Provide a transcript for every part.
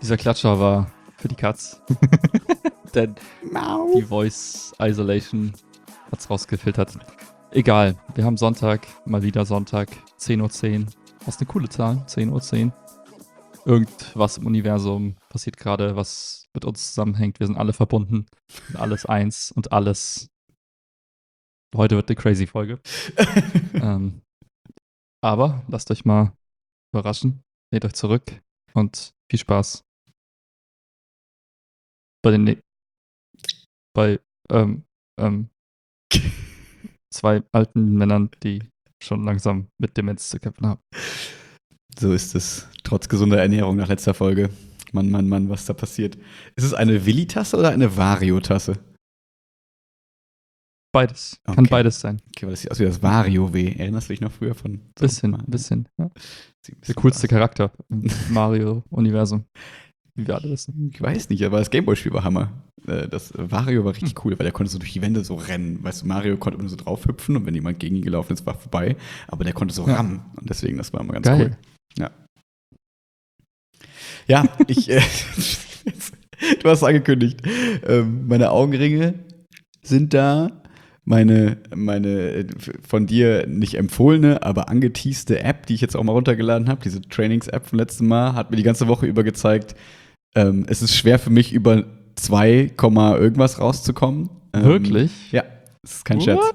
Dieser Klatscher war für die Katz. Denn die Voice Isolation hat's rausgefiltert. Egal, wir haben Sonntag, mal wieder Sonntag, 10:10 Uhr. Was eine coole Zahl, 10:10 Uhr. Irgendwas im Universum passiert gerade, was mit uns zusammenhängt. Wir sind alle verbunden. Und alles eins und alles. Heute wird eine crazy Folge. Aber lasst euch mal überraschen. Lehnt euch zurück und viel Spaß bei den zwei alten Männern, die schon langsam mit Demenz zu kämpfen haben. So ist es. Trotz gesunder Ernährung nach letzter Folge. Mann, was da passiert. Ist es eine Willi-Tasse oder eine Vario-Tasse? Beides. Okay. Kann beides sein. Okay, weil das sieht aus wie das Vario-W. Erinnerst du dich noch früher von? So Bisschen. Ja. Sieht Der coolste Charakter im Mario-Universum. Wie wir alle wissen. Ich weiß nicht, aber das Gameboy-Spiel war Hammer. Das Wario war richtig cool, weil der konnte so durch die Wände so rennen. Weißt du, Mario konnte immer so drauf hüpfen und wenn jemand gegen ihn gelaufen ist, war vorbei. Aber der konnte so rammen. Und deswegen, das war immer ganz Geil. cool. Ja, du hast es angekündigt. Meine Augenringe sind da. Meine von dir nicht empfohlene, aber angeteaste App, die ich jetzt auch mal runtergeladen habe, diese Trainings-App vom letzten Mal, hat mir die ganze Woche über gezeigt, es ist schwer für mich, über 2, irgendwas rauszukommen. Wirklich? Ja, das ist kein Scherz.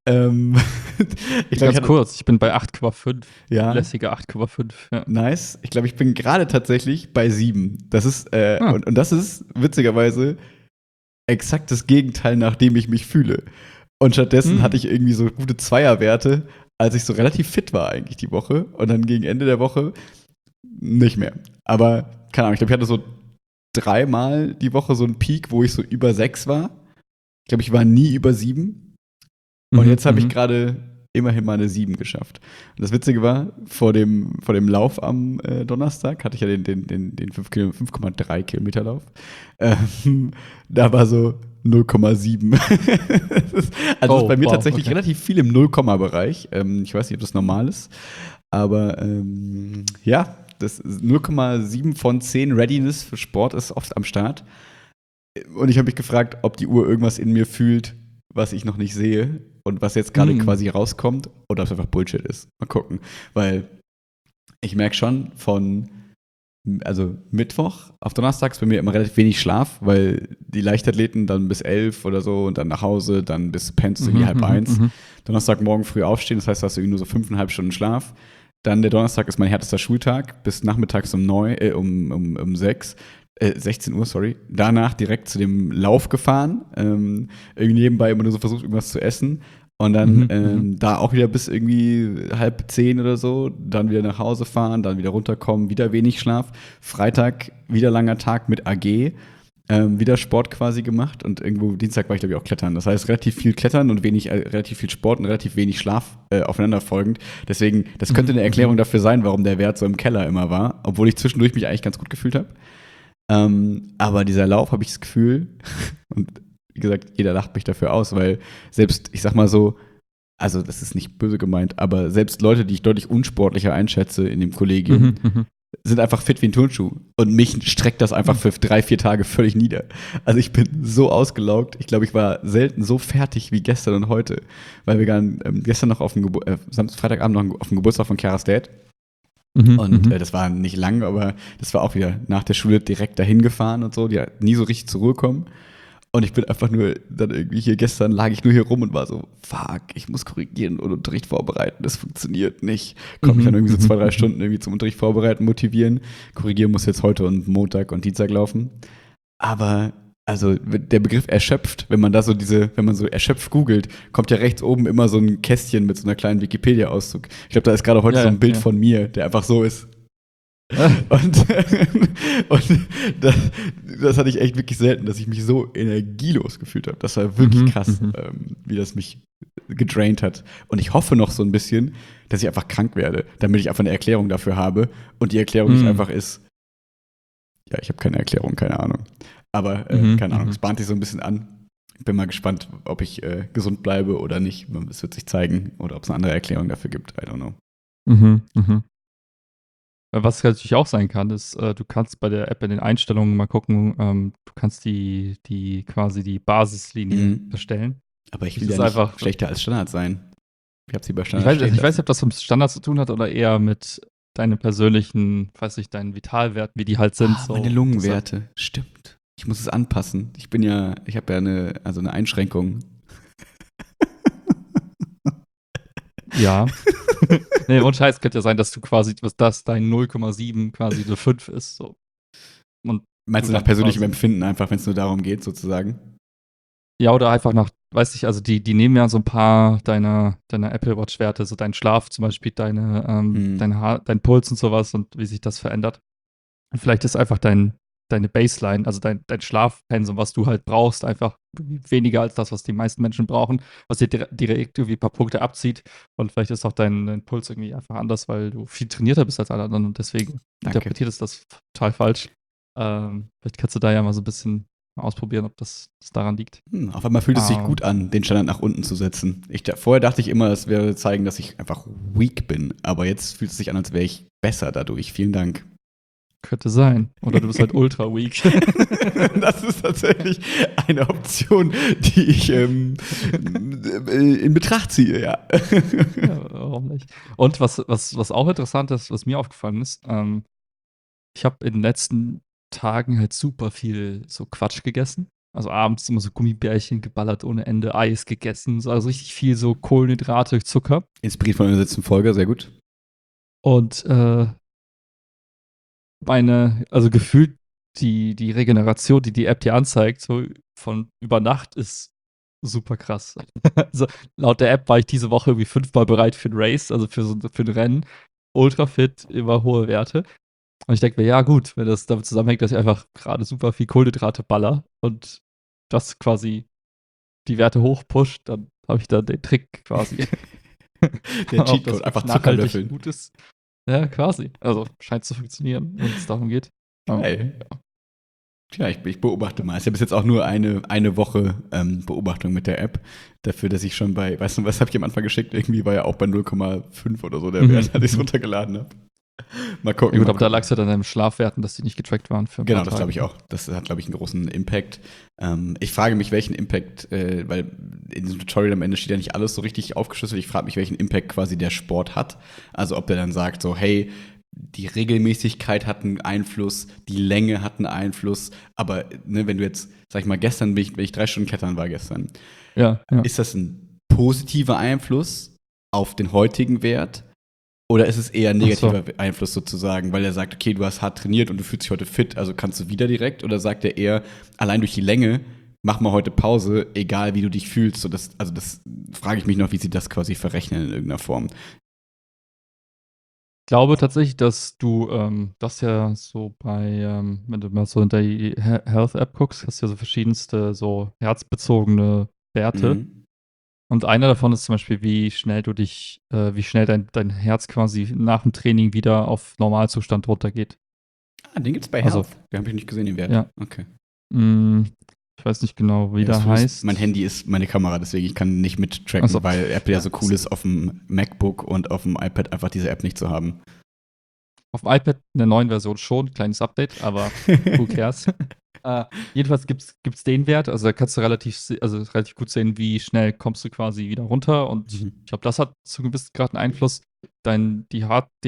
Ganz kurz, ich bin bei 8,5. Ja. Lässige 8,5. Ja. Nice. Ich glaube, ich bin gerade tatsächlich bei 7. Das ist, und das ist witzigerweise exakt das Gegenteil, nach dem ich mich fühle. Und stattdessen hatte ich irgendwie so gute Zweierwerte, als ich so relativ fit war eigentlich die Woche. Und dann gegen Ende der Woche nicht mehr. Aber keine Ahnung, ich glaube, ich hatte so 3-mal die Woche so einen Peak, wo ich so über 6 war. Ich glaube, ich war nie über 7. Und jetzt habe ich gerade immerhin mal eine 7 geschafft. Und das Witzige war, vor dem Lauf am Donnerstag hatte ich ja den 5,3 Kilometer Lauf. Da war so 0,7. Also ist bei mir tatsächlich relativ viel im 0-Bereich. Ich weiß nicht, ob das normal ist. Aber ja, das 0,7 von 10 Readiness für Sport ist oft am Start. Und ich habe mich gefragt, ob die Uhr irgendwas in mir fühlt, was ich noch nicht sehe und was jetzt gerade quasi rauskommt oder ob es einfach Bullshit ist. Mal gucken. Weil ich merke schon also Mittwoch auf Donnerstag ist bei mir immer relativ wenig Schlaf, weil die Leichtathleten dann bis 11 oder so und dann nach Hause, dann bis pennst du irgendwie 12:30. Donnerstagmorgen früh aufstehen, das heißt, du hast irgendwie nur so 5,5 Stunden Schlaf. Dann der Donnerstag ist mein härtester Schultag, bis nachmittags um 16 Uhr, sorry. Danach direkt zu dem Lauf gefahren. Irgendwie nebenbei immer nur so versucht, irgendwas zu essen. Und dann da auch wieder bis irgendwie 9:30 oder so. Dann wieder nach Hause fahren, dann wieder runterkommen, wieder wenig Schlaf. Freitag wieder langer Tag mit AG. Wieder Sport quasi gemacht. Und irgendwo Dienstag war ich, glaube ich, auch klettern. Das heißt, relativ viel Klettern und relativ viel Sport und relativ wenig Schlaf aufeinanderfolgend. Deswegen, das könnte eine Erklärung dafür sein, warum der Wert so im Keller immer war. Obwohl ich zwischendurch mich eigentlich ganz gut gefühlt habe. Aber dieser Lauf, habe ich das Gefühl, und wie gesagt, jeder lacht mich dafür aus, weil selbst, ich sag mal so, also das ist nicht böse gemeint, aber selbst Leute, die ich deutlich unsportlicher einschätze in dem Kollegium, sind einfach fit wie ein Turnschuh. Und mich streckt das einfach für 3-4 Tage völlig nieder. Also ich bin so ausgelaugt. Ich glaube, ich war selten so fertig wie gestern und heute. Weil wir gestern noch Freitagabend noch auf dem Geburtstag von Chiaras Dad. Und das war nicht lang, aber das war auch wieder nach der Schule direkt dahin gefahren und so. Die hat nie so richtig zur Ruhe kommen. Und ich bin einfach nur dann irgendwie gestern lag ich nur hier rum und war so, fuck, ich muss korrigieren und Unterricht vorbereiten. Das funktioniert nicht. Konnte mich dann irgendwie so 2-3 Stunden irgendwie zum Unterricht vorbereiten, motivieren. Korrigieren muss jetzt heute und Montag und Dienstag laufen. Aber also der Begriff erschöpft, wenn man so erschöpft googelt, kommt ja rechts oben immer so ein Kästchen mit so einer kleinen Wikipedia-Auszug. Ich glaube, da ist gerade heute so ein Bild von mir, der einfach so ist. Und das hatte ich echt wirklich selten, dass ich mich so energielos gefühlt habe. Das war wirklich krass, wie das mich gedraint hat. Und ich hoffe noch so ein bisschen, dass ich einfach krank werde, damit ich einfach eine Erklärung dafür habe. Und die Erklärung nicht einfach ist, ja, ich habe keine Erklärung, keine Ahnung. Aber keine Ahnung, es bahnt sich so ein bisschen an. Ich bin mal gespannt, ob ich gesund bleibe oder nicht. Es wird sich zeigen. Oder ob es eine andere Erklärung dafür gibt. I don't know. Was natürlich auch sein kann, ist, du kannst bei der App in den Einstellungen mal gucken, du kannst quasi die Basislinie verstellen. Aber ich Das will ja ist nicht einfach, schlechter als Standard sein. Ich habe sie bei ich Standard weiß, stehen ich weiß nicht, lassen. ob das mit Standard zu tun hat oder eher mit deinen persönlichen, weiß nicht, deinen Vitalwerten, wie die halt sind. Ah, meine So, Lungenwerte. Stimmt. Ich muss es anpassen. Ich habe ja eine Einschränkung. ja. Nee, und Scheiß könnte ja sein, dass du quasi, dass dein 0,7 quasi eine 5 ist. So. Und Meinst du du nach dann persönlichem quasi. Empfinden einfach, wenn es nur darum geht, sozusagen? Ja, oder einfach nach, weiß ich, also die nehmen ja so ein paar deiner Apple Watch-Werte, so deinen Schlaf zum Beispiel, dein Puls und sowas und wie sich das verändert. Und vielleicht ist einfach deine Baseline, also dein Schlafpensum, was du halt brauchst, einfach weniger als das, was die meisten Menschen brauchen, was dir direkt irgendwie ein paar Punkte abzieht. Und vielleicht ist auch dein Puls irgendwie einfach anders, weil du viel trainierter bist als alle anderen und deswegen Danke. interpretiert es das total falsch. Vielleicht kannst du da ja mal so ein bisschen ausprobieren, ob das daran liegt. Auf einmal fühlt es sich gut an, den Standard nach unten zu setzen. Vorher dachte ich immer, es wäre zeigen, dass ich einfach weak bin. Aber jetzt fühlt es sich an, als wäre ich besser dadurch. Vielen Dank. Könnte sein. Oder du bist halt ultra weak. Das ist tatsächlich eine Option, die ich in Betracht ziehe, ja. Ja, warum nicht? Und was auch interessant ist, was mir aufgefallen ist, ich habe in den letzten Tagen halt super viel so Quatsch gegessen. Also abends immer so Gummibärchen geballert ohne Ende, Eis gegessen, also richtig viel so Kohlenhydrate, Zucker. Inspiriert von der letzten Folge, sehr gut. Und also gefühlt die Regeneration, die App dir anzeigt, so von über Nacht ist super krass. Also laut der App war ich diese Woche irgendwie 5-mal bereit für ein Race, also für ein Rennen. Ultra fit, immer hohe Werte. Und ich denke mir, ja gut, wenn das damit zusammenhängt, dass ich einfach gerade super viel Kohlenhydrate baller und das quasi die Werte hochpusht, dann habe ich da den Trick quasi. Der Ob das Cheatcode, einfach Zucker nachhaltig löffeln. gut ist. Ja, quasi. Also scheint zu funktionieren, wenn es darum geht. Geil. Ja, ich beobachte mal. Ich habe bis jetzt auch nur eine Woche Beobachtung mit der App. Dafür, dass ich schon weißt du, was habe ich am Anfang geschickt? Irgendwie war ja auch bei 0,5 oder so der Wert, als ich es runtergeladen habe. Mal gucken. Ja gut, mal aber da gucken. lag es ja dann an deinen Schlafwerten, dass die nicht getrackt waren für ein Genau, paar das Tage. glaube ich auch. Das hat, glaube ich, einen großen Impact. Ich frage mich, welchen Impact, weil in diesem Tutorial am Ende steht ja nicht alles so richtig aufgeschlüsselt. Ich frage mich, welchen Impact quasi der Sport hat. Also ob der dann sagt, so, hey, die Regelmäßigkeit hat einen Einfluss, die Länge hat einen Einfluss. Aber ne, wenn du jetzt, sag ich mal, gestern bin ich 3 Stunden klettern war gestern, Ja. ist das ein positiver Einfluss auf den heutigen Wert? Oder ist es eher ein negativer Einfluss sozusagen, weil er sagt, okay, du hast hart trainiert und du fühlst dich heute fit, also kannst du wieder direkt? Oder sagt er eher, allein durch die Länge, mach mal heute Pause, egal wie du dich fühlst? So das frage ich mich noch, wie sie das quasi verrechnen in irgendeiner Form. Ich glaube tatsächlich, dass du das ja so wenn du mal so in der Health-App guckst, hast du ja so verschiedenste so herzbezogene Werte. Mhm. Und einer davon ist zum Beispiel, wie schnell dein Herz quasi nach dem Training wieder auf Normalzustand runtergeht. Ah, den gibt's bei Also, Health. Den habe ich nicht gesehen, den Wert. ja. Okay. Ich weiß nicht genau, wie Ja, das der Coole ist, heißt. mein Handy ist meine Kamera, deswegen ich kann nicht mittracken, So. weil Apple ja so cool ist, auf dem MacBook und auf dem iPad einfach diese App nicht zu haben. Auf dem iPad in der neuen Version schon, kleines Update, aber who cares? Jedenfalls gibt's den Wert, also da kannst du relativ gut sehen, wie schnell kommst du quasi wieder runter und ich glaube, das hat zu einem gewissen Grad einen Einfluss. Die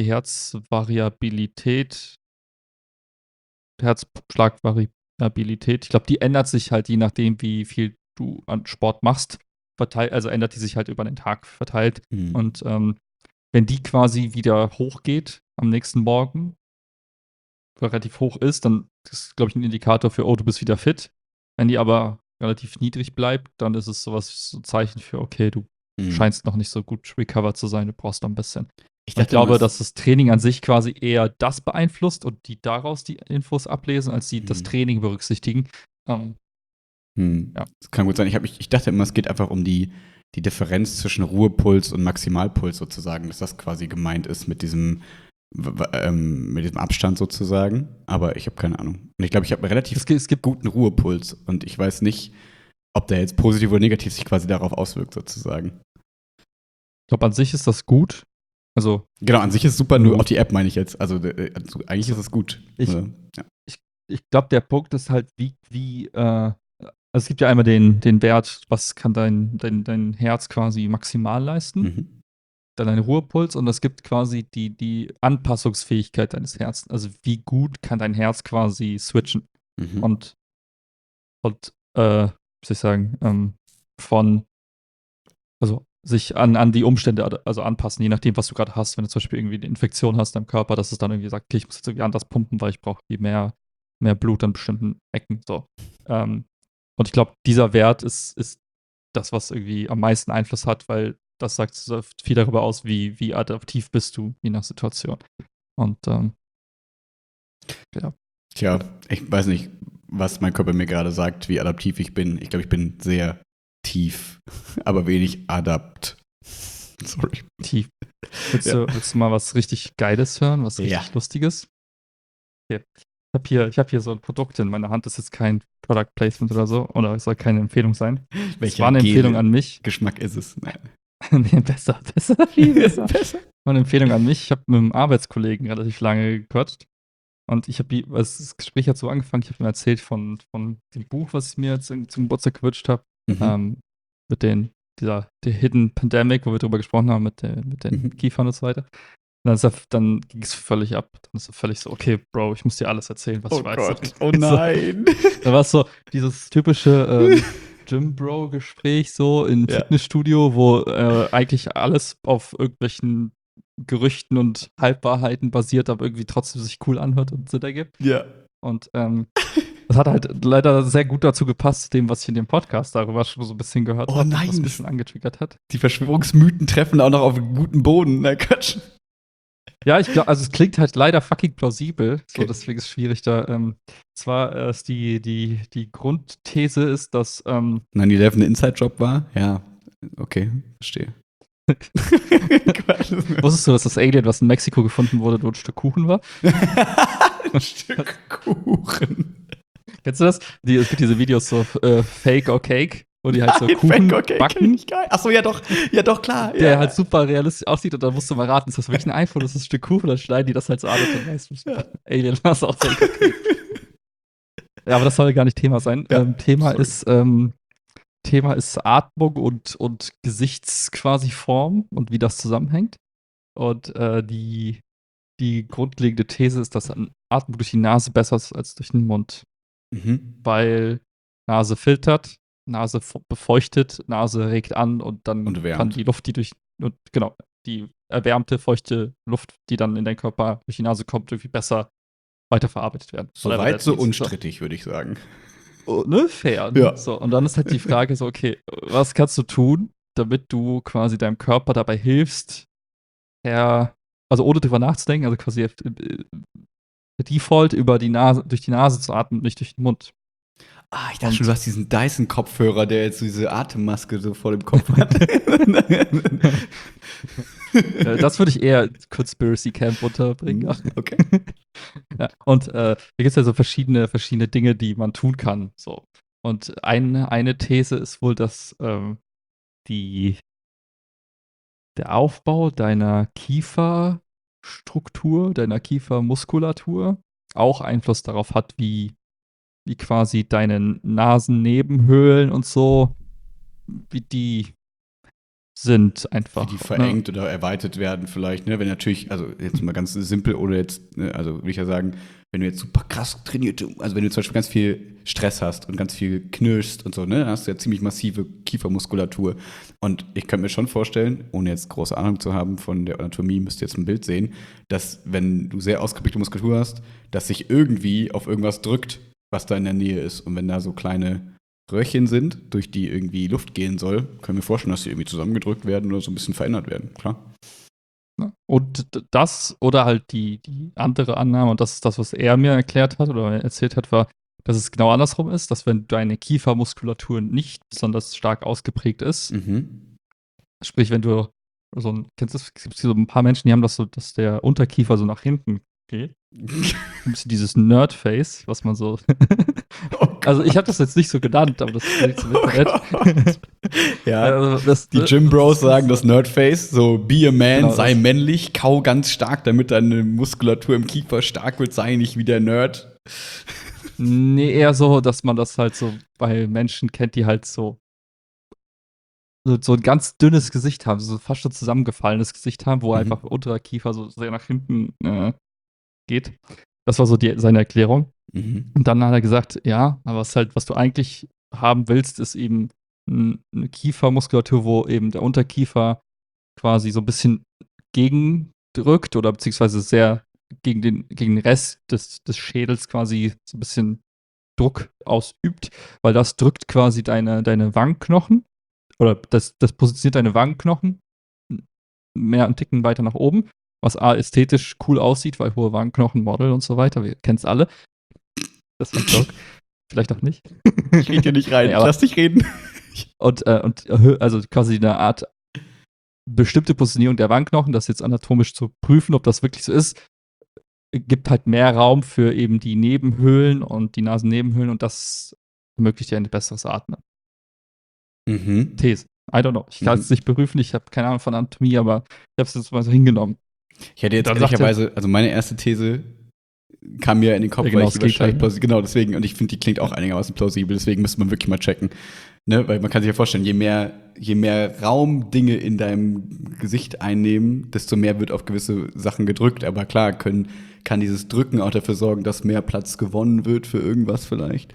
Herzschlagvariabilität, ich glaube, die ändert sich halt je nachdem, wie viel du an Sport machst, also ändert die sich halt über den Tag verteilt und wenn die quasi wieder hochgeht am nächsten Morgen, relativ hoch ist, dann ist, glaube ich, ein Indikator für, oh, du bist wieder fit. Wenn die aber relativ niedrig bleibt, dann ist es so ein Zeichen für, okay, du scheinst noch nicht so gut recovered zu sein, du brauchst noch ein bisschen. Ich glaube, dass das Training an sich quasi eher das beeinflusst und die daraus die Infos ablesen, als die das Training berücksichtigen. Ja. Das kann gut sein. Ich dachte immer, es geht einfach um die Differenz zwischen Ruhepuls und Maximalpuls sozusagen, dass das quasi gemeint ist mit diesem Abstand sozusagen. Aber ich habe keine Ahnung. Und ich glaube, ich habe einen relativ guten Ruhepuls und ich weiß nicht, ob der jetzt positiv oder negativ sich quasi darauf auswirkt sozusagen. Ich glaube, an sich ist das gut. Also genau, an sich ist super, nur auf die App meine ich jetzt. Also eigentlich ist es gut. Ich glaube, der Punkt ist halt, also es gibt ja einmal den Wert, was kann dein Herz quasi maximal leisten, Mhm. dann dein Ruhepuls und es gibt quasi die Anpassungsfähigkeit deines Herzens. Also wie gut kann dein Herz quasi switchen Mhm. und wie soll ich sagen, also sich an die Umstände also anpassen, je nachdem, was du gerade hast. Wenn du zum Beispiel irgendwie eine Infektion hast im Körper, dass es dann irgendwie sagt, okay, ich muss jetzt irgendwie anders pumpen, weil ich brauche mehr Blut an bestimmten Ecken. So. Und ich glaube, dieser Wert ist das, was irgendwie am meisten Einfluss hat, weil das sagt so viel darüber aus, wie adaptiv bist du, je nach Situation. Und ja. Tja, ich weiß nicht, was mein Körper mir gerade sagt, wie adaptiv ich bin. Ich glaube, ich bin sehr tief, aber wenig adapt. Sorry. Tief. Willst du mal was richtig Geiles hören, was richtig Ja. Lustiges? Okay. Ich hab hier so ein Produkt in meiner Hand, das ist jetzt kein Product Placement oder so, oder es soll keine Empfehlung sein. Es Welcher war eine Empfehlung an mich. Geschmack ist es? Nein. Nee, besser, viel besser. War eine Empfehlung an mich. Ich habe mit einem Arbeitskollegen relativ lange gequatscht. Und das Gespräch hat so angefangen, ich habe ihm erzählt von dem Buch, was ich mir jetzt zum Geburtstag gewünscht habe, Mhm. mit der Hidden Pandemic, wo wir drüber gesprochen haben, mit den Kiefern und so weiter. Und dann ging es völlig ab. Dann ist er völlig so, okay, Bro, ich muss dir alles erzählen, was ich weiß. Gott, oh nein. Da war es so dieses typische Gym-Bro-Gespräch so im Fitnessstudio, wo eigentlich alles auf irgendwelchen Gerüchten und Halbwahrheiten basiert, aber irgendwie trotzdem sich cool anhört und Sinn ergibt. Ja. Und das hat halt leider sehr gut dazu gepasst, zu dem, was ich in dem Podcast darüber schon so ein bisschen gehört habe, nein. was ein bisschen angetriggert hat. Die Verschwörungsmythen treffen auch noch auf einen guten Boden. Na Quatsch. Ja, ich glaube, also es klingt halt leider fucking plausibel. So, Okay. deswegen ist es schwierig da. Zwar ist die Grundthese ist, dass 9/11 ein Inside-Job war? Ja. Okay, verstehe. Wusstest du, dass das Alien, was in Mexiko gefunden wurde, nur ein Stück Kuchen war? Ein Stück Kuchen. Kennst du das? Es gibt diese Videos so Fake or Cake, wo die halt so Kuchen backen. Achso, ja doch, klar. Der halt super realistisch aussieht und dann musst du mal raten, ist das wirklich ein iPhone, ist das ein Stück Kuchen, dann schneiden die das halt so an und dann weißt du, Alien war es auch Fake or Cake. Ja, aber das soll gar nicht Thema sein. Ja, Thema ist Atmung und Gesichtsquasi Form und wie das zusammenhängt. Und die grundlegende These ist, dass Atmung durch die Nase besser ist als durch den Mund. Weil Nase filtert, Nase befeuchtet, Nase regt an und dann kann die Luft, die erwärmte, feuchte Luft, die dann in deinen Körper durch die Nase kommt, irgendwie besser weiterverarbeitet werden. Soweit so unstrittig, würde ich sagen. Ne, fair. Ne? Ja. So, und dann ist halt die Frage so, okay, was kannst du tun, damit du quasi deinem Körper dabei hilfst, also ohne drüber nachzudenken, also quasi Default durch die Nase zu atmen, nicht durch den Mund. Ich dachte schon, du hast diesen Dyson-Kopfhörer, der jetzt so diese Atemmaske so vor dem Kopf hat. Das würde ich eher Conspiracy Camp unterbringen. Okay. Ja, und da gibt es ja so verschiedene Dinge, die man tun kann. So. Und eine These ist wohl, dass der Aufbau deiner Kieferstruktur, deiner Kiefermuskulatur auch Einfluss darauf hat, wie quasi deine Nasennebenhöhlen und so, wie die sind einfach. Wie die verengt oder erweitert werden vielleicht, ne? Wenn natürlich, also jetzt mal ganz simpel oder jetzt, ne, also würde ich ja sagen, wenn du jetzt super krass trainiert, also wenn du zum Beispiel ganz viel Stress hast und ganz viel knirschst und so, ne, dann hast du ja ziemlich massive Kiefermuskulatur. Und ich könnte mir schon vorstellen, ohne jetzt große Ahnung zu haben von der Anatomie, müsst ihr jetzt ein Bild sehen, dass wenn du sehr ausgeprägte Muskulatur hast, dass sich irgendwie auf irgendwas drückt, was da in der Nähe ist. Und wenn da so kleine Röhrchen sind, durch die irgendwie Luft gehen soll, können wir vorstellen, dass sie irgendwie zusammengedrückt werden oder so ein bisschen verändert werden, klar. Und das oder halt die andere Annahme, und das ist das, was er mir erklärt hat oder erzählt hat, war, dass es genau andersrum ist, dass wenn deine Kiefermuskulatur nicht besonders stark ausgeprägt ist, sprich, wenn du kennst du das, es gibt so ein paar Menschen, die haben das so, dass der Unterkiefer so nach hinten geht. Ein bisschen dieses Nerd-Face, was man so. Oh Also ich habe das jetzt nicht so genannt, aber das ist nicht zum Internet. Ja, Also die Gym Bros sagen das Nerdface, so be a man, Genau, sei das- männlich, kau ganz stark, damit deine Muskulatur im Kiefer stark wird, sei nicht wie der Nerd. Nee, eher so, dass man das halt so bei Menschen kennt, die halt so ein ganz dünnes Gesicht haben, so fast schon zusammengefallenes Gesicht haben, wo einfach unterer Kiefer so sehr nach hinten geht. Das war so seine Erklärung. Mhm. Und dann hat er gesagt, ja, aber was du eigentlich haben willst, ist eben eine Kiefermuskulatur, wo eben der Unterkiefer quasi so ein bisschen gegendrückt oder beziehungsweise sehr gegen den Rest des Schädels quasi so ein bisschen Druck ausübt, weil das drückt quasi deine Wangenknochen oder das positioniert deine Wangenknochen mehr einen Ticken weiter nach oben, was A ästhetisch cool aussieht, weil hohe Wangenknochen, Model und so weiter, wir kennen es alle. Das ist ein Joke. Vielleicht auch nicht. Ich rede hier nicht rein, Nee, aber- lass dich reden. Also quasi eine Art bestimmte Positionierung der Wangenknochen, das jetzt anatomisch zu prüfen, ob das wirklich so ist, gibt halt mehr Raum für eben die Nebenhöhlen und die Nasennebenhöhlen und das ermöglicht dir ein besseres Atmen. Mhm. These. I don't know. Ich kann es nicht prüfen, ich habe keine Ahnung von Anatomie, aber ich habe es jetzt mal so hingenommen. Ich hätte jetzt Dann ehrlicherweise, also meine erste These kam mir in den Kopf, Ja, genau, weil ich das die wahrscheinlich Gegenteil, plausibel, genau deswegen, und ich finde, die klingt auch einigermaßen plausibel, deswegen müsste man wirklich mal checken. Ne? Weil man kann sich ja vorstellen, je mehr Raum Dinge in deinem Gesicht einnehmen, desto mehr wird auf gewisse Sachen gedrückt. Aber klar, kann dieses Drücken auch dafür sorgen, dass mehr Platz gewonnen wird für irgendwas vielleicht.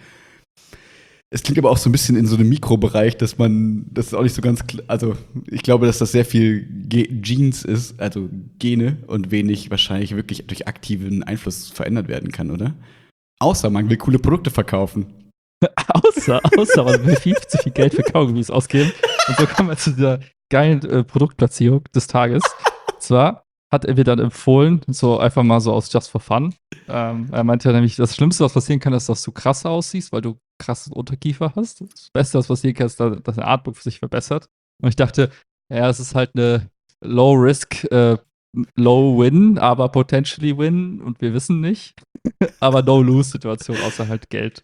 Es klingt aber auch so ein bisschen in so einem Mikrobereich, das ist auch nicht so ganz, also ich glaube, dass das sehr viel Genes ist, also Gene und wenig wahrscheinlich wirklich durch aktiven Einfluss verändert werden kann, oder? Außer man will coole Produkte verkaufen. außer man will viel zu viel Geld für Kaugummis ausgeben. Und so kommen wir zu dieser geilen Produktplatzierung des Tages. Zwar hat er mir dann empfohlen, so einfach mal so aus Just for Fun. Er meinte ja nämlich, das Schlimmste, was passieren kann, ist, dass du krass aussiehst, weil du krasses Unterkiefer hast. Das Beste, was passieren kann, ist, dass der Artbook sich verbessert. Und ich dachte, ja, es ist halt eine Low-Risk, Low-Win, aber potentially Win und wir wissen nicht. Aber No-Lose-Situation, außer halt Geld.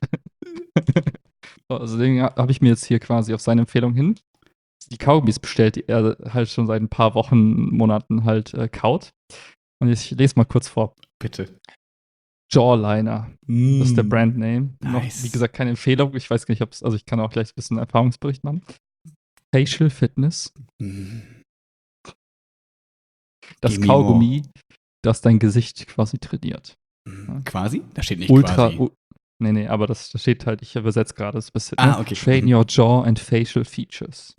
Also den habe ich mir jetzt hier quasi auf seine Empfehlung hin die Kaugummis bestellt, die er halt schon seit ein paar Wochen, Monaten halt kaut. Und ich lese mal kurz vor. Bitte. Jawliner. Das ist der Brandname. Nice. Noch, wie gesagt, keine Empfehlung. Ich weiß nicht, also ich kann auch gleich ein bisschen Erfahrungsbericht machen. Facial Fitness. Das Kaugummi, das dein Gesicht quasi trainiert. Quasi? Da steht nicht quasi. Nee, aber das steht halt, ich übersetze gerade das bisschen. Okay. Train your jaw and facial features.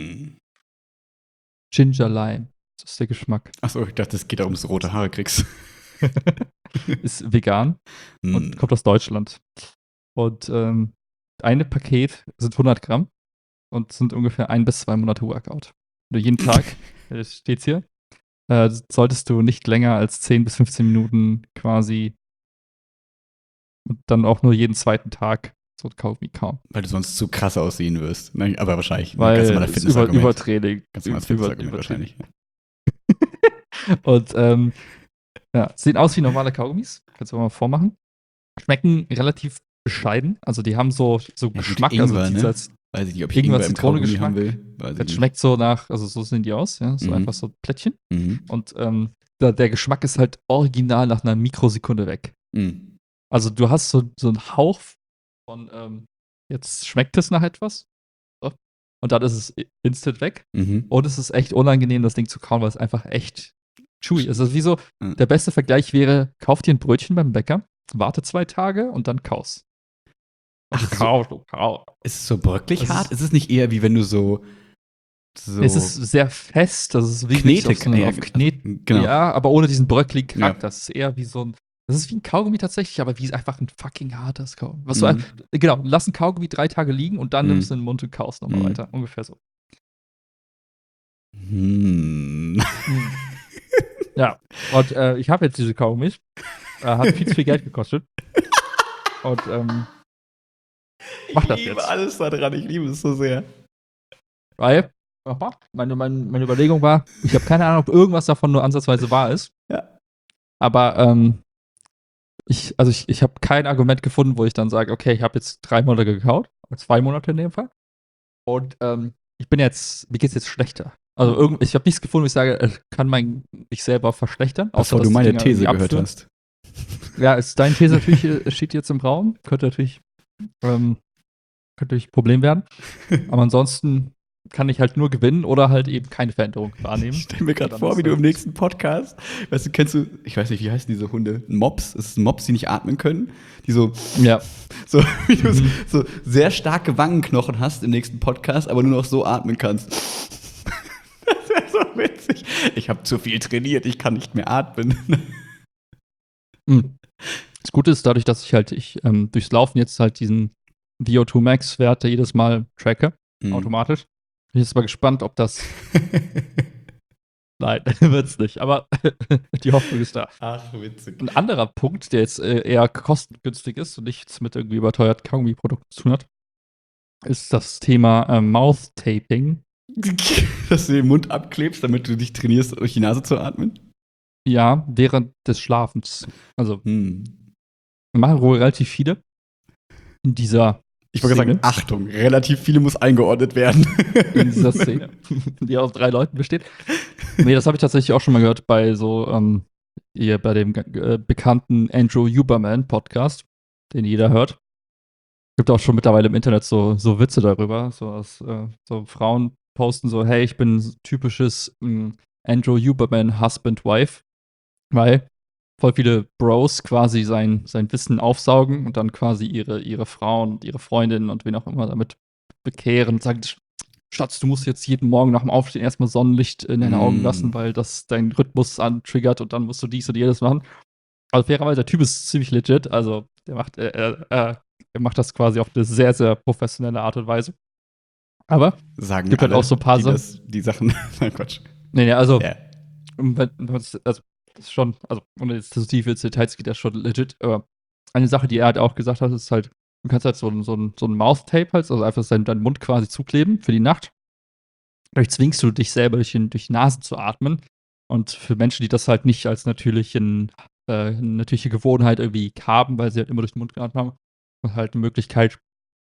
Ginger Lime. Das ist der Geschmack. Achso, ich dachte, es geht da ums rote Haare kriegst. Ist vegan und kommt aus Deutschland. Und eine Paket sind 100 Gramm und sind ungefähr 1 bis 2 Monate Workout. Du jeden Tag, steht's hier, solltest du nicht länger als 10 bis 15 Minuten quasi und dann auch nur jeden zweiten Tag so Kaugummi kauen. Weil du sonst zu krass aussehen wirst. Ne? Aber wahrscheinlich. Weil ganz normal Fitnessargument. Übertraining. Ganz normal Fitnessargument wahrscheinlich. Und ja, sehen aus wie normale Kaugummis. Kannst du mal vormachen. Schmecken relativ bescheiden. Also die haben so Geschmack. Ingwer, also ne? Weiß ich nicht, ob ich Ingwer im Kaugummi haben will. Das schmeckt so nach, also so sehen die aus, ja. So einfach so Plättchen. Und der Geschmack ist halt original nach einer Mikrosekunde weg. Also du hast so einen Hauch von, jetzt schmeckt es nach etwas. So. Und dann ist es instant weg. Und es ist echt unangenehm, das Ding zu kauen, weil es einfach echt chewy ist. Also wie so, der beste Vergleich wäre, kauf dir ein Brötchen beim Bäcker, warte 2 Tage und dann kaus. Ach, kau. Ist es so bröcklig hart? Ist es nicht eher wie wenn du so es ist sehr fest, das ist wie knetig. Genau. Ja, aber ohne diesen bröckligen Charakter. Ja. Das ist eher wie so ein, das ist wie ein Kaugummi tatsächlich, aber wie einfach ein fucking hartes Kaugummi. Was du genau, lass ein Kaugummi 3 Tage liegen und dann nimmst du in den Mund und kaust nochmal weiter. Ungefähr so. Ja, und ich habe jetzt diese Kaugummis. Hat viel zu viel Geld gekostet. Und mach das jetzt. Ich liebe alles da dran, ich liebe es so sehr. Weil, meine Überlegung war, ich habe keine Ahnung, ob irgendwas davon nur ansatzweise wahr ist. Ja. Aber ich habe kein Argument gefunden, wo ich dann sage, okay, ich habe jetzt 3 Monate gekaut, 2 Monate in dem Fall. Und mir geht's jetzt schlechter. Also ich habe nichts gefunden, wo ich sage, kann mich selber verschlechtern. Bevor du meine These gehört hast. Ja, ist deine These natürlich, steht jetzt im Raum. Könnte natürlich ein Problem werden. Aber ansonsten kann ich halt nur gewinnen oder halt eben keine Veränderung wahrnehmen. Ich stell mir gerade vor, wie du im nächsten Podcast, weißt du, kennst du, ich weiß nicht, wie heißen diese Hunde? Mops? Es sind Mops, die nicht atmen können. Die so, wie du so sehr starke Wangenknochen hast im nächsten Podcast, aber nur noch so atmen kannst. Das wäre so witzig. Ich habe zu viel trainiert, ich kann nicht mehr atmen. Das Gute ist, dadurch, dass ich durchs Laufen jetzt halt diesen VO2 Max-Wert jedes Mal tracke, automatisch. Ich bin jetzt mal gespannt, ob das. Nein, wird's nicht. Aber die Hoffnung ist da. Ach, witzig. Ein anderer Punkt, der jetzt eher kostengünstig ist und nichts mit irgendwie überteuerten Kaugummi-Produkten zu tun hat, ist das Thema Mouth-Taping. Dass du den Mund abklebst, damit du dich trainierst, durch die Nase zu atmen? Ja, während des Schlafens. Also, machen wohl relativ viele in dieser Ich wollte sagen, Achtung, relativ viele muss eingeordnet werden. In dieser Szene, die aus 3 Leuten besteht. Nee, das habe ich tatsächlich auch schon mal gehört bei so, hier bei dem bekannten Andrew Huberman Podcast, den jeder hört. Gibt auch schon mittlerweile im Internet so Witze darüber. So Frauen posten so, hey, ich bin typisches Andrew Huberman Husband-Wife, weil voll viele Bros quasi sein Wissen aufsaugen und dann quasi ihre Frauen und ihre Freundinnen und wen auch immer damit bekehren und sagen, Schatz, du musst jetzt jeden Morgen nach dem Aufstehen erstmal Sonnenlicht in deine Augen lassen, weil das deinen Rhythmus antriggert und dann musst du dies und jenes machen. Also fairerweise, der Typ ist ziemlich legit, also der macht das quasi auf eine sehr, sehr professionelle Art und Weise. Aber sagen gibt halt auch so ein paar die Sachen. Nein, Quatsch. Nee, also, das ist schon, also ohne jetzt zu tief ins Details geht das schon legit, aber eine Sache, die er halt auch gesagt hat, ist halt, du kannst halt so ein Mouth-Tape halt, also einfach deinen Mund quasi zukleben für die Nacht. Dadurch zwingst du dich selber durch die Nase zu atmen. Und für Menschen, die das halt nicht als natürliche Gewohnheit irgendwie haben, weil sie halt immer durch den Mund geatmet haben, ist halt eine Möglichkeit,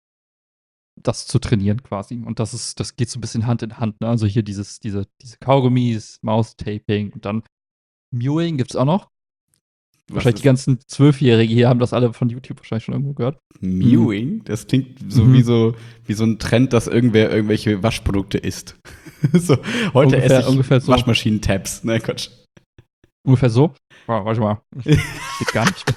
das zu trainieren quasi. Und das geht so ein bisschen Hand in Hand. Ne? Also hier diese Kaugummis, Mouth-Taping und dann Mewing gibt's auch noch. Wahrscheinlich die ganzen 12-Jährigen hier haben das alle von YouTube wahrscheinlich schon irgendwo gehört. Mewing? Das klingt so wie so ein Trend, dass irgendwer irgendwelche Waschprodukte isst. So, heute esse ich ungefähr so. Waschmaschinen-Tabs. Nein, Quatsch. Ungefähr so. Oh, warte mal. Geht gar nicht.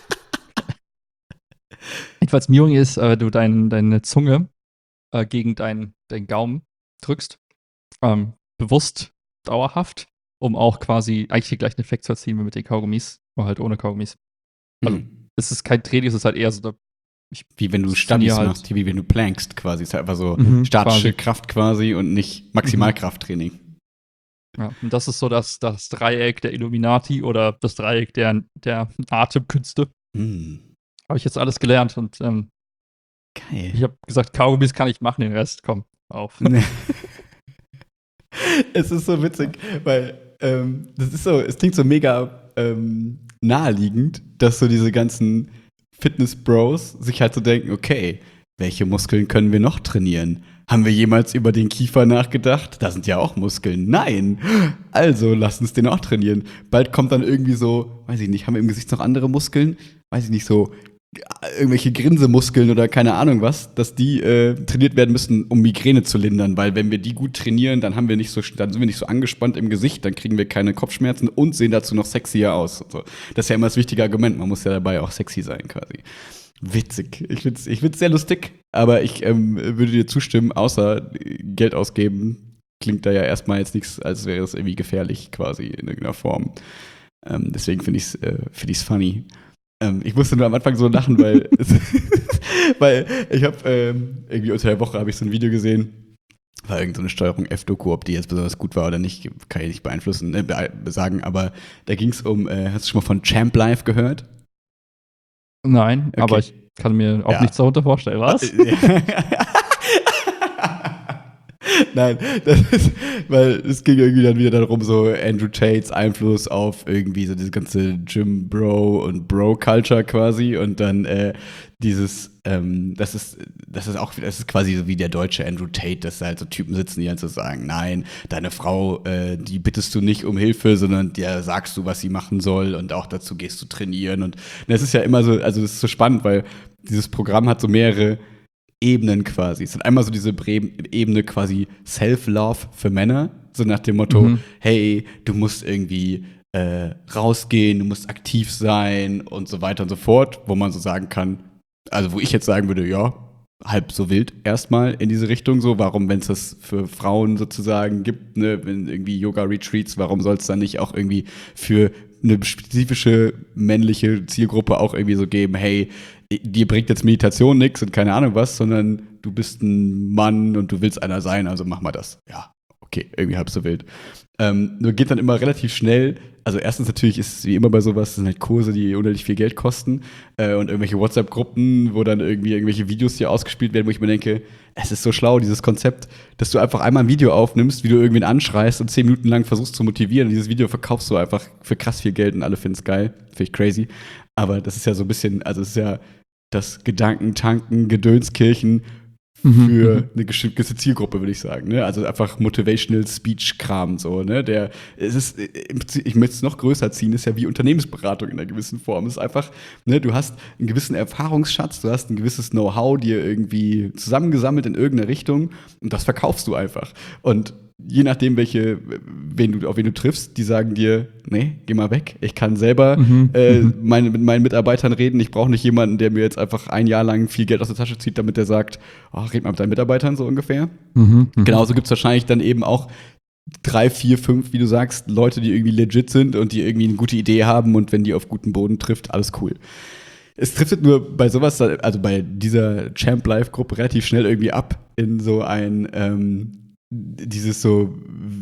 Jedenfalls Mewing ist, wenn du deine Zunge gegen deinen Gaumen drückst, bewusst, dauerhaft, um auch quasi eigentlich den gleichen Effekt zu erzielen wie mit den Kaugummis, aber halt ohne Kaugummis. Also, es ist kein Training, es ist halt eher so, wie wenn du Stunnies machst, wie wenn du plankst quasi. Es ist halt einfach so statische Kraft quasi und nicht Maximalkrafttraining. Ja, und das ist so das Dreieck der Illuminati oder das Dreieck der Atemkünste. Habe ich jetzt alles gelernt und geil. Ich habe gesagt, Kaugummis kann ich machen, den Rest, komm, auf. Es ist so witzig, weil das ist so, es klingt so mega naheliegend, dass so diese ganzen Fitness-Bros sich halt so denken, okay, welche Muskeln können wir noch trainieren? Haben wir jemals über den Kiefer nachgedacht? Da sind ja auch Muskeln. Nein! Also, lass uns den auch trainieren. Bald kommt dann irgendwie so, weiß ich nicht, haben wir im Gesicht noch andere Muskeln? Weiß ich nicht, so irgendwelche Grinsemuskeln oder keine Ahnung was, dass die trainiert werden müssen, um Migräne zu lindern, weil wenn wir die gut trainieren, dann sind wir nicht so angespannt im Gesicht, dann kriegen wir keine Kopfschmerzen und sehen dazu noch sexier aus. So. Das ist ja immer das wichtige Argument, man muss ja dabei auch sexy sein quasi. Witzig. Ich find's sehr lustig, aber ich würde dir zustimmen, außer Geld ausgeben, klingt da ja erstmal jetzt nichts, als wäre es irgendwie gefährlich quasi in irgendeiner Form. Deswegen finde ich's funny. Ich musste nur am Anfang so lachen, weil ich habe irgendwie unter der Woche habe ich so ein Video gesehen, war irgendeine Steuerung F-Doku, ob die jetzt besonders gut war oder nicht, kann ich nicht beeinflussen, sagen, aber da ging es um, hast du schon mal von Champ Life gehört? Nein, okay. Aber ich kann mir auch nichts darunter vorstellen, was? Nein, das ist, weil es ging irgendwie dann wieder darum, so Andrew Tates Einfluss auf irgendwie so diese ganze Gym-Bro und Bro-Culture quasi und dann das ist quasi so wie der deutsche Andrew Tate, dass da halt so Typen sitzen, die halt so sagen, nein, deine Frau, die bittest du nicht um Hilfe, sondern der sagst du, was sie machen soll und auch dazu gehst du trainieren und das ist ja immer so, also das ist so spannend, weil dieses Programm hat so mehrere Ebenen quasi. Es hat einmal so diese Ebene quasi Self-Love für Männer, so nach dem Motto, hey, du musst irgendwie rausgehen, du musst aktiv sein und so weiter und so fort, wo man so sagen kann, also wo ich jetzt sagen würde, ja, halb so wild erstmal in diese Richtung so, warum, wenn es das für Frauen sozusagen gibt, ne, wenn irgendwie Yoga-Retreats, warum soll es dann nicht auch irgendwie für eine spezifische männliche Zielgruppe auch irgendwie so geben, hey, dir bringt jetzt Meditation nichts und keine Ahnung was, sondern du bist ein Mann und du willst einer sein, also mach mal das. Ja, okay, irgendwie halb so wild. Nur geht dann immer relativ schnell. Also erstens natürlich ist es wie immer bei sowas, das sind halt Kurse, die unendlich viel Geld kosten und irgendwelche WhatsApp-Gruppen, wo dann irgendwie irgendwelche Videos hier ausgespielt werden, wo ich mir denke, es ist so schlau, dieses Konzept, dass du einfach einmal ein Video aufnimmst, wie du irgendwen anschreist und 10 Minuten lang versuchst zu motivieren und dieses Video verkaufst du einfach für krass viel Geld und alle finden es geil. Finde ich crazy. Aber das ist ja so ein bisschen, also es ist ja das Gedankentanken, Gedönskirchen für eine gewisse Zielgruppe, würde ich sagen. Ne? Also einfach Motivational Speech-Kram so. Ne? Ich möchte es noch größer ziehen, ist ja wie Unternehmensberatung in einer gewissen Form. Es ist einfach, ne, du hast einen gewissen Erfahrungsschatz, du hast ein gewisses Know-how dir irgendwie zusammengesammelt in irgendeine Richtung und das verkaufst du einfach. Und je nachdem, auf wen du triffst, die sagen dir, nee, geh mal weg. Ich kann selber mit meinen Mitarbeitern reden. Ich brauche nicht jemanden, der mir jetzt einfach ein Jahr lang viel Geld aus der Tasche zieht, damit der sagt, red mal mit deinen Mitarbeitern, so ungefähr. Genauso gibt es wahrscheinlich dann eben auch 3, 4, 5, wie du sagst, Leute, die irgendwie legit sind und die irgendwie eine gute Idee haben und wenn die auf guten Boden trifft, alles cool. Es trifft nur bei sowas, also bei dieser Champ Life Gruppe relativ schnell irgendwie ab in so ein dieses so,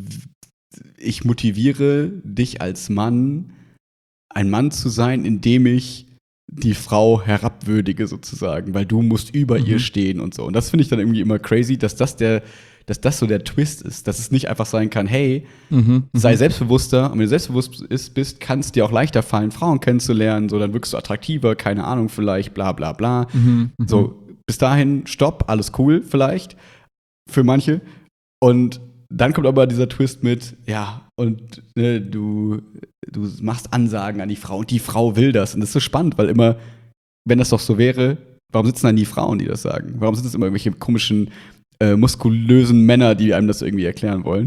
ich motiviere dich als Mann, ein Mann zu sein, indem ich die Frau herabwürdige sozusagen, weil du musst über ihr stehen und so. Und das finde ich dann irgendwie immer crazy, dass das so der Twist ist, dass es nicht einfach sein kann, hey, sei selbstbewusster und wenn du selbstbewusst bist, kann es dir auch leichter fallen, Frauen kennenzulernen, so, dann wirkst du attraktiver, keine Ahnung, vielleicht, bla bla bla. So, bis dahin, stopp, alles cool vielleicht, für manche. Und dann kommt aber dieser Twist mit, ja, und ne, du machst Ansagen an die Frau und die Frau will das. Und das ist so spannend, weil immer, wenn das doch so wäre, warum sitzen dann die Frauen, die das sagen? Warum sind es immer irgendwelche komischen, muskulösen Männer, die einem das irgendwie erklären wollen?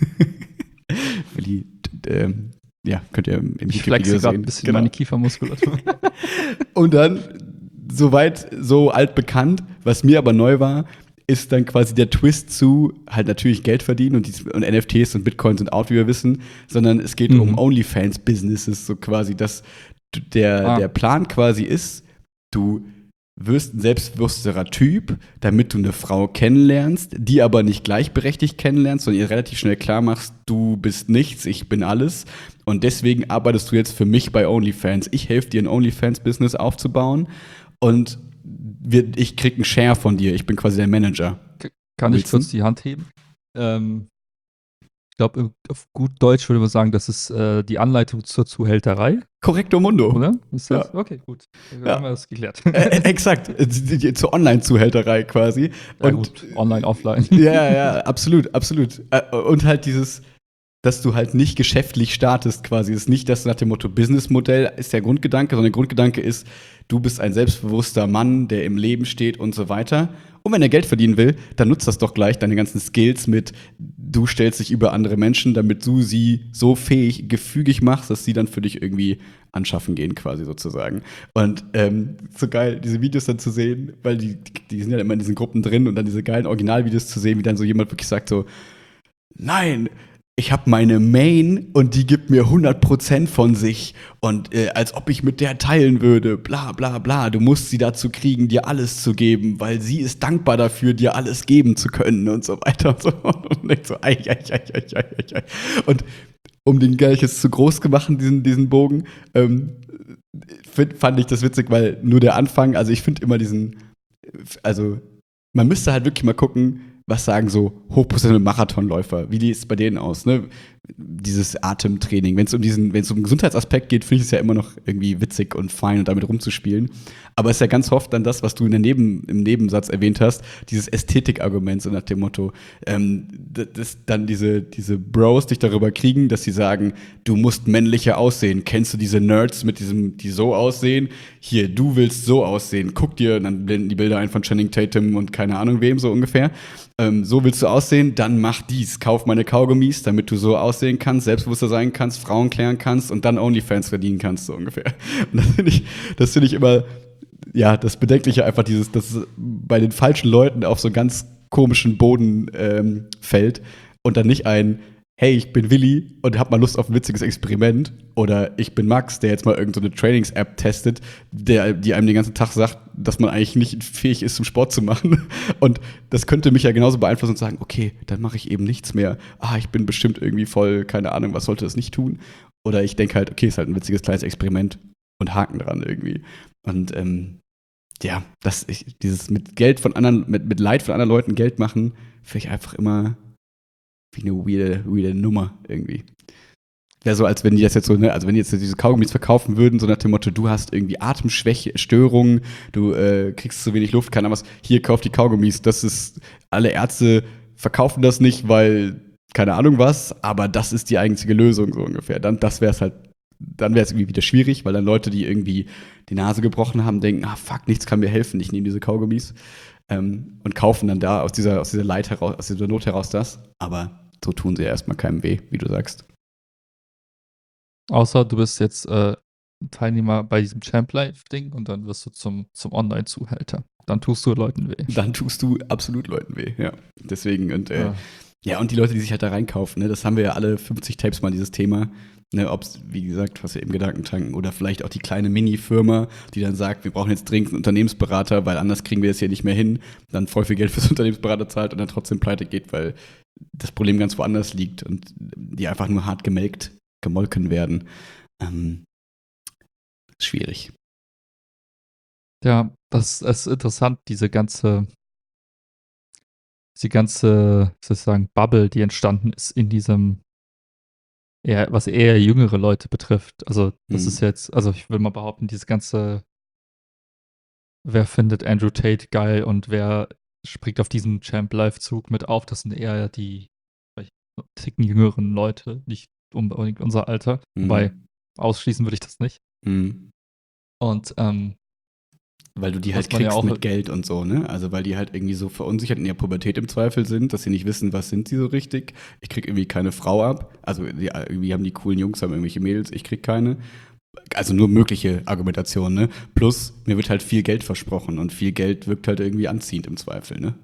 Ja, könnt ihr im YouTube-Video sehen. Ein bisschen meine Kiefermuskulatur. Und dann, soweit, so altbekannt, was mir aber neu war, ist dann quasi der Twist zu halt natürlich Geld verdienen und NFTs und Bitcoin sind out, wie wir wissen, sondern es geht um OnlyFans-Businesses, so quasi, dass der Plan quasi ist, du wirst ein selbstbewussterer Typ, damit du eine Frau kennenlernst, die aber nicht gleichberechtigt kennenlernst, sondern ihr relativ schnell klar machst, du bist nichts, ich bin alles und deswegen arbeitest du jetzt für mich bei OnlyFans. Ich helfe dir, ein OnlyFans-Business aufzubauen und ich krieg einen Share von dir. Ich bin quasi der Manager. Kann ich kurz die Hand heben? Ich glaube, auf gut Deutsch würde man sagen, das ist die Anleitung zur Zuhälterei. Korrekto mundo. Oder? Ist das? Ja. Okay, gut. Dann haben wir das geklärt. Exakt. Zur Online-Zuhälterei quasi. Ja, gut. Online, offline. Ja, absolut. Und halt dass du halt nicht geschäftlich startest quasi. Es ist nicht das nach dem Motto Businessmodell ist der Grundgedanke, sondern der Grundgedanke ist, du bist ein selbstbewusster Mann, der im Leben steht und so weiter. Und wenn er Geld verdienen will, dann nutzt das doch gleich deine ganzen Skills mit, du stellst dich über andere Menschen, damit du sie so gefügig machst, dass sie dann für dich irgendwie anschaffen gehen quasi sozusagen. Und so geil, diese Videos dann zu sehen, weil die sind ja immer in diesen Gruppen drin und dann diese geilen Originalvideos zu sehen, wie dann so jemand wirklich sagt so, nein, ich habe meine Main und die gibt mir 100% von sich und als ob ich mit der teilen würde, bla bla bla. Du musst sie dazu kriegen, dir alles zu geben, weil sie ist dankbar dafür, dir alles geben zu können und so weiter und so fort. Und ich so, ei. Und um den gleich jetzt zu groß gemacht, diesen Bogen, fand ich das witzig, weil nur der Anfang, also ich finde immer man müsste halt wirklich mal gucken, was sagen so hochprofessionelle Marathonläufer? Wie sieht es bei denen aus, ne? Dieses Atemtraining. Wenn es um den Gesundheitsaspekt geht, finde ich es ja immer noch irgendwie witzig und fein und damit rumzuspielen. Aber es ist ja ganz oft dann das, was du im Nebensatz erwähnt hast, dieses Ästhetikargument, so nach dem Motto, dass dann diese Bros dich darüber kriegen, dass sie sagen, du musst männlicher aussehen. Kennst du diese Nerds die so aussehen? Hier, du willst so aussehen. Guck dir, dann blenden die Bilder ein von Channing Tatum und keine Ahnung wem, so ungefähr. So willst du aussehen, dann mach dies. Kauf meine Kaugummis, damit du so aussehen kannst, selbstbewusster sein kannst, Frauen klären kannst und dann OnlyFans verdienen kannst, so ungefähr. Und das finde ich immer, ja, das Bedenkliche einfach dass es bei den falschen Leuten auf so einen ganz komischen Boden fällt und dann nicht hey, ich bin Willi und hab mal Lust auf ein witziges Experiment. Oder ich bin Max, der jetzt mal irgendeine Trainings-App testet, die einem den ganzen Tag sagt, dass man eigentlich nicht fähig ist, zum Sport zu machen. Und das könnte mich ja genauso beeinflussen und sagen, okay, dann mache ich eben nichts mehr. Ich bin bestimmt irgendwie voll, keine Ahnung, was sollte das nicht tun? Oder ich denke halt, okay, ist halt ein witziges kleines Experiment und Haken dran irgendwie. Und ja, dieses mit Geld von anderen, mit Leid von anderen Leuten Geld machen, finde ich einfach immer wie eine weirde Nummer irgendwie. Wäre so, als wenn die das jetzt so, ne, also wenn die jetzt diese Kaugummis verkaufen würden, so nach dem Motto, du hast irgendwie Atemschwäche, Störungen, du kriegst zu wenig Luft, keine Ahnung was, hier, kauf die Kaugummis. Alle Ärzte verkaufen das nicht, weil, keine Ahnung was, aber das ist die einzige Lösung, so ungefähr. Dann wäre es irgendwie wieder schwierig, weil dann Leute, die irgendwie die Nase gebrochen haben, denken, fuck, nichts kann mir helfen, ich nehme diese Kaugummis und kaufen dann da aus dieser Not heraus das. Aber so tun sie ja erstmal keinem weh, wie du sagst. Außer du bist jetzt Teilnehmer bei diesem Champ Life-Ding und dann wirst du zum Online-Zuhälter. Dann tust du Leuten weh. Dann tust du absolut Leuten weh, ja. Deswegen, und und die Leute, die sich halt da reinkaufen, ne, das haben wir ja alle 50 Tapes mal, dieses Thema. Ne, ob es, wie gesagt, was ja eben Gedankentanken oder vielleicht auch die kleine Mini-Firma, die dann sagt, wir brauchen jetzt dringend einen Unternehmensberater, weil anders kriegen wir es hier nicht mehr hin, dann voll viel Geld fürs Unternehmensberater zahlt und dann trotzdem pleite geht, weil das Problem ganz woanders liegt und die einfach nur hart gemolken werden. Schwierig. Ja, das ist interessant, diese ganze, wie soll ich sagen, Bubble, die entstanden ist in diesem, was eher jüngere Leute betrifft. Also, das ist jetzt, also ich will mal behaupten, diese ganze, wer findet Andrew Tate geil und wer springt auf diesen Champ-Life-Zug mit auf, das sind eher die vielleicht ticken jüngeren Leute, nicht unbedingt unser Alter. Wobei, ausschließen würde ich das nicht. Und weil du die halt kriegst mit Geld und so, ne? Also weil die halt irgendwie so verunsichert in ihrer Pubertät im Zweifel sind, dass sie nicht wissen, was sind sie so richtig. Ich krieg irgendwie keine Frau ab. Also irgendwie haben die coolen Jungs, haben irgendwelche Mädels, ich krieg keine. Also nur mögliche Argumentationen, ne? Plus, mir wird halt viel Geld versprochen und viel Geld wirkt halt irgendwie anziehend im Zweifel, ne?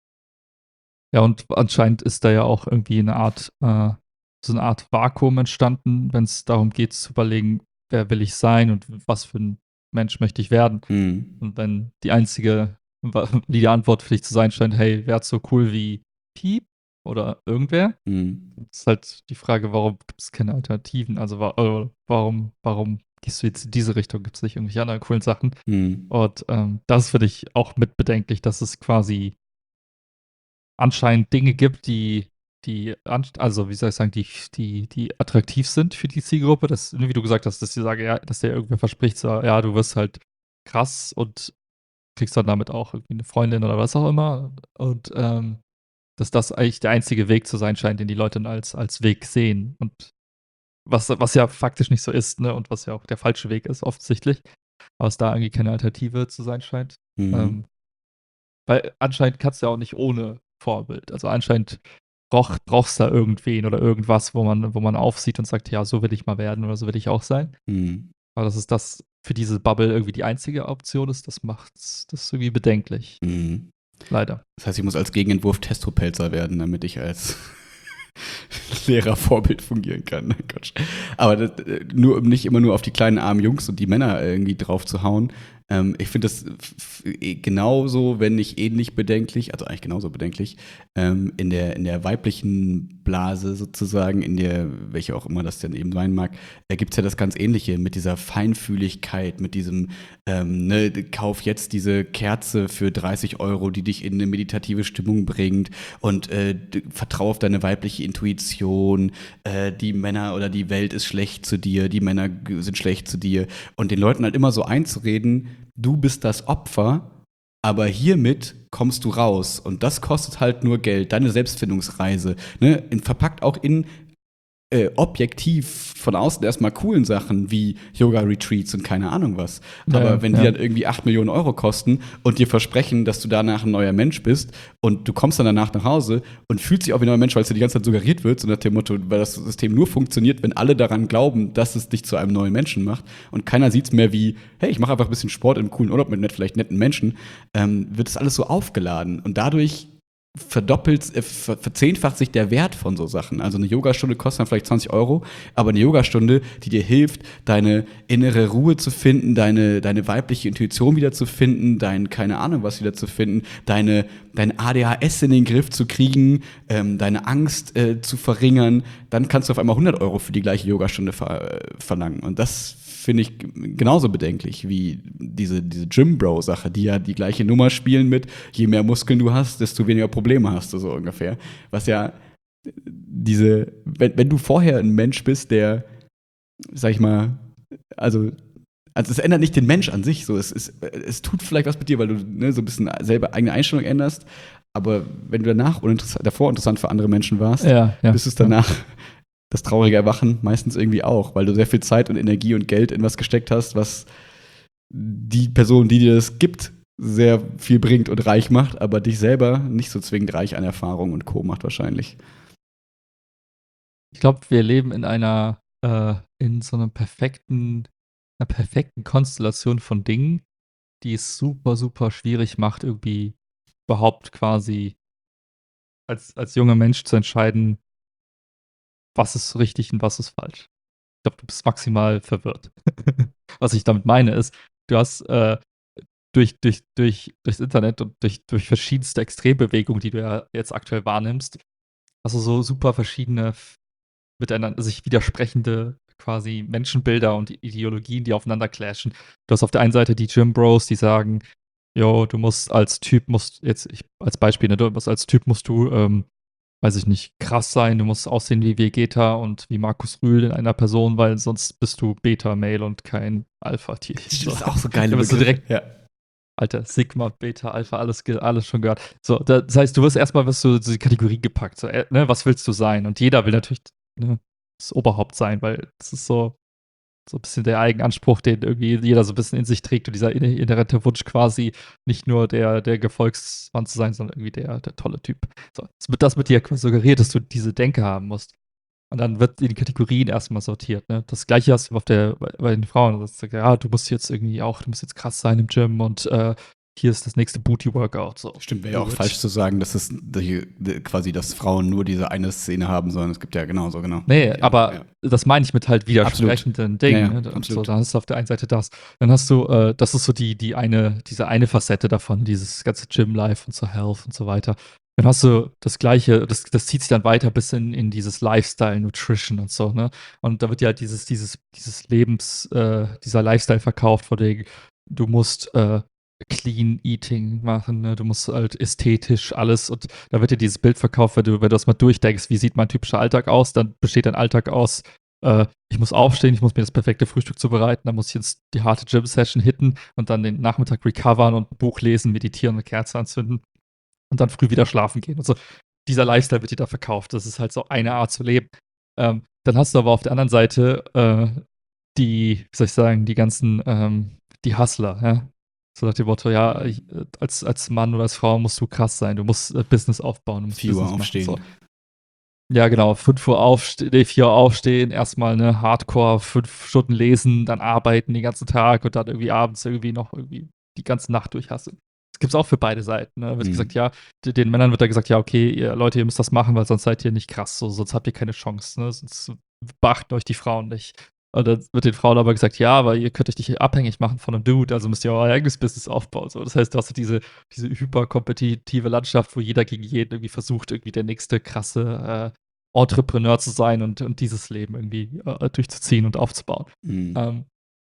Ja, und anscheinend ist da ja auch irgendwie so eine Art Vakuum entstanden, wenn es darum geht zu überlegen, wer will ich sein und was für ein Mensch möchte ich werden. Und wenn die Antwort für dich zu sein scheint, hey, wär's so cool wie Piep oder irgendwer, ist halt die Frage, warum gibt es keine Alternativen? Also warum gehst du jetzt in diese Richtung? Gibt es nicht irgendwelche anderen coolen Sachen? Und das finde ich auch mit bedenklich, dass es quasi anscheinend Dinge gibt, also wie soll ich sagen, die attraktiv sind für die Zielgruppe. Das, wie du gesagt hast, dass sie sagen, ja, dass der irgendwer verspricht, so, ja, du wirst halt krass und kriegst dann damit auch irgendwie eine Freundin oder was auch immer. Und dass das eigentlich der einzige Weg zu sein scheint, den die Leute als Weg sehen. Und was ja faktisch nicht so ist, ne? Und was ja auch der falsche Weg ist, offensichtlich. Aber es da irgendwie keine Alternative zu sein scheint. Weil anscheinend kannst du ja auch nicht ohne Vorbild. Also anscheinend brauchst du da irgendwen oder irgendwas, wo man aufsieht und sagt, ja, so will ich mal werden oder so will ich auch sein. Aber dass es das für diese Bubble irgendwie die einzige Option ist, das macht das irgendwie bedenklich. Leider. Das heißt, ich muss als Gegenentwurf Testopelzer werden, damit ich als Lehrervorbild fungieren kann. Aber nicht immer nur auf die kleinen armen Jungs und die Männer irgendwie drauf zu hauen. Ich finde das genauso, wenn nicht ähnlich bedenklich, also eigentlich genauso bedenklich, in der weiblichen Blase sozusagen, in der, welche auch immer das denn eben sein mag, gibt es ja das ganz Ähnliche mit dieser Feinfühligkeit, mit diesem, ne, kauf jetzt diese Kerze für 30 Euro, die dich in eine meditative Stimmung bringt und vertrau auf deine weibliche Intuition, die Männer oder die Welt ist schlecht zu dir, die Männer sind schlecht zu dir und den Leuten halt immer so einzureden, du bist das Opfer, aber hiermit kommst du raus. Und das kostet halt nur Geld, deine Selbstfindungsreise. Ne? Verpackt auch in objektiv von außen erstmal coolen Sachen wie Yoga-Retreats und keine Ahnung was. Aber wenn die dann irgendwie 8 Millionen Euro kosten und dir versprechen, dass du danach ein neuer Mensch bist und du kommst dann danach nach Hause und fühlst dich auch wie ein neuer Mensch, weil es dir die ganze Zeit suggeriert wird, so nach dem Motto, weil das System nur funktioniert, wenn alle daran glauben, dass es dich zu einem neuen Menschen macht und keiner sieht es mehr wie, hey, ich mache einfach ein bisschen Sport im coolen Urlaub mit vielleicht netten Menschen, wird es alles so aufgeladen und dadurch verzehnfacht sich der Wert von so Sachen. Also eine Yogastunde kostet dann vielleicht 20 Euro, aber eine Yogastunde, die dir hilft, deine innere Ruhe zu finden, deine weibliche Intuition wiederzufinden, keine Ahnung was wiederzufinden, dein ADHS in den Griff zu kriegen, deine Angst zu verringern, dann kannst du auf einmal 100 Euro für die gleiche Yogastunde verlangen. Und das finde ich genauso bedenklich wie diese Gym-Bro-Sache, die ja die gleiche Nummer spielen mit, je mehr Muskeln du hast, desto weniger Probleme hast du so ungefähr. Was ja wenn du vorher ein Mensch bist, der, sag ich mal, also es ändert nicht den Mensch an sich, so es tut vielleicht was mit dir, weil du so ein bisschen selber eigene Einstellung änderst, aber wenn du davor interessant für andere Menschen warst, bist es danach das traurige Erwachen meistens irgendwie auch, weil du sehr viel Zeit und Energie und Geld in was gesteckt hast, was die Person, die dir das gibt, sehr viel bringt und reich macht, aber dich selber nicht so zwingend reich an Erfahrung und Co. macht wahrscheinlich. Ich glaube, wir leben in in so einer perfekten Konstellation von Dingen, die es super, super schwierig macht, irgendwie überhaupt quasi als junger Mensch zu entscheiden, was ist richtig und was ist falsch. Ich glaube, du bist maximal verwirrt. Was ich damit meine ist, du hast durchs Internet und durch verschiedenste Extrembewegungen, die du ja jetzt aktuell wahrnimmst, hast du so super verschiedene miteinander sich widersprechende quasi Menschenbilder und Ideologien, die aufeinander clashen. Du hast auf der einen Seite die Gym Bros, die sagen, jo, du musst als Typ, als Beispiel, ne, als Typ musst du, weiß ich nicht, krass sein, du musst aussehen wie Vegeta und wie Markus Rühl in einer Person, weil sonst bist du Beta-Male und kein Alpha-Tier. Das ist auch so geil. Da bist du direkt, Alter, Sigma, Beta, Alpha, alles schon gehört. So, das heißt, du wirst erstmal so die Kategorie gepackt, so, ne, was willst du sein? Und jeder will natürlich das Oberhaupt sein, weil das ist so ein bisschen der Eigenanspruch, den irgendwie jeder so ein bisschen in sich trägt und dieser inhärente Wunsch quasi nicht nur der Gefolgsmann zu sein, sondern irgendwie der tolle Typ. So, das wird dir suggeriert, dass du diese Denke haben musst. Und dann wird in die Kategorien erstmal sortiert. Ne? Das Gleiche hast du bei den Frauen. Das sagt, ja, du musst jetzt krass sein im Gym und hier ist das nächste Booty-Workout. So. Stimmt, wäre ja auch falsch zu sagen, dass es quasi, dass Frauen nur diese eine Szene haben, sondern es gibt ja genauso, genau. Nee, aber das meine ich mit halt widersprechenden Dingen. Ja, ne? Und so, dann hast du auf der einen Seite das. Dann hast du, das ist so diese eine Facette davon, dieses ganze Gym-Life und so Health und so weiter. Dann hast du das Gleiche, das zieht sich dann weiter bis in dieses Lifestyle, Nutrition und so, ne? Und da wird ja halt dieses dieser Lifestyle verkauft, von dem du musst Clean Eating machen, ne? Du musst halt ästhetisch alles und da wird dir dieses Bild verkauft, wenn du das mal durchdenkst, wie sieht mein typischer Alltag aus, dann besteht dein Alltag aus, ich muss aufstehen, ich muss mir das perfekte Frühstück zubereiten, dann muss ich jetzt die harte Gym-Session hitten und dann den Nachmittag recovern und ein Buch lesen, meditieren und eine Kerze anzünden und dann früh wieder schlafen gehen und so. Dieser Lifestyle wird dir da verkauft, das ist halt so eine Art zu leben. Dann hast du aber auf der anderen Seite wie soll ich sagen, die ganzen, die Hustler, ja. So nach dem Motto, ja, als Mann oder als Frau musst du krass sein, du musst Business aufbauen, du musst 4 Uhr Business aufstehen. Machen, so. Ja, genau, 5 Uhr 4 Uhr aufstehen, erstmal eine Hardcore 5 Stunden lesen, dann arbeiten den ganzen Tag und dann irgendwie abends irgendwie noch die ganze Nacht durchhasseln. Das gibt's auch für beide Seiten. Ne? Da wird gesagt, ja, den Männern wird da gesagt, ja, okay, Leute, ihr müsst das machen, weil sonst seid ihr nicht krass, so, sonst habt ihr keine Chance, ne? Sonst beachten euch die Frauen nicht. Und dann wird den Frauen aber gesagt, ja, aber ihr könnt euch nicht abhängig machen von einem Dude, also müsst ihr euer eigenes Business aufbauen. So. Das heißt, du hast so diese hyperkompetitive Landschaft, wo jeder gegen jeden irgendwie versucht, irgendwie der nächste krasse Entrepreneur zu sein und dieses Leben irgendwie durchzuziehen und aufzubauen. Mhm.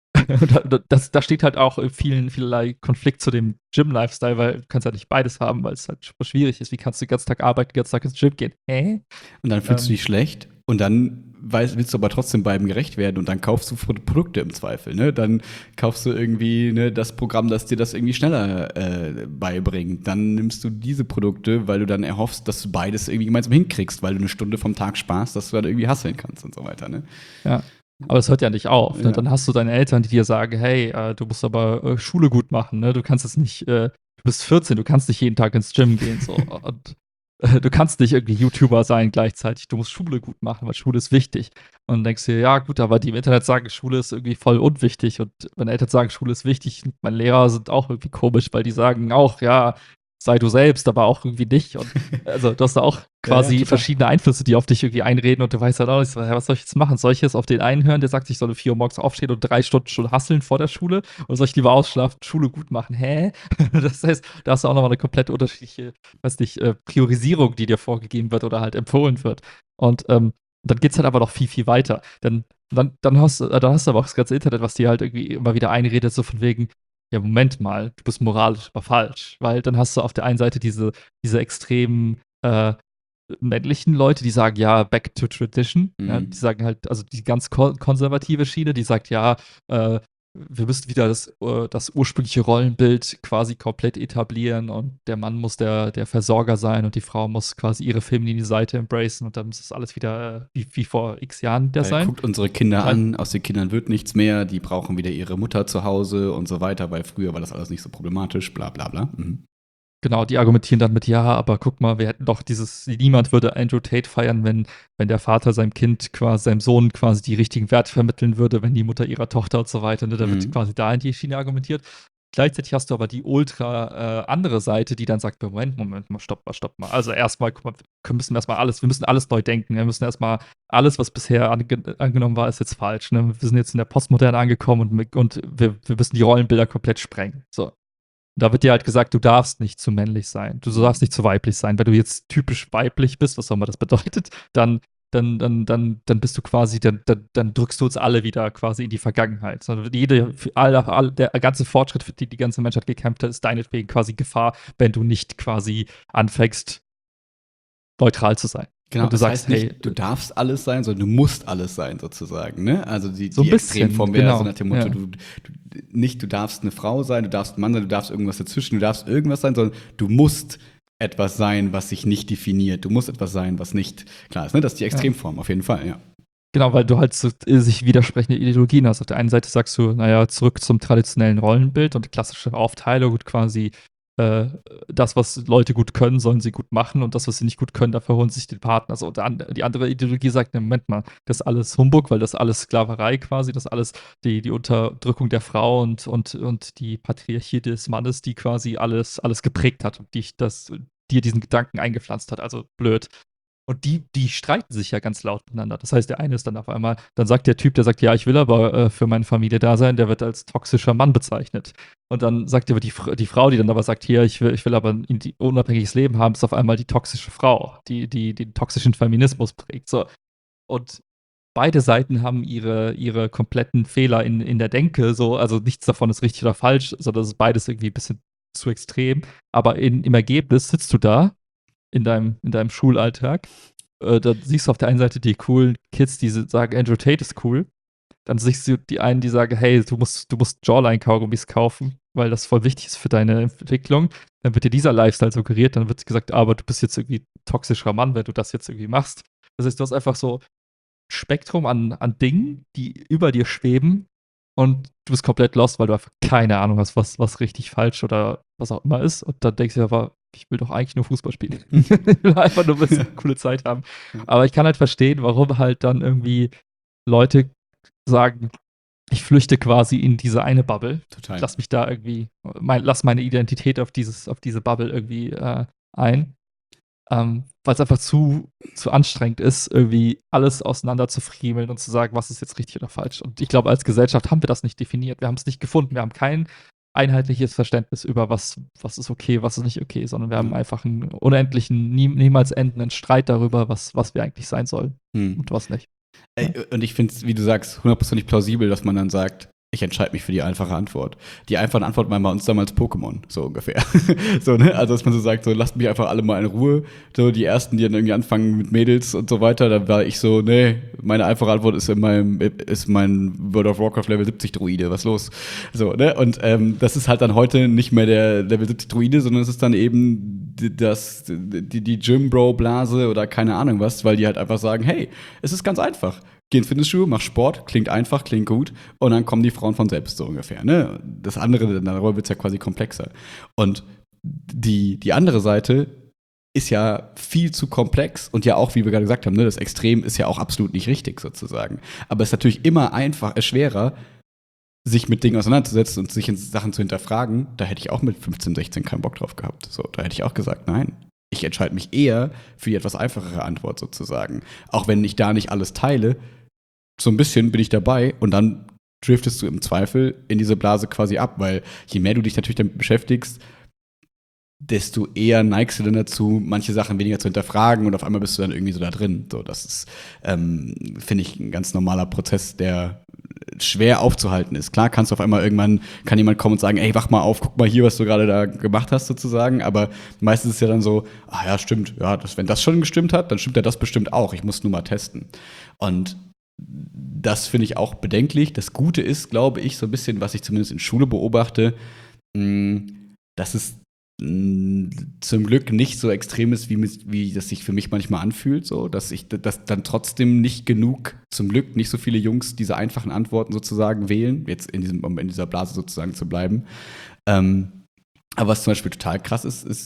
Da steht halt auch vielerlei Konflikt zu dem Gym-Lifestyle, weil du kannst halt nicht beides haben, weil es halt super schwierig ist. Wie kannst du den ganzen Tag arbeiten, den ganzen Tag ins Gym gehen? Und dann fühlst du dich schlecht und dann willst du aber trotzdem beidem gerecht werden und dann kaufst du Produkte im Zweifel. Ne? Dann kaufst du irgendwie das Programm, das dir das irgendwie schneller beibringt. Dann nimmst du diese Produkte, weil du dann erhoffst, dass du beides irgendwie gemeinsam hinkriegst, weil du eine Stunde vom Tag sparst, dass du dann irgendwie hasseln kannst und so weiter. Ne? Ja. Aber es hört ja nicht auf. Ne? Ja. Dann hast du deine Eltern, die dir sagen, hey, du musst aber Schule gut machen. Ne? Du kannst es nicht, du bist 14, du kannst nicht jeden Tag ins Gym gehen. So. Und du kannst nicht irgendwie YouTuber sein gleichzeitig. Du musst Schule gut machen, weil Schule ist wichtig. Und dann denkst du dir, ja gut, aber die im Internet sagen, Schule ist irgendwie voll unwichtig. Und wenn Eltern sagen, Schule ist wichtig, meine Lehrer sind auch irgendwie komisch, weil die sagen auch, ja, sei du selbst, aber auch irgendwie nicht. Und also du hast da auch quasi total. verschiedene Einflüsse, die auf dich irgendwie einreden und du weißt halt auch nicht, was soll ich jetzt machen? Soll ich jetzt auf den einen hören, der sagt, ich soll um 4 Uhr morgens aufstehen und 3 Stunden schon hasseln vor der Schule? Oder soll ich lieber ausschlafen, Schule gut machen? Hä? Das heißt, da hast du auch nochmal eine komplett unterschiedliche, weiß nicht, Priorisierung, die dir vorgegeben wird oder halt empfohlen wird. Und dann geht's halt aber noch viel, viel weiter. Dann hast du aber auch das ganze Internet, was dir halt irgendwie immer wieder einredet, so von wegen, ja, Moment mal, du bist moralisch aber falsch. Weil dann hast du auf der einen Seite diese extremen männlichen Leute, die sagen, ja, back to tradition. Ja, die sagen halt, also die ganz konservative Schiene, die sagt, ja, wir müssen wieder das ursprüngliche Rollenbild quasi komplett etablieren und der Mann muss der Versorger sein und die Frau muss quasi ihre feminine Seite embracen und dann muss das alles wieder wie vor x Jahren sein. Guckt unsere Kinder an, aus den Kindern wird nichts mehr, die brauchen wieder ihre Mutter zu Hause und so weiter, weil früher war das alles nicht so problematisch, bla bla bla. Genau, die argumentieren dann mit, ja, aber guck mal, wir hätten doch niemand würde Andrew Tate feiern, wenn der Vater seinem Sohn quasi die richtigen Werte vermitteln würde, wenn die Mutter ihrer Tochter und so weiter, ne, da wird quasi da in die Schiene argumentiert. Gleichzeitig hast du aber die ultra andere Seite, die dann sagt, Moment mal, stopp mal. Also erstmal, guck mal, wir müssen alles neu denken. Wir müssen erstmal alles, was bisher angenommen war, ist jetzt falsch. Ne? Wir sind jetzt in der Postmoderne angekommen und wir müssen die Rollenbilder komplett sprengen. So. Da wird dir halt gesagt, du darfst nicht zu männlich sein. Du darfst nicht zu weiblich sein. Wenn du jetzt typisch weiblich bist, was auch immer das bedeutet, dann bist du quasi, dann drückst du uns alle wieder quasi in die Vergangenheit. Also der ganze Fortschritt, für die ganze Menschheit gekämpft hat, ist deinetwegen quasi Gefahr, wenn du nicht quasi anfängst, neutral zu sein. Genau, und du sagst, nicht, hey, du darfst alles sein, sondern du musst alles sein, sozusagen. Ne? Also die so ein bisschen, Extremform wäre genau. so nach dem Motto, Ja. du darfst eine Frau sein, du darfst ein Mann sein, du darfst irgendwas dazwischen, du darfst irgendwas sein, sondern du musst etwas sein, was sich nicht definiert. Du musst etwas sein, was nicht klar ist. Ne? Das ist die Extremform, auf jeden Fall, ja. Genau, weil du halt so sich widersprechende Ideologien hast. Auf der einen Seite sagst du, naja, zurück zum traditionellen Rollenbild und klassische Aufteilung und quasi das, was Leute gut können, sollen sie gut machen und das, was sie nicht gut können, dafür holen sich den Partner. Also die andere Ideologie sagt, Moment mal, das ist alles Humbug, weil das alles Sklaverei quasi, das alles die Unterdrückung der Frau und die Patriarchie des Mannes, die quasi alles geprägt hat und dir diesen Gedanken eingepflanzt hat. Also blöd. Und die streiten sich ja ganz laut miteinander. Das heißt, der eine ist dann auf einmal, dann sagt der Typ, der sagt, ja, ich will aber für meine Familie da sein, der wird als toxischer Mann bezeichnet. Und dann sagt aber die Frau, die dann aber sagt, hier, ich will aber ein unabhängiges Leben haben, ist auf einmal die toxische Frau, die den toxischen Feminismus prägt. So. Und beide Seiten haben ihre kompletten Fehler in der Denke, so, also nichts davon ist richtig oder falsch, sondern es ist beides irgendwie ein bisschen zu extrem. Aber im Ergebnis sitzt du da in deinem Schulalltag. Da siehst du auf der einen Seite die coolen Kids, die sagen, Andrew Tate ist cool. Dann siehst du die einen, die sagen, hey, du musst Jawline-Kaugummis kaufen, weil das voll wichtig ist für deine Entwicklung. Dann wird dir dieser Lifestyle suggeriert, dann wird gesagt, aber du bist jetzt irgendwie toxischer Mann, wenn du das jetzt irgendwie machst. Das heißt, du hast einfach so ein Spektrum an Dingen, die über dir schweben und du bist komplett lost, weil du einfach keine Ahnung hast, was richtig falsch oder was auch immer ist. Und dann denkst du dir aber, ich will doch eigentlich nur Fußball spielen. Ich will einfach nur ein bisschen eine coole Zeit haben. Aber ich kann halt verstehen, warum halt dann irgendwie Leute sagen, ich flüchte quasi in diese eine Bubble. Total. Lass mich da irgendwie, lass meine Identität auf diese Bubble irgendwie ein. Weil es einfach zu anstrengend ist, irgendwie alles auseinander zu friemeln und zu sagen, was ist jetzt richtig oder falsch. Und ich glaube, als Gesellschaft haben wir das nicht definiert. Wir haben es nicht gefunden. Wir haben keinen einheitliches Verständnis über was ist okay, was ist nicht okay, sondern wir haben einfach einen unendlichen, niemals endenden Streit darüber, was wir eigentlich sein sollen und was nicht. Und ich finde es, wie du sagst, 100% plausibel, dass man dann sagt, ich entscheide mich für die einfache Antwort. Die einfache Antwort war bei uns damals Pokémon, so ungefähr. So, ne? Also, dass man so sagt, so, lasst mich einfach alle mal in Ruhe. So, die ersten, die dann irgendwie anfangen mit Mädels und so weiter, da war ich so, nee, meine einfache Antwort ist mein World of Warcraft Level 70 Druide, was los? So, ne? Und das ist halt dann heute nicht mehr der Level 70 Druide, sondern es ist dann eben die Gym-Bro-Blase oder keine Ahnung was, weil die halt einfach sagen, hey, es ist ganz einfach. Geh ins Fitnessstudio, mach Sport, klingt einfach, klingt gut und dann kommen die Frauen von selbst so ungefähr. Ne? Das andere, darüber wird es ja quasi komplexer. Und die andere Seite ist ja viel zu komplex und ja auch, wie wir gerade gesagt haben, ne, das Extrem ist ja auch absolut nicht richtig sozusagen. Aber es ist natürlich immer schwerer, sich mit Dingen auseinanderzusetzen und sich in Sachen zu hinterfragen. Da hätte ich auch mit 15, 16 keinen Bock drauf gehabt. So, da hätte ich auch gesagt, nein. Ich entscheide mich eher für die etwas einfachere Antwort sozusagen. Auch wenn ich da nicht alles teile, so ein bisschen bin ich dabei und dann driftest du im Zweifel in diese Blase quasi ab, weil je mehr du dich natürlich damit beschäftigst, desto eher neigst du dann dazu, manche Sachen weniger zu hinterfragen und auf einmal bist du dann irgendwie so da drin. So, das ist, finde ich, ein ganz normaler Prozess, der schwer aufzuhalten ist. Klar kannst du auf einmal irgendwann, kann jemand kommen und sagen, ey, wach mal auf, guck mal hier, was du gerade da gemacht hast sozusagen, aber meistens ist es ja dann so, ah ja, stimmt, ja, wenn das schon gestimmt hat, dann stimmt ja das bestimmt auch, ich muss nur mal testen. Und das finde ich auch bedenklich. Das Gute ist, glaube ich, so ein bisschen, was ich zumindest in Schule beobachte, dass es zum Glück nicht so extrem ist, wie das sich für mich manchmal anfühlt, so, dass dann trotzdem nicht genug, zum Glück nicht so viele Jungs diese einfachen Antworten sozusagen wählen, jetzt um in dieser Blase sozusagen zu bleiben. Aber was zum Beispiel total krass ist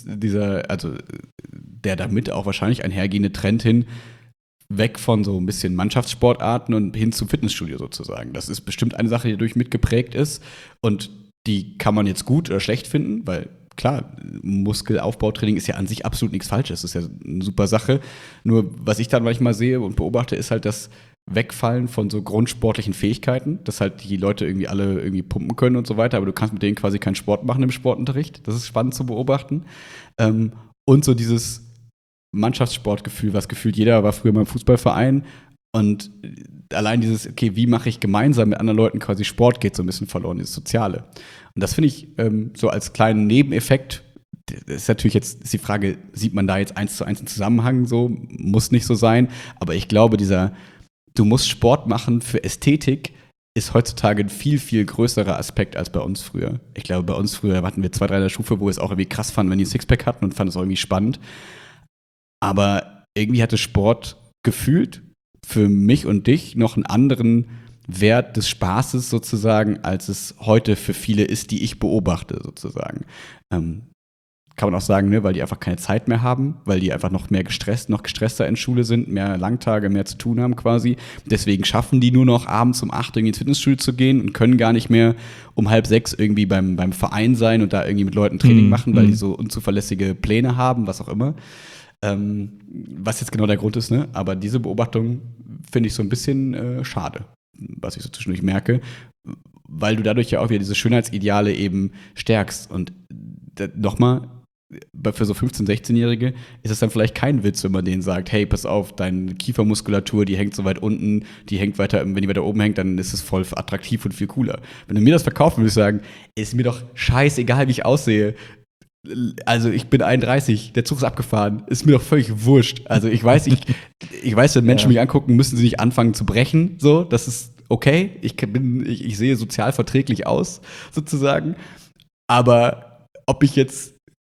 der damit auch wahrscheinlich einhergehende Trend hin, weg von so ein bisschen Mannschaftssportarten und hin zum Fitnessstudio sozusagen. Das ist bestimmt eine Sache, die dadurch mitgeprägt ist und die kann man jetzt gut oder schlecht finden, weil klar, Muskelaufbautraining ist ja an sich absolut nichts Falsches. Das ist ja eine super Sache. Nur, was ich dann manchmal sehe und beobachte, ist halt das Wegfallen von so grundsportlichen Fähigkeiten, dass halt die Leute irgendwie alle irgendwie pumpen können und so weiter, aber du kannst mit denen quasi keinen Sport machen im Sportunterricht. Das ist spannend zu beobachten. Und so dieses Mannschaftssportgefühl, was gefühlt jeder war früher mal im Fußballverein und allein dieses, okay, wie mache ich gemeinsam mit anderen Leuten quasi Sport, geht so ein bisschen verloren, dieses Soziale. Und das finde ich so als kleinen Nebeneffekt, das ist natürlich jetzt ist die Frage, sieht man da jetzt 1:1 einen Zusammenhang so, muss nicht so sein, aber ich glaube, du musst Sport machen für Ästhetik, ist heutzutage ein viel, viel größerer Aspekt als bei uns früher. Ich glaube, bei uns früher hatten wir 2, 3 in der Stufe, wo wir es auch irgendwie krass fanden, wenn die ein Sixpack hatten und fanden es auch irgendwie spannend. Aber irgendwie hatte Sport gefühlt für mich und dich noch einen anderen Wert des Spaßes sozusagen, als es heute für viele ist, die ich beobachte sozusagen. Kann man auch sagen, ne, weil die einfach keine Zeit mehr haben, weil die einfach noch gestresster in Schule sind, mehr Langtage, mehr zu tun haben quasi. Deswegen schaffen die nur noch abends um 8 irgendwie ins Fitnessstudio zu gehen und können gar nicht mehr um 5:30 irgendwie beim Verein sein und da irgendwie mit Leuten Training machen, weil die so unzuverlässige Pläne haben, was auch immer. Was jetzt genau der Grund ist, ne? Aber diese Beobachtung finde ich so ein bisschen schade, was ich so zwischendurch merke, weil du dadurch ja auch wieder diese Schönheitsideale eben stärkst. Und nochmal, für so 15-, 16-Jährige ist es dann vielleicht kein Witz, wenn man denen sagt, hey, pass auf, deine Kiefermuskulatur, die hängt so weit unten, die hängt weiter, wenn die weiter oben hängt, dann ist es voll attraktiv und viel cooler. Wenn du mir das verkaufst, würde ich sagen, ist mir doch scheißegal, wie ich aussehe. Also ich bin 31, der Zug ist abgefahren, ist mir doch völlig wurscht. Also ich weiß, wenn Menschen mich angucken, müssen sie nicht anfangen zu brechen, so, das ist okay. Ich sehe sozial verträglich aus, sozusagen. Aber ob ich jetzt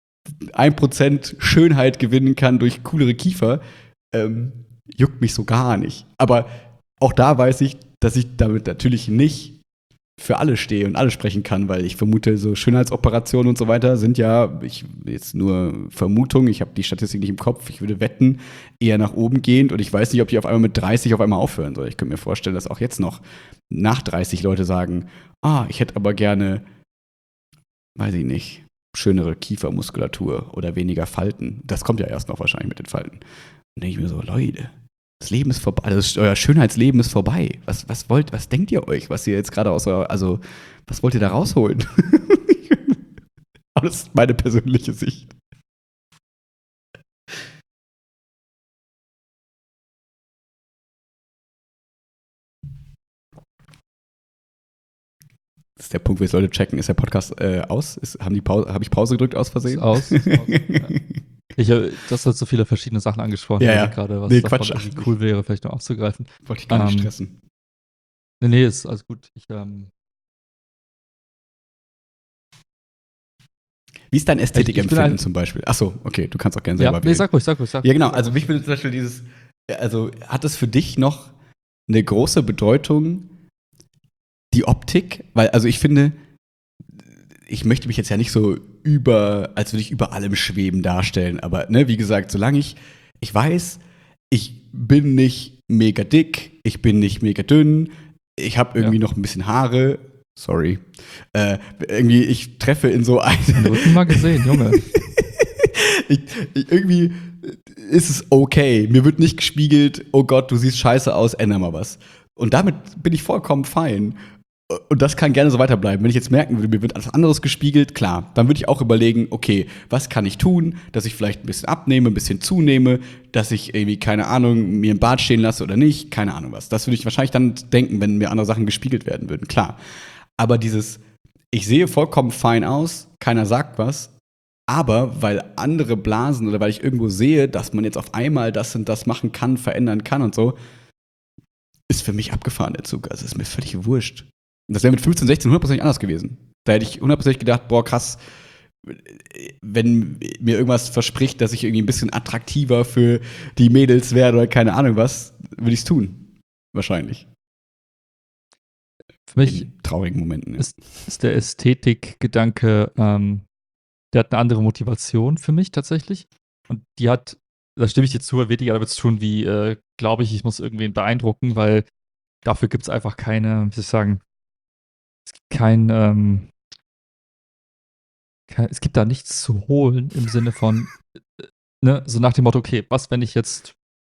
1% Schönheit gewinnen kann durch coolere Kiefer, juckt mich so gar nicht. Aber auch da weiß ich, dass ich damit natürlich nicht für alle stehe und alle sprechen kann, weil ich vermute, so Schönheitsoperationen und so weiter sind ja, jetzt nur Vermutung, ich habe die Statistik nicht im Kopf, ich würde wetten, eher nach oben gehend und ich weiß nicht, ob die auf einmal mit 30 auf einmal aufhören soll. Ich könnte mir vorstellen, dass auch jetzt noch nach 30 Leute sagen, ich hätte aber gerne, weiß ich nicht, schönere Kiefermuskulatur oder weniger Falten. Das kommt ja erst noch wahrscheinlich mit den Falten. Dann denke ich mir so, Leute, das Leben ist vorbei, also euer Schönheitsleben ist vorbei. Was denkt ihr euch, was ihr jetzt gerade was wollt ihr da rausholen? Aber das ist meine persönliche Sicht. Das ist der Punkt, wo jetzt Leute checken, ist der Podcast aus? Habe ich Pause gedrückt aus Versehen? Ist aus. Ist aus. Ja. Das hat so viele verschiedene Sachen angesprochen, ja. Gerade was Quatsch, davon cool wäre, vielleicht noch aufzugreifen. Wollte ich gar nicht stressen. Nee, ist alles gut. Wie ist dein Ästhetikempfinden zum Beispiel? Achso, okay, du kannst auch gerne selber wählen. Sag ruhig. Ja, genau, also mich würde zum Beispiel hat es für dich noch eine große Bedeutung, die Optik? Weil, also ich finde, ich möchte mich jetzt ja nicht so als würde ich über allem schweben darstellen, aber ne, wie gesagt, solange ich weiß, ich bin nicht mega dick, ich bin nicht mega dünn, ich habe irgendwie noch ein bisschen Haare, sorry, irgendwie ich treffe in so einen Rücken mal gesehen, Junge. irgendwie ist es okay, mir wird nicht gespiegelt, oh Gott, du siehst scheiße aus, änder mal was. Und damit bin ich vollkommen fein. Und das kann gerne so weiterbleiben. Wenn ich jetzt merken würde, mir wird etwas anderes gespiegelt, klar, dann würde ich auch überlegen, okay, was kann ich tun, dass ich vielleicht ein bisschen abnehme, ein bisschen zunehme, dass ich irgendwie, keine Ahnung, mir im Bad stehen lasse oder nicht, keine Ahnung was. Das würde ich wahrscheinlich dann denken, wenn mir andere Sachen gespiegelt werden würden, klar. Aber ich sehe vollkommen fein aus, keiner sagt was, aber weil andere blasen oder weil ich irgendwo sehe, dass man jetzt auf einmal das und das machen kann, verändern kann und so, ist für mich abgefahren der Zug. Also ist mir völlig wurscht. Das wäre mit 15, 16 100% anders gewesen. Da hätte ich 100% gedacht, boah, krass, wenn mir irgendwas verspricht, dass ich irgendwie ein bisschen attraktiver für die Mädels werde oder keine Ahnung was, würde ich es tun. Wahrscheinlich. Für mich in traurigen Momenten. Ist der Ästhetikgedanke, der hat eine andere Motivation für mich tatsächlich. Und die hat, da stimme ich dir zu, weniger damit zu tun, wie, glaube ich muss irgendwen beeindrucken, weil dafür gibt es einfach keine, wie soll ich sagen, es gibt da nichts zu holen im Sinne von, ne, so nach dem Motto, okay, was, wenn ich jetzt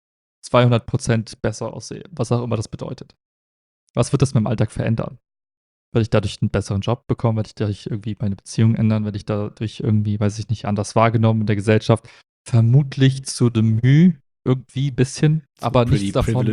200% besser aussehe, was auch immer das bedeutet. Was wird das mit meinem Alltag verändern? Werde ich dadurch einen besseren Job bekommen? Werde ich dadurch irgendwie meine Beziehung ändern? Werde ich dadurch irgendwie, weiß ich nicht, anders wahrgenommen in der Gesellschaft? Vermutlich zu dem Mühe irgendwie ein bisschen, so aber nichts davon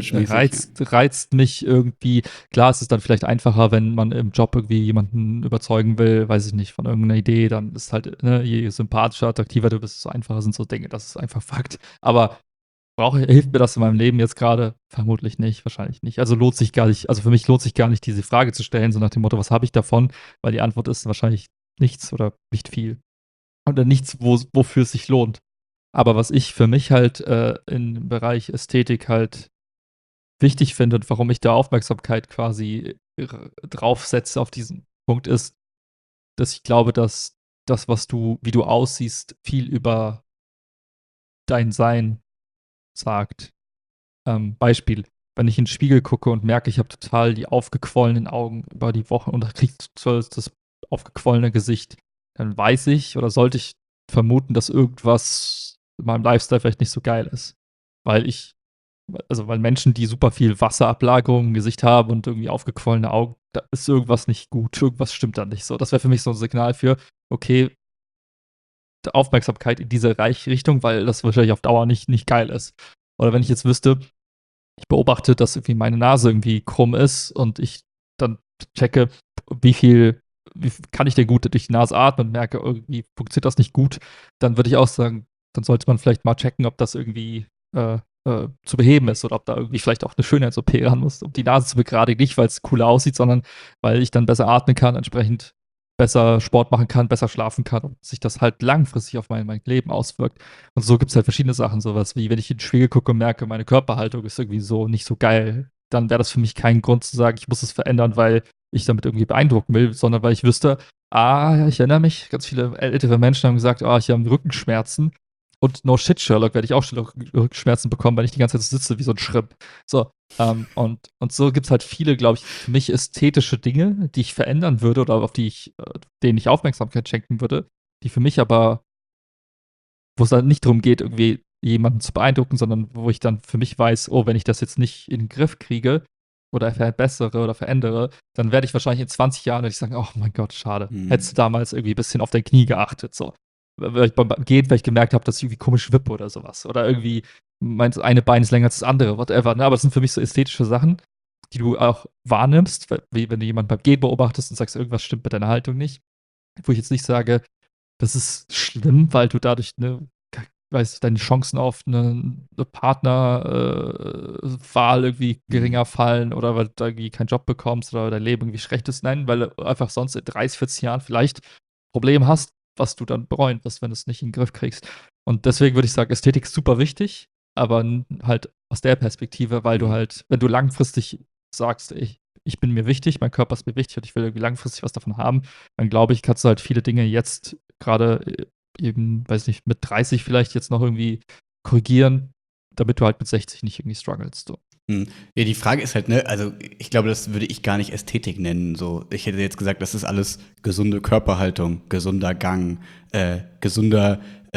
reizt mich irgendwie. Klar, es ist dann vielleicht einfacher, wenn man im Job irgendwie jemanden überzeugen will, weiß ich nicht, von irgendeiner Idee, dann ist halt, ne, je sympathischer, attraktiver du bist, desto einfacher sind so Dinge. Das ist einfach Fakt. Aber hilft mir das in meinem Leben jetzt gerade? Vermutlich nicht, wahrscheinlich nicht. Also lohnt sich gar nicht, also für mich lohnt sich gar nicht, diese Frage zu stellen, so nach dem Motto, was habe ich davon? Weil die Antwort ist wahrscheinlich nichts oder nicht viel. Oder nichts, wofür es sich lohnt. Aber was ich für mich halt im Bereich Ästhetik halt wichtig finde und warum ich da Aufmerksamkeit quasi draufsetze auf diesen Punkt ist, dass ich glaube, dass das, wie du aussiehst, viel über dein Sein sagt. Beispiel, wenn ich in den Spiegel gucke und merke, ich habe total die aufgequollenen Augen über die Wochen und kriege das aufgequollene Gesicht, dann weiß ich oder sollte ich vermuten, dass irgendwas in meinem Lifestyle vielleicht nicht so geil ist. Weil Menschen, die super viel Wasserablagerung im Gesicht haben und irgendwie aufgequollene Augen, da ist irgendwas nicht gut, irgendwas stimmt da nicht so. Das wäre für mich so ein Signal für, okay, Aufmerksamkeit in diese Richtung, weil das wahrscheinlich auf Dauer nicht geil ist. Oder wenn ich jetzt wüsste, ich beobachte, dass irgendwie meine Nase irgendwie krumm ist und ich dann checke, wie kann ich denn gut durch die Nase atmen und merke, irgendwie funktioniert das nicht gut, dann würde ich auch sagen, dann sollte man vielleicht mal checken, ob das irgendwie zu beheben ist oder ob da irgendwie vielleicht auch eine Schönheits-OP ran muss, um die Nase zu begradigen. Nicht, weil es cooler aussieht, sondern weil ich dann besser atmen kann, entsprechend besser Sport machen kann, besser schlafen kann und sich das halt langfristig auf mein Leben auswirkt. Und so gibt es halt verschiedene Sachen, sowas wie, wenn ich in den Spiegel gucke und merke, meine Körperhaltung ist irgendwie so nicht so geil, dann wäre das für mich kein Grund zu sagen, ich muss es verändern, weil ich damit irgendwie beeindrucken will, sondern weil ich wüsste, ich erinnere mich, ganz viele ältere Menschen haben gesagt, ich habe Rückenschmerzen. Und no shit, Sherlock, werde ich auch schon Rückenschmerzen bekommen, wenn ich die ganze Zeit sitze wie so ein Schrimp. So, und so gibt es halt viele, glaube ich, für mich ästhetische Dinge, die ich verändern würde oder denen ich Aufmerksamkeit schenken würde, die für mich aber, wo es dann nicht darum geht, irgendwie jemanden zu beeindrucken, sondern wo ich dann für mich weiß, wenn ich das jetzt nicht in den Griff kriege, oder verbessere oder verändere, dann werde ich wahrscheinlich in 20 Jahren sagen, oh mein Gott, schade. Hättest du damals irgendwie ein bisschen auf dein Knie geachtet, so. Weil ich beim Gehen, weil ich gemerkt habe, dass ich irgendwie komisch wippe oder sowas. Oder irgendwie mein eine Bein ist länger als das andere, whatever. Ne? Aber das sind für mich so ästhetische Sachen, die du auch wahrnimmst, wie wenn du jemanden beim Gehen beobachtest und sagst, irgendwas stimmt mit deiner Haltung nicht. Wo ich jetzt nicht sage, das ist schlimm, weil du dadurch, ne, weiß, deine Chancen auf eine Partnerwahl irgendwie geringer fallen oder weil du irgendwie keinen Job bekommst oder dein Leben irgendwie schlecht ist. Nein, weil du einfach sonst in 30, 40 Jahren vielleicht ein Problem hast, was du dann bereuen wirst, wenn du es nicht in den Griff kriegst. Und deswegen würde ich sagen, Ästhetik ist super wichtig, aber halt aus der Perspektive, weil du halt, wenn du langfristig sagst, ich bin mir wichtig, mein Körper ist mir wichtig und ich will irgendwie langfristig was davon haben, dann glaube ich, kannst du halt viele Dinge jetzt gerade eben, weiß nicht, mit 30 vielleicht jetzt noch irgendwie korrigieren, damit du halt mit 60 nicht irgendwie strugglest. So. Ja, die Frage ist halt, ne, also ich glaube, das würde ich gar nicht Ästhetik nennen. So, ich hätte jetzt gesagt, das ist alles gesunde Körperhaltung, gesunder Gang, gesunder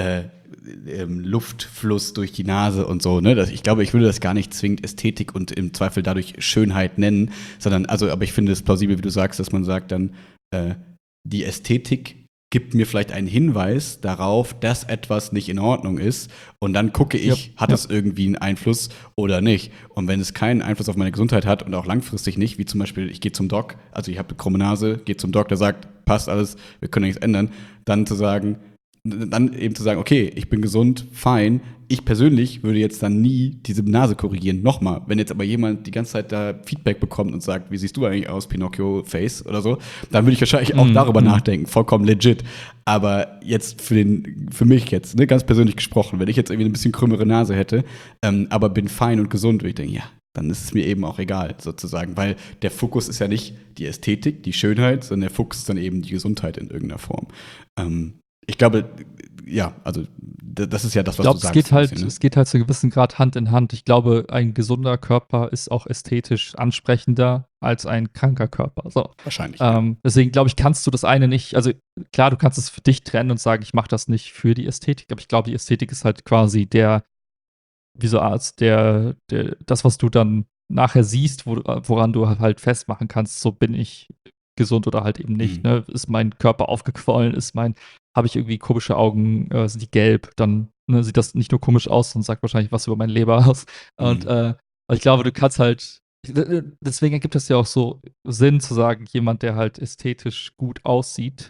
Luftfluss durch die Nase und so, ne? Ich glaube, ich würde das gar nicht zwingend Ästhetik und im Zweifel dadurch Schönheit nennen, sondern, also, aber ich finde es plausibel, wie du sagst, dass man sagt dann, die Ästhetik gibt mir vielleicht einen Hinweis darauf, dass etwas nicht in Ordnung ist. Und dann gucke ich, hat es irgendwie einen Einfluss oder nicht. Und wenn es keinen Einfluss auf meine Gesundheit hat und auch langfristig nicht, wie zum Beispiel, ich gehe zum Doc, also ich habe eine krumme Nase, gehe zum Doc, der sagt, passt alles, wir können nichts ändern, dann eben zu sagen, okay, ich bin gesund, fein. Ich persönlich würde jetzt dann nie diese Nase korrigieren. Nochmal, wenn jetzt aber jemand die ganze Zeit da Feedback bekommt und sagt, wie siehst du eigentlich aus, Pinocchio-Face oder so, dann würde ich wahrscheinlich auch darüber nachdenken, vollkommen legit. Aber jetzt für mich jetzt, ne, ganz persönlich gesprochen, wenn ich jetzt irgendwie ein bisschen krümmere Nase hätte, aber bin fein und gesund, würde ich denken, ja, dann ist es mir eben auch egal, sozusagen. Weil der Fokus ist ja nicht die Ästhetik, die Schönheit, sondern der Fokus ist dann eben die Gesundheit in irgendeiner Form. Ich glaube, ja, also das ist ja das, was du sagst. Es geht halt zu einem gewissen Grad Hand in Hand. Ich glaube, ein gesunder Körper ist auch ästhetisch ansprechender als ein kranker Körper. So. Wahrscheinlich. Deswegen glaube ich, kannst du das eine nicht, also klar, du kannst es für dich trennen und sagen, ich mache das nicht für die Ästhetik, aber ich glaube, die Ästhetik ist halt quasi wie so Arzt, das, was du dann nachher siehst, woran du halt festmachen kannst, so bin ich gesund oder halt eben nicht. Ne? Ist mein Körper aufgequollen, habe ich irgendwie komische Augen, sind die gelb, dann sieht das nicht nur komisch aus, sondern sagt wahrscheinlich was über mein Leber aus. Und ich glaube, du kannst halt, deswegen ergibt es ja auch so Sinn zu sagen, jemand, der halt ästhetisch gut aussieht,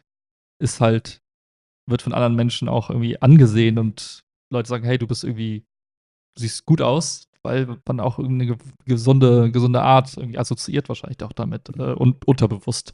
wird von anderen Menschen auch irgendwie angesehen und Leute sagen, hey, du siehst gut aus, weil man auch irgendeine gesunde Art irgendwie assoziiert wahrscheinlich auch damit und unterbewusst.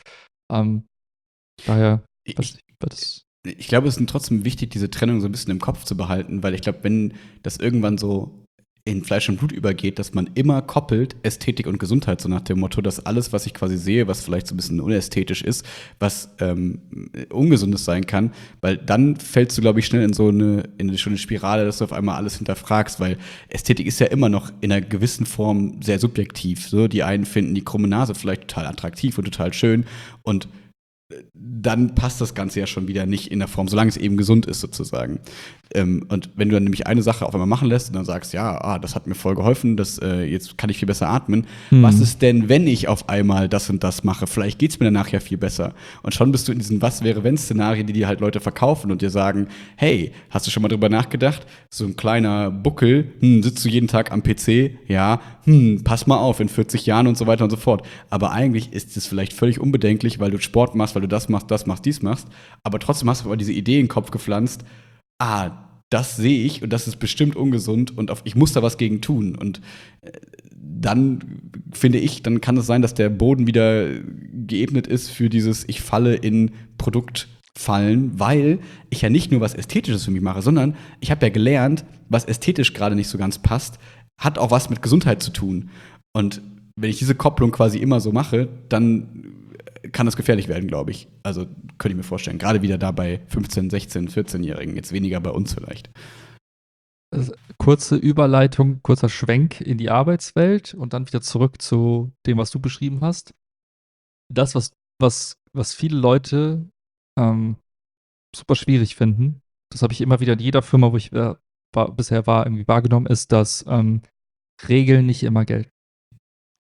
Daher wird es. Ich glaube, es ist trotzdem wichtig, diese Trennung so ein bisschen im Kopf zu behalten, weil ich glaube, wenn das irgendwann so in Fleisch und Blut übergeht, dass man immer koppelt Ästhetik und Gesundheit, so nach dem Motto, dass alles, was ich quasi sehe, was vielleicht so ein bisschen unästhetisch ist, was Ungesundes sein kann, weil dann fällst du, glaube ich, schnell in so eine Spirale, dass du auf einmal alles hinterfragst, weil Ästhetik ist ja immer noch in einer gewissen Form sehr subjektiv. So, die einen finden die krumme Nase vielleicht total attraktiv und total schön und dann passt das Ganze ja schon wieder nicht in der Form, solange es eben gesund ist sozusagen. Und wenn du dann nämlich eine Sache auf einmal machen lässt und dann sagst, ja, das hat mir voll geholfen, jetzt kann ich viel besser atmen. Was ist denn, wenn ich auf einmal das und das mache? Vielleicht geht es mir danach ja viel besser. Und schon bist du in diesen Was-wäre-wenn-Szenarien, die dir halt Leute verkaufen und dir sagen, hey, hast du schon mal drüber nachgedacht? So ein kleiner Buckel, sitzt du jeden Tag am PC? Ja, pass mal auf, in 40 Jahren und so weiter und so fort. Aber eigentlich ist es vielleicht völlig unbedenklich, weil du Sport machst, weil du das machst, dies machst. Aber trotzdem hast du aber diese Idee in den Kopf gepflanzt, das sehe ich und das ist bestimmt ungesund und ich muss da was gegen tun. Und dann finde ich, dann kann es sein, dass der Boden wieder geebnet ist für dieses ich falle in Produktfallen, weil ich ja nicht nur was Ästhetisches für mich mache, sondern ich habe ja gelernt, was ästhetisch gerade nicht so ganz passt, hat auch was mit Gesundheit zu tun. Und wenn ich diese Kopplung quasi immer so mache, dann kann das gefährlich werden, glaube ich. Also könnte ich mir vorstellen. Gerade wieder da bei 15-, 16-, 14-Jährigen. Jetzt weniger bei uns vielleicht. Kurze Überleitung, kurzer Schwenk in die Arbeitswelt und dann wieder zurück zu dem, was du beschrieben hast. Das, was viele Leute super schwierig finden, das habe ich immer wieder in jeder Firma, wo ich bisher war, irgendwie wahrgenommen, ist, dass Regeln nicht immer gelten.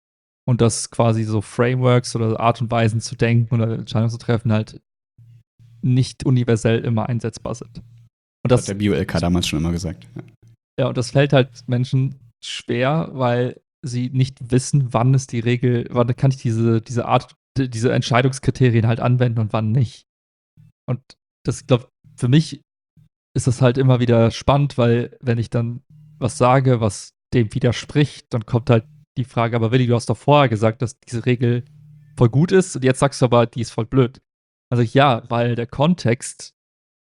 Und dass quasi so Frameworks oder Art und Weisen zu denken oder Entscheidungen zu treffen halt nicht universell immer einsetzbar sind. Und das hat der Bio-LK damals schon immer gesagt. Ja, und das fällt halt Menschen schwer, weil sie nicht wissen, wann ist die Regel, wann kann ich diese Art, diese Entscheidungskriterien halt anwenden und wann nicht. Und das, glaube für mich ist das halt immer wieder spannend, weil wenn ich dann was sage, was dem widerspricht, dann kommt halt die Frage, aber Willi, du hast doch vorher gesagt, dass diese Regel voll gut ist und jetzt sagst du aber, die ist voll blöd. Also ja, weil der Kontext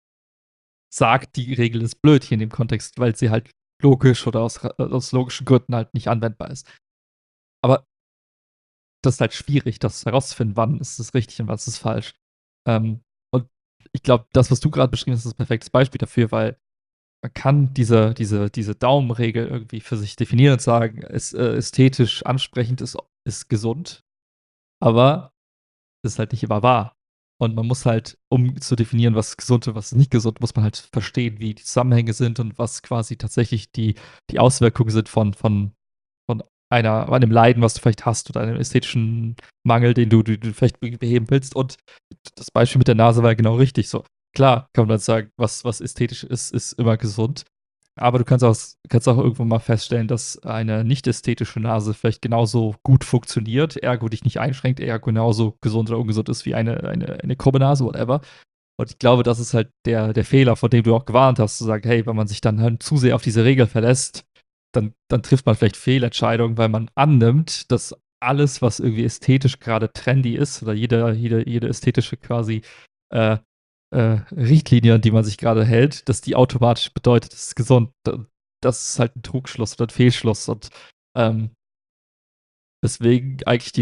sagt, die Regel ist blöd hier in dem Kontext, weil sie halt logisch oder aus logischen Gründen halt nicht anwendbar ist. Aber das ist halt schwierig, das herauszufinden, wann ist es richtig und wann ist es falsch. Und ich glaube, das, was du gerade beschrieben hast, ist ein perfektes Beispiel dafür, weil man kann diese Daumenregel irgendwie für sich definieren und sagen, ist ästhetisch ansprechend, ist gesund, aber das ist halt nicht immer wahr. Und man muss halt, um zu definieren, was gesund und was ist nicht gesund, muss man halt verstehen, wie die Zusammenhänge sind und was quasi tatsächlich die Auswirkungen sind von einem Leiden, was du vielleicht hast oder einem ästhetischen Mangel, den du vielleicht beheben willst. Und das Beispiel mit der Nase war ja genau richtig so. Klar kann man dann sagen, was ästhetisch ist, ist immer gesund. Aber du kannst auch irgendwann mal feststellen, dass eine nicht ästhetische Nase vielleicht genauso gut funktioniert, ergo dich nicht einschränkt, ergo genauso gesund oder ungesund ist wie eine krumme Nase, whatever. Und ich glaube, das ist halt der Fehler, vor dem du auch gewarnt hast, zu sagen, hey, wenn man sich dann halt zu sehr auf diese Regel verlässt, dann trifft man vielleicht Fehlentscheidungen, weil man annimmt, dass alles, was irgendwie ästhetisch gerade trendy ist, oder jede ästhetische quasi äh, Richtlinie, an die man sich gerade hält, dass die automatisch bedeutet, es ist gesund. Das ist halt ein Trugschluss oder ein Fehlschluss. Und ähm, deswegen eigentlich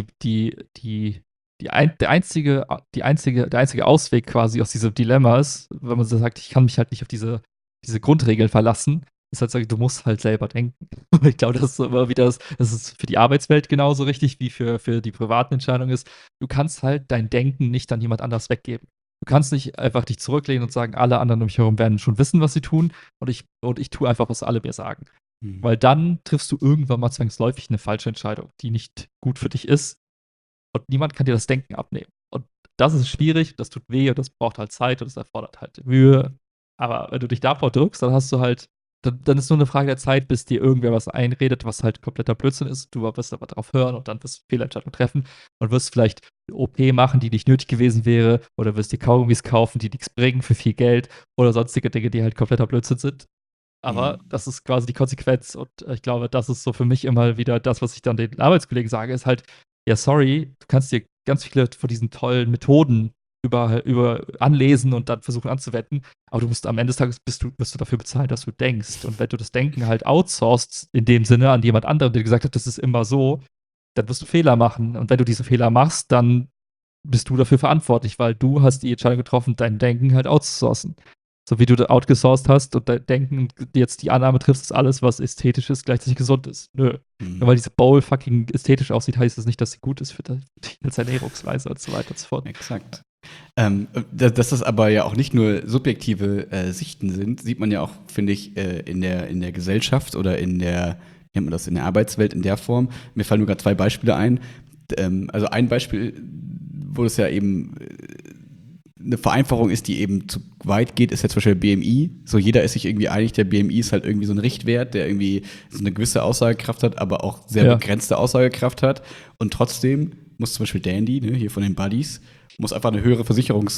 der einzige Ausweg quasi aus diesem Dilemma ist, wenn man so sagt, ich kann mich halt nicht auf diese Grundregeln verlassen, ist halt sagen, du musst halt selber denken. Ich glaube, das ist immer wieder, das ist für die Arbeitswelt genauso richtig, wie für die privaten Entscheidungen ist. Du kannst halt dein Denken nicht an jemand anders weggeben. Du kannst nicht einfach dich zurücklehnen und sagen, alle anderen um mich herum werden schon wissen, was sie tun und ich tue einfach, was alle mir sagen. Weil dann triffst du irgendwann mal zwangsläufig eine falsche Entscheidung, die nicht gut für dich ist. Und niemand kann dir das Denken abnehmen. Und das ist schwierig, das tut weh und das braucht halt Zeit und das erfordert halt Mühe. Aber wenn du dich davor drückst, dann hast du halt, dann ist nur eine Frage der Zeit, bis dir irgendwer was einredet, was halt kompletter Blödsinn ist. Du wirst aber drauf hören und dann wirst du Fehlentscheidungen treffen und wirst vielleicht eine OP machen, die nicht nötig gewesen wäre, oder wirst dir Kaugummis kaufen, die nichts bringen für viel Geld oder sonstige Dinge, die halt kompletter Blödsinn sind. Aber das ist quasi die Konsequenz. Und ich glaube, das ist so für mich immer wieder das, was ich dann den Arbeitskollegen sage, ist halt, ja, sorry, du kannst dir ganz viele von diesen tollen Methoden über anlesen und dann versuchen anzuwenden, aber du musst am Ende des Tages wirst du dafür bezahlen, dass du denkst. Und wenn du das Denken halt outsourcest, in dem Sinne an jemand anderen, der gesagt hat, das ist immer so, dann wirst du Fehler machen. Und wenn du diese Fehler machst, dann bist du dafür verantwortlich, weil du hast die Entscheidung getroffen, dein Denken halt outzusourcen. So wie du outgesourced hast und dein Denken jetzt die Annahme triffst, dass alles, was ästhetisch ist, gleichzeitig gesund ist. Nö. Nur weil diese Bowl fucking ästhetisch aussieht, heißt das nicht, dass sie gut ist für dich als Ernährungsweise und so weiter und so fort. Exakt. Dass das aber ja auch nicht nur subjektive Sichten sind, sieht man ja auch, finde ich, in der Gesellschaft oder in der, wie nennt man das, in der Arbeitswelt in der Form. Mir fallen nur gerade 2 Beispiele ein. Also ein Beispiel, wo es ja eben eine Vereinfachung ist, die eben zu weit geht, ist ja zum Beispiel der BMI. So jeder ist sich irgendwie einig, der BMI ist halt irgendwie so ein Richtwert, der irgendwie so eine gewisse Aussagekraft hat, aber auch sehr begrenzte Aussagekraft hat. Und trotzdem muss zum Beispiel Dandy, ne, hier von den Buddies, muss einfach eine höhere Versicherung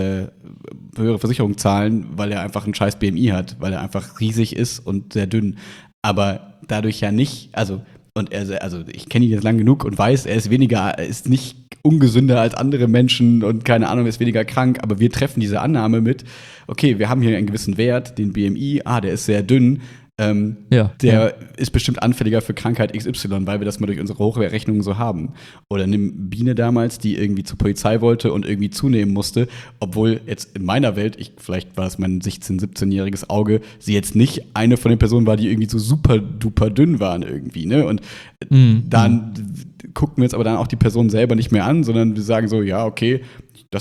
zahlen, weil er einfach einen scheiß BMI hat, weil er einfach riesig ist und sehr dünn. Aber dadurch ja nicht, also ich kenne ihn jetzt lang genug und weiß, er ist nicht ungesünder als andere Menschen und keine Ahnung, ist weniger krank, aber wir treffen diese Annahme mit, okay, wir haben hier einen gewissen Wert, den BMI, der ist sehr dünn, der ist bestimmt anfälliger für Krankheit XY, weil wir das mal durch unsere Hochrechnungen so haben. Oder nimm Biene damals, die irgendwie zur Polizei wollte und irgendwie zunehmen musste, obwohl jetzt in meiner Welt, vielleicht war es mein 16-, 17-jähriges Auge, sie jetzt nicht eine von den Personen war, die irgendwie so super duper dünn waren irgendwie, ne? Und dann gucken wir uns aber dann auch die Person selber nicht mehr an, sondern wir sagen so, ja, okay, das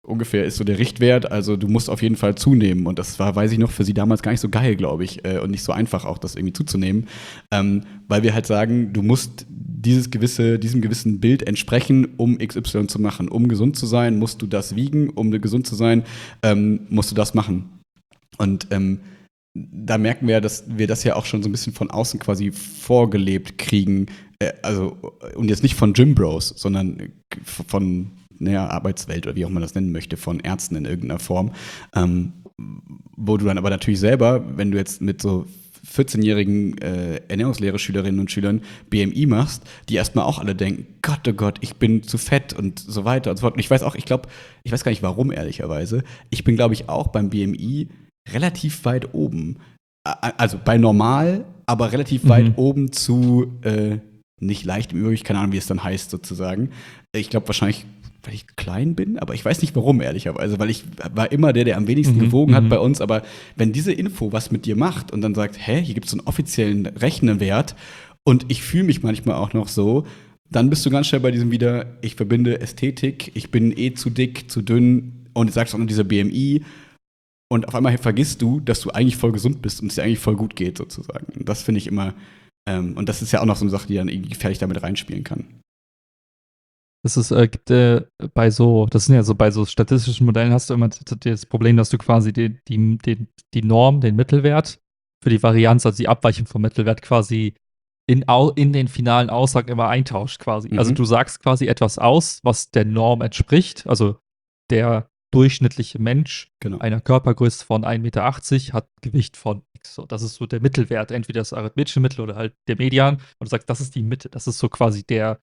ungefähr ist so der Richtwert. Also du musst auf jeden Fall zunehmen. Und das war, weiß ich noch, für sie damals gar nicht so geil, glaube ich. Und nicht so einfach auch, das irgendwie zuzunehmen. Weil wir halt sagen, du musst diesem gewissen Bild entsprechen, um XY zu machen. Um gesund zu sein, musst du das wiegen. Um gesund zu sein, musst du das machen. Und da merken wir ja, dass wir das ja auch schon so ein bisschen von außen quasi vorgelebt kriegen. Und jetzt nicht von Gym Bros, sondern von Arbeitswelt oder wie auch man das nennen möchte, von Ärzten in irgendeiner Form. Wo du dann aber natürlich selber, wenn du jetzt mit so 14-jährigen Ernährungslehre-Schülerinnen und Schülern BMI machst, die erstmal auch alle denken, Gott, oh Gott, ich bin zu fett und so weiter und so fort. Und ich weiß gar nicht warum, ehrlicherweise. Ich bin, glaube ich, auch beim BMI relativ weit oben. Also bei normal, aber relativ weit oben zu nicht leicht im Übergewicht, keine Ahnung, wie es dann heißt sozusagen. Ich glaube wahrscheinlich, weil ich klein bin, aber ich weiß nicht warum, ehrlicherweise, weil ich war immer der am wenigsten gewogen hat bei uns, aber wenn diese Info was mit dir macht und dann sagt, hä, hier gibt es so einen offiziellen Rechnewert und ich fühle mich manchmal auch noch so, dann bist du ganz schnell bei diesem wieder, ich verbinde Ästhetik, ich bin zu dick, zu dünn und jetzt sagst du auch noch dieser BMI und auf einmal vergisst du, dass du eigentlich voll gesund bist und es dir eigentlich voll gut geht sozusagen. Und das finde ich immer, und das ist ja auch noch so eine Sache, die dann irgendwie gefährlich damit reinspielen kann. Das ist, das sind ja so bei so statistischen Modellen hast du immer das Problem, dass du quasi die Norm, den Mittelwert für die Varianz, also die Abweichung vom Mittelwert quasi in den finalen Aussagen immer eintauscht quasi. Also du sagst quasi etwas aus, was der Norm entspricht. Also der durchschnittliche Mensch einer Körpergröße von 1,80 Meter hat Gewicht von X. So, das ist so der Mittelwert, entweder das arithmetische Mittel oder halt der Median. Und du sagst, das ist die Mitte, das ist so quasi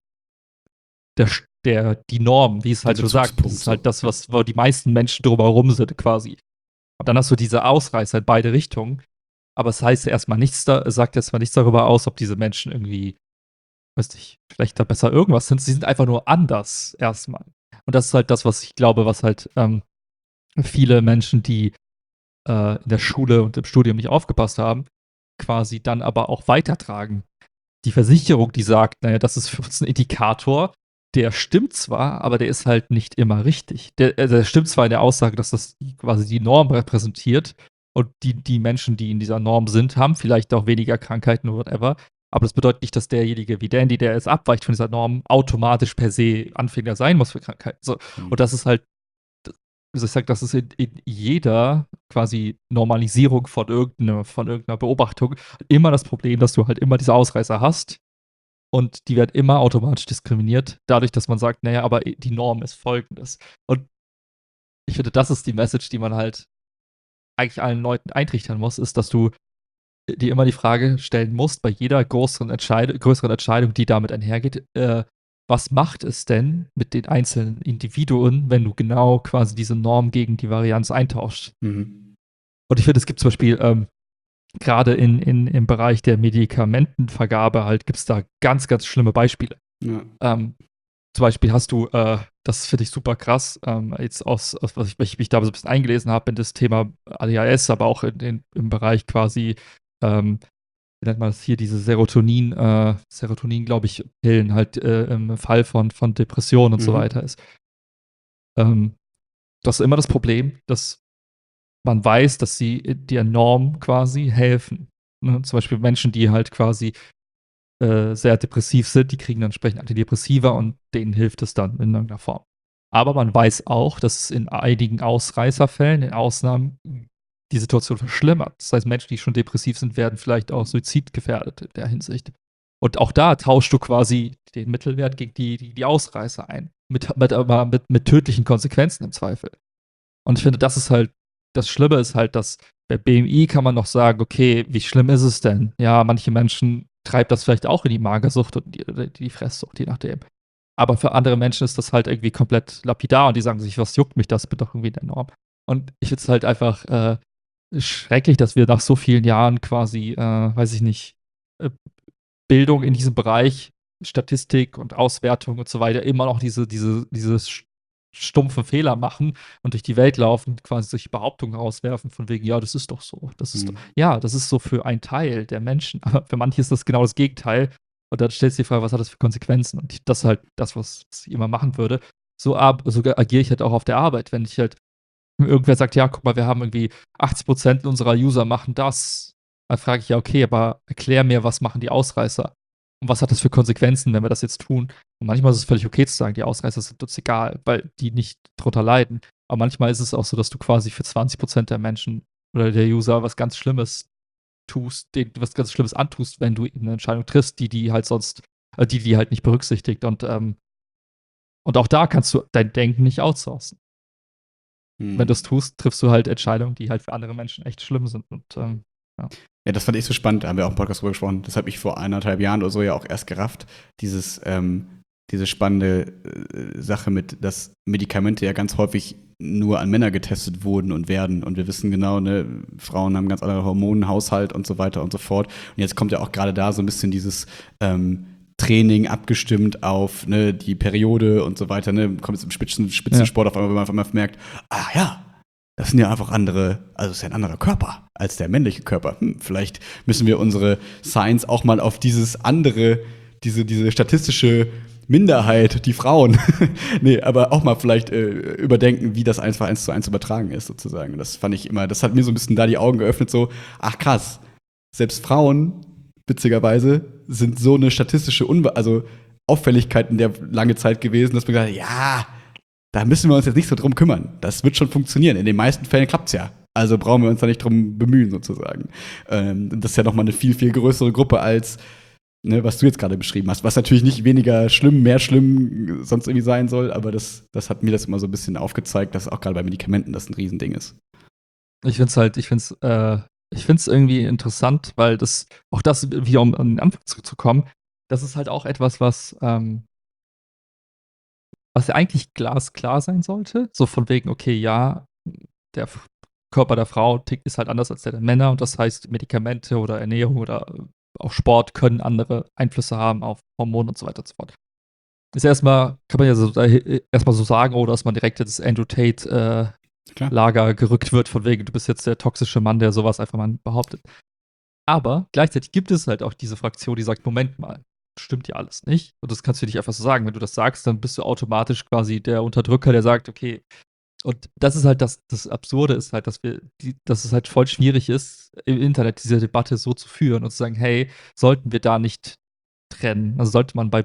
die Norm, wie es halt so sagt. Das ist halt das, wo die meisten Menschen drumherum sind, quasi. Und dann hast du diese Ausreißer in beide Richtungen. Aber es heißt erstmal sagt erstmal nichts darüber aus, ob diese Menschen irgendwie, weiß nicht, schlechter, besser irgendwas sind. Sie sind einfach nur anders erstmal. Und das ist halt das, was ich glaube, was halt viele Menschen, die in der Schule und im Studium nicht aufgepasst haben, quasi dann aber auch weitertragen. Die Versicherung, die sagt, naja, das ist für uns ein Indikator, der stimmt zwar, aber der ist halt nicht immer richtig. Der stimmt zwar in der Aussage, dass das quasi die Norm repräsentiert und die Menschen, die in dieser Norm sind, haben vielleicht auch weniger Krankheiten oder whatever, aber das bedeutet nicht, dass derjenige wie Dandy, der es abweicht von dieser Norm, automatisch per se Anfänger sein muss für Krankheiten. So. Und das ist halt, also ich sag, das ist in jeder quasi Normalisierung von irgendeiner Beobachtung immer das Problem, dass du halt immer diese Ausreißer hast. Und die wird immer automatisch diskriminiert, dadurch, dass man sagt, naja, aber die Norm ist folgendes. Und ich finde, das ist die Message, die man halt eigentlich allen Leuten eintrichtern muss, ist, dass du dir immer die Frage stellen musst, bei jeder größeren Entscheidung, die damit einhergeht, was macht es denn mit den einzelnen Individuen, wenn du genau quasi diese Norm gegen die Varianz eintauschst? Und ich finde, es gibt zum Beispiel gerade im Bereich der Medikamentenvergabe halt gibt es da ganz, ganz schlimme Beispiele. Ja. Zum Beispiel hast du, das finde ich super krass, jetzt was ich mich da so ein bisschen eingelesen habe in das Thema ADHS, aber auch im Bereich quasi, wie nennt man das hier, diese Serotonin, glaube ich, Pillen halt im Fall von Depressionen und so weiter ist. Das ist immer das Problem, dass man weiß, dass sie der Norm quasi helfen. Ne? Zum Beispiel Menschen, die halt quasi sehr depressiv sind, die kriegen dann entsprechend Antidepressiva und denen hilft es dann in irgendeiner Form. Aber man weiß auch, dass es in einigen Ausreißerfällen, in Ausnahmen, die Situation verschlimmert. Das heißt, Menschen, die schon depressiv sind, werden vielleicht auch suizidgefährdet in der Hinsicht. Und auch da tauschst du quasi den Mittelwert gegen die Ausreißer ein. Aber mit tödlichen Konsequenzen im Zweifel. Und ich finde, das ist halt, das Schlimme ist halt, dass bei BMI kann man noch sagen, okay, wie schlimm ist es denn? Ja, manche Menschen treibt das vielleicht auch in die Magersucht und die Fresssucht, je nachdem. Aber für andere Menschen ist das halt irgendwie komplett lapidar und die sagen sich, was juckt mich das? Bin doch irgendwie in der Norm. Und ich finde es halt einfach schrecklich, dass wir nach so vielen Jahren quasi, weiß ich nicht, Bildung in diesem Bereich, Statistik und Auswertung und so weiter, immer noch diese stumpfe Fehler machen und durch die Welt laufen, quasi solche Behauptungen rauswerfen, von wegen, ja, das ist doch so. Das ist ja, das ist so für einen Teil der Menschen, aber für manche ist das genau das Gegenteil. Und dann stellst du dir die Frage, was hat das für Konsequenzen? Und das ist halt das, was ich immer machen würde. so agiere ich halt auch auf der Arbeit. Wenn ich halt irgendwer sagt, ja, guck mal, wir haben irgendwie 80% unserer User machen das, dann frage ich ja, okay, aber erklär mir, was machen die Ausreißer? Und was hat das für Konsequenzen, wenn wir das jetzt tun? Und manchmal ist es völlig okay zu sagen, die Ausreißer sind uns egal, weil die nicht drunter leiden. Aber manchmal ist es auch so, dass du quasi für 20% der Menschen oder der User was ganz Schlimmes tust, denen du was ganz Schlimmes antust, wenn du eben eine Entscheidung triffst, die halt sonst, die halt nicht berücksichtigt. Und auch da kannst du dein Denken nicht outsourcen. Wenn du es tust, triffst du halt Entscheidungen, die halt für andere Menschen echt schlimm sind. Und ja. Ja, das fand ich so spannend, da haben wir auch im Podcast drüber gesprochen. Das habe ich vor 1,5 Jahren oder so ja auch erst gerafft. Diese spannende Sache mit, dass Medikamente ja ganz häufig nur an Männer getestet wurden und werden. Und wir wissen genau, ne, Frauen haben einen ganz anderen Hormonenhaushalt und so weiter und so fort. Und jetzt kommt ja auch gerade da so ein bisschen dieses Training abgestimmt auf ne, die Periode und so weiter. Ne, kommt jetzt im Spitzensport auf einmal, wenn man auf einmal merkt, ah ja, das sind ja einfach andere, also es ist ja ein anderer Körper als der männliche Körper. Vielleicht müssen wir unsere Science auch mal auf dieses andere, diese statistische Minderheit, die Frauen, nee, aber auch mal vielleicht überdenken, wie das einfach 1:1 übertragen ist, sozusagen. Und das fand ich immer, das hat mir so ein bisschen da die Augen geöffnet, so, ach krass, selbst Frauen, witzigerweise, sind so eine statistische Auffälligkeit in der lange Zeit gewesen, dass man gesagt hat, ja, da müssen wir uns jetzt nicht so drum kümmern. Das wird schon funktionieren. In den meisten Fällen klappt es ja. Also brauchen wir uns da nicht drum bemühen, sozusagen. Das ist ja nochmal eine viel, viel größere Gruppe als, ne, was du jetzt gerade beschrieben hast. Was natürlich nicht weniger schlimm, mehr schlimm sonst irgendwie sein soll, aber das hat mir das immer so ein bisschen aufgezeigt, dass auch gerade bei Medikamenten das ein Riesending ist. Ich finde es irgendwie interessant, weil auch das wieder, um an den Anfang zurückzukommen, das ist halt auch etwas, was ja eigentlich glasklar sein sollte. So von wegen, okay, ja, der Körper der Frau ist halt anders als der Männer und das heißt, Medikamente oder Ernährung oder auch Sport können andere Einflüsse haben auf Hormone und so weiter und so fort. Kann man ja so erstmal so sagen, oder dass man direkt ins Andrew Tate Lager gerückt wird, von wegen, du bist jetzt der toxische Mann, der sowas einfach mal behauptet. Aber gleichzeitig gibt es halt auch diese Fraktion, die sagt, Moment mal, stimmt ja alles nicht. Und das kannst du nicht einfach so sagen. Wenn du das sagst, dann bist du automatisch quasi der Unterdrücker, der sagt, okay. Und das ist halt das Absurde ist halt, dass es halt voll schwierig ist, im Internet diese Debatte so zu führen und zu sagen, hey, sollten wir da nicht trennen? Also sollte man bei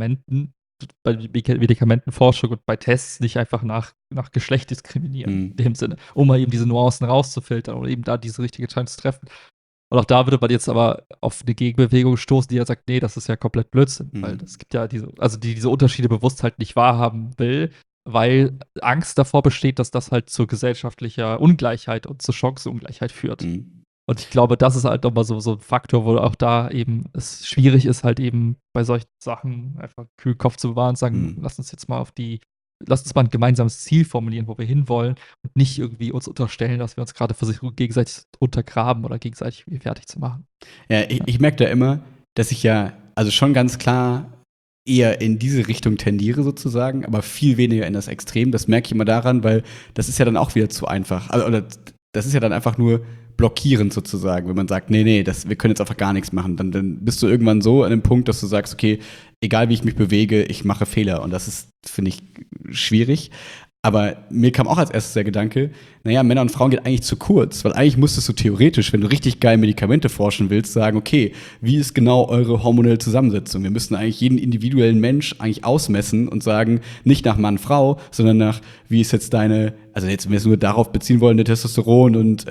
Medikamentenforschung und bei Tests nicht einfach nach Geschlecht diskriminieren, in dem Sinne, um mal eben diese Nuancen rauszufiltern oder eben da diese richtige Entscheidung zu treffen. Und auch da würde man jetzt aber auf eine Gegenbewegung stoßen, die ja sagt, nee, das ist ja komplett Blödsinn, weil es gibt ja diese Unterschiede bewusst halt nicht wahrhaben will, weil Angst davor besteht, dass das halt zu gesellschaftlicher Ungleichheit und zur Chancenungleichheit führt. Und ich glaube, das ist halt nochmal so ein Faktor, wo auch da eben es schwierig ist, halt eben bei solchen Sachen einfach kühlen Kopf zu bewahren und sagen, lass uns mal ein gemeinsames Ziel formulieren, wo wir hinwollen und nicht irgendwie uns unterstellen, dass wir uns gerade versuchen, gegenseitig untergraben oder gegenseitig fertig zu machen. Ja, ich merke da immer, dass ich ja also schon ganz klar eher in diese Richtung tendiere sozusagen, aber viel weniger in das Extrem. Das merke ich immer daran, weil das ist ja dann auch wieder zu einfach. Oder das ist ja dann einfach nur blockierend sozusagen, wenn man sagt, nee, wir können jetzt einfach gar nichts machen. Dann bist du irgendwann so an dem Punkt, dass du sagst, okay, egal wie ich mich bewege, ich mache Fehler. Und das ist, finde ich, schwierig. Aber mir kam auch als erstes der Gedanke, naja, Männer und Frauen geht eigentlich zu kurz, weil eigentlich müsstest du theoretisch, wenn du richtig geil Medikamente forschen willst, sagen, okay, wie ist genau eure hormonelle Zusammensetzung? Wir müssten eigentlich jeden individuellen Mensch eigentlich ausmessen und sagen, nicht nach Mann, Frau, sondern nach, wie ist jetzt deine, also jetzt, wenn wir es nur darauf beziehen wollen, der Testosteron und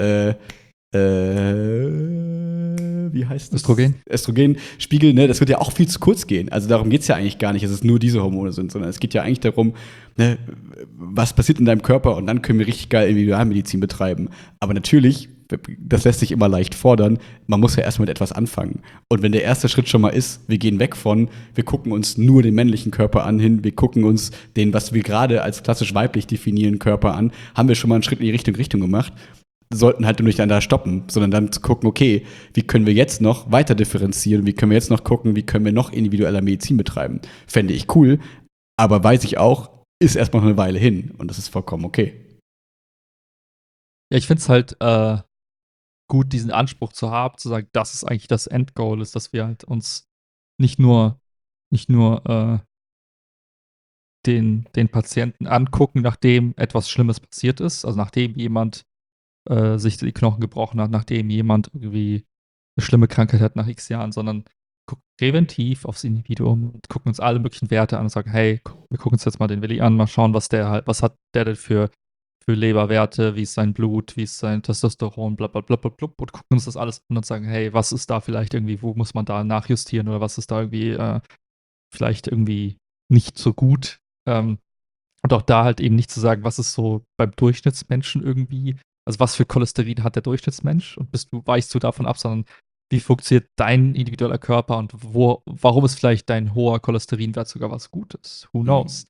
wie heißt das? Östrogenspiegel, ne, das wird ja auch viel zu kurz gehen. Also darum geht es ja eigentlich gar nicht, dass es nur diese Hormone sind, sondern es geht ja eigentlich darum, ne, was passiert in deinem Körper und dann können wir richtig geil Individualmedizin betreiben. Aber natürlich, das lässt sich immer leicht fordern, man muss ja erstmal mit etwas anfangen. Und wenn der erste Schritt schon mal ist, wir gehen weg von, wir gucken uns nur den männlichen Körper an hin, wir gucken uns den, was wir gerade als klassisch weiblich definieren, Körper an, haben wir schon mal einen Schritt in die Richtung gemacht. Sollten halt nicht dann da stoppen, sondern dann zu gucken, okay, wie können wir jetzt noch weiter differenzieren, wie können wir jetzt noch gucken, wie können wir noch individueller Medizin betreiben. Fände ich cool, aber weiß ich auch, ist erstmal noch eine Weile hin und das ist vollkommen okay. Ja, ich finde es halt gut, diesen Anspruch zu haben, zu sagen, das ist eigentlich das Endgoal, ist, dass wir halt uns nicht nur den Patienten angucken, nachdem etwas Schlimmes passiert ist, also nachdem jemand sich die Knochen gebrochen hat, nachdem jemand irgendwie eine schlimme Krankheit hat nach X Jahren, sondern gucken präventiv aufs Individuum und gucken uns alle möglichen Werte an und sagen, hey, wir gucken uns jetzt mal den Willi an, mal schauen, was hat der denn für Leberwerte, wie ist sein Blut, wie ist sein Testosteron, bla bla bla bla bla, und gucken uns das alles an und sagen, hey, was ist da vielleicht irgendwie, wo muss man da nachjustieren oder was ist da irgendwie vielleicht irgendwie nicht so gut. Und auch da halt eben nicht zu sagen, was ist so beim Durchschnittsmenschen irgendwie, also was für Cholesterin hat der Durchschnittsmensch und weichst du davon ab, sondern wie funktioniert dein individueller Körper und warum ist vielleicht dein hoher Cholesterinwert sogar was Gutes? Who knows?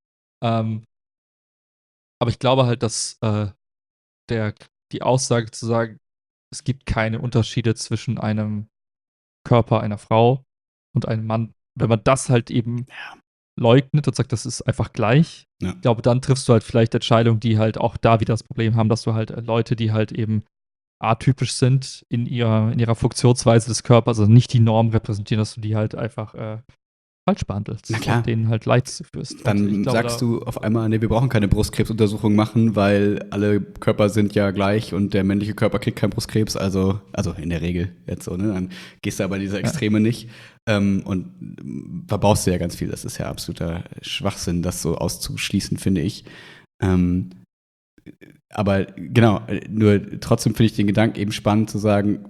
Aber ich glaube halt, dass die Aussage zu sagen, es gibt keine Unterschiede zwischen einem Körper einer Frau und einem Mann, wenn man das halt eben leugnet und sagt, das ist einfach gleich, ich glaube, dann triffst du halt vielleicht Entscheidungen, die halt auch da wieder das Problem haben, dass du halt Leute, die halt eben atypisch sind in ihrer Funktionsweise des Körpers, also nicht die Norm repräsentieren, dass du die halt einfach falsch behandelst und denen halt Leid zuführst. Dann sagst du auf einmal, nee, wir brauchen keine Brustkrebsuntersuchung machen, weil alle Körper sind ja gleich und der männliche Körper kriegt keinen Brustkrebs, also in der Regel jetzt so, ne? Dann gehst du aber in diese Extreme nicht und verbaust du ja ganz viel. Das ist ja absoluter Schwachsinn, das so auszuschließen, finde ich. Aber genau, nur trotzdem finde ich den Gedanken eben spannend zu sagen,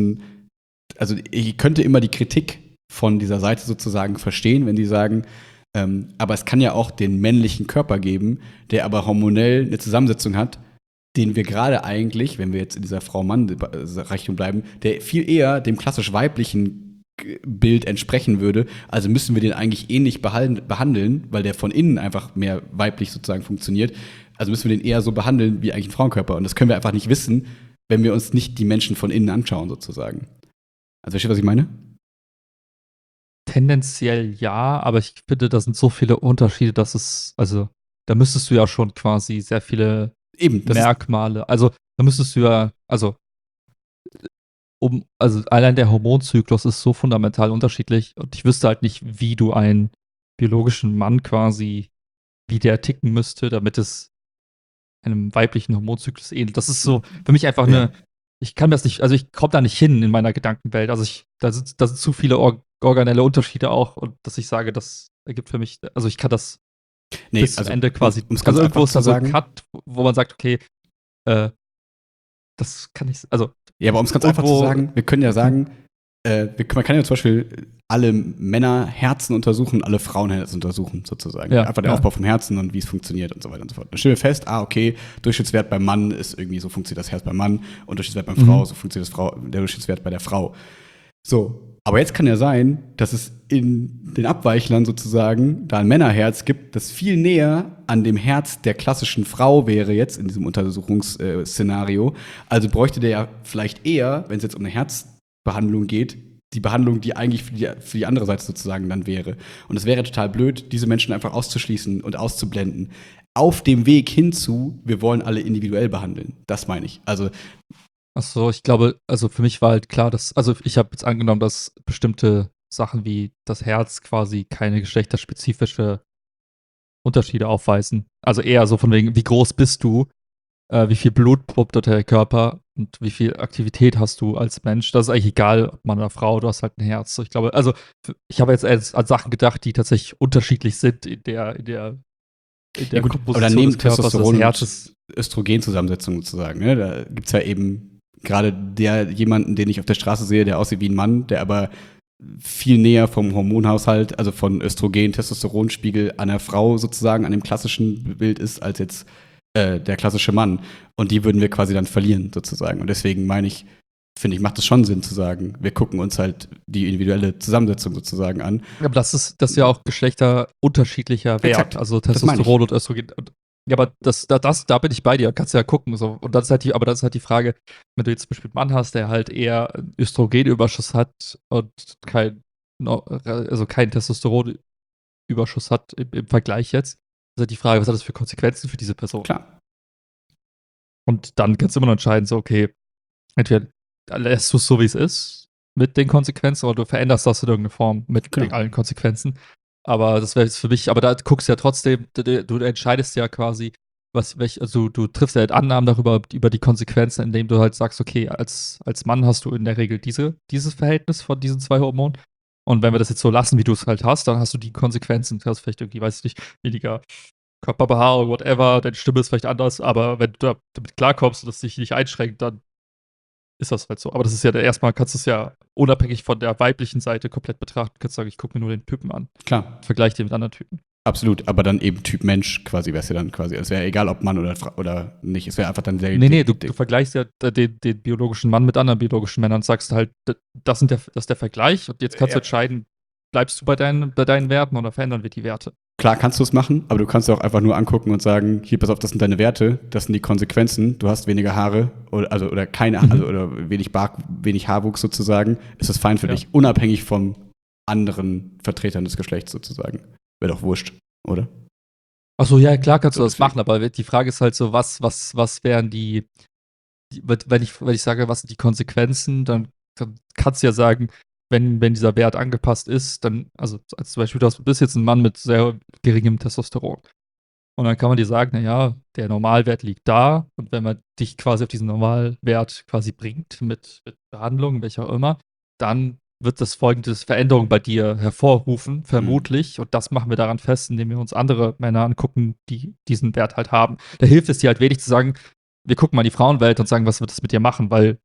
ich könnte immer die Kritik von dieser Seite sozusagen verstehen, wenn die sagen, aber es kann ja auch den männlichen Körper geben, der aber hormonell eine Zusammensetzung hat, den wir gerade eigentlich, wenn wir jetzt in dieser Frau-Mann-Richtung bleiben, der viel eher dem klassisch weiblichen Bild entsprechen würde. Also müssen wir den eigentlich ähnlich behandeln, weil der von innen einfach mehr weiblich sozusagen funktioniert. Also müssen wir den eher so behandeln wie eigentlich ein Frauenkörper. Und das können wir einfach nicht wissen, wenn wir uns nicht die Menschen von innen anschauen sozusagen. Also versteht, was ich meine? Tendenziell ja, aber ich finde, da sind so viele Unterschiede, dass da müsstest du ja schon quasi sehr viele Merkmale, also da müsstest du ja, also allein der Hormonzyklus ist so fundamental unterschiedlich und ich wüsste halt nicht, wie du einen biologischen Mann quasi, wie der ticken müsste, damit es einem weiblichen Hormonzyklus ähnelt. Das ist so für mich einfach ich kann mir das nicht, also ich komme da nicht hin in meiner Gedankenwelt. Also da sind zu viele organelle Unterschiede auch und dass ich sage, das ergibt für mich, also ich kann das bis zum Ende quasi, also irgendwo ist da so ein Cut, wo man sagt, okay, das kann ich, also. Ja, aber um es ganz einfach zu sagen, wir können ja sagen, man kann ja zum Beispiel alle Männerherzen untersuchen, alle Frauenherzen untersuchen, sozusagen. Ja, einfach der Aufbau vom Herzen und wie es funktioniert und so weiter und so fort. Dann stellen wir fest, okay, Durchschnittswert beim Mann ist irgendwie, so funktioniert das Herz beim Mann und Durchschnittswert beim Frau, so funktioniert der Durchschnittswert bei der Frau. So, aber jetzt kann ja sein, dass es in den Abweichlern sozusagen da ein Männerherz gibt, das viel näher an dem Herz der klassischen Frau wäre jetzt in diesem Untersuchungsszenario. Also bräuchte der ja vielleicht eher, wenn es jetzt um eine Herzbehandlung geht, die Behandlung, die eigentlich für die andere Seite sozusagen dann wäre. Und es wäre total blöd, diese Menschen einfach auszuschließen und auszublenden. Auf dem Weg hinzu, wir wollen alle individuell behandeln. Das meine ich. Also Achso, ich glaube, also für mich war halt klar, ich habe jetzt angenommen, dass bestimmte Sachen wie das Herz quasi keine geschlechterspezifische Unterschiede aufweisen. Also eher so von wegen, wie groß bist du, wie viel Blut pumpt dort der Körper und wie viel Aktivität hast du als Mensch. Das ist eigentlich egal, ob Mann oder Frau, du hast halt ein Herz. So, ich glaube, also ich habe jetzt an Sachen gedacht, die tatsächlich unterschiedlich sind in der Komposition aber dann des Körpers, Testosteron des Herzes. Östrogenzusammensetzung sozusagen. Ne? Da gibt es ja eben gerade jemanden, den ich auf der Straße sehe, der aussieht wie ein Mann, der aber viel näher vom Hormonhaushalt, also von Östrogen, Testosteronspiegel an der Frau sozusagen, an dem klassischen Bild ist, als jetzt der klassische Mann. Und die würden wir quasi dann verlieren sozusagen. Und deswegen finde ich, macht es schon Sinn zu sagen, wir gucken uns halt die individuelle Zusammensetzung sozusagen an. Aber das ist ja auch geschlechterunterschiedlicher Wert, Exakt. Also Testosteron und Östrogen. Ja, aber da bin ich bei dir, kannst du ja gucken. So. Und das ist halt die Frage, wenn du jetzt zum Beispiel einen Mann hast, der halt eher Östrogenüberschuss hat und keinen Testosteronüberschuss hat im Vergleich jetzt, ist halt die Frage, was hat das für Konsequenzen für diese Person? Klar. Und dann kannst du immer noch entscheiden, so, okay, entweder lässt du es so, wie es ist, mit den Konsequenzen, oder du veränderst das in irgendeiner Form mit allen Konsequenzen. Aber das wäre jetzt für mich, aber da guckst du ja trotzdem, du entscheidest ja quasi, also du triffst ja halt Annahmen darüber, über die Konsequenzen, indem du halt sagst, okay, als Mann hast du in der Regel dieses Verhältnis von diesen zwei Hormonen. Und wenn wir das jetzt so lassen, wie du es halt hast, dann hast du die Konsequenzen. Du hast vielleicht irgendwie, weiß ich nicht, weniger Körperbehaarung, whatever, deine Stimme ist vielleicht anders, aber wenn du damit klarkommst und das dich nicht einschränkt, dann ist das halt so. Aber das ist ja erstmal, kannst du es ja unabhängig von der weiblichen Seite komplett betrachten. Du kannst sagen, ich gucke mir nur den Typen an. Klar. Vergleich den mit anderen Typen. Absolut, aber dann eben Typ Mensch quasi wär's ja dann quasi. Es wäre egal, ob Mann oder nicht. Es wäre einfach dann der. Nee, du vergleichst ja den biologischen Mann mit anderen biologischen Männern und sagst halt, das ist der Vergleich und jetzt kannst du entscheiden, bleibst du bei deinen Werten oder verändern wir die Werte? Klar kannst du es machen, aber du kannst auch einfach nur angucken und sagen, hier, pass auf, das sind deine Werte, das sind die Konsequenzen, du hast weniger Haare oder keine, oder wenig Haarwuchs sozusagen, ist das fein für dich, unabhängig von anderen Vertretern des Geschlechts sozusagen. Wäre doch wurscht, oder? Achso, ja, klar kannst du das machen, aber die Frage ist halt so, was wären wenn ich sage, was sind die Konsequenzen, dann kannst du ja sagen, wenn dieser Wert angepasst ist, dann, also als zum Beispiel, du bist jetzt ein Mann mit sehr geringem Testosteron. Und dann kann man dir sagen, naja, der Normalwert liegt da und wenn man dich quasi auf diesen Normalwert quasi bringt, mit Behandlung, welcher auch immer, dann wird das folgende Veränderung bei dir hervorrufen, vermutlich. Und das machen wir daran fest, indem wir uns andere Männer angucken, die diesen Wert halt haben. Da hilft es dir halt wenig zu sagen, wir gucken mal die Frauenwelt und sagen, was wird das mit dir machen, weil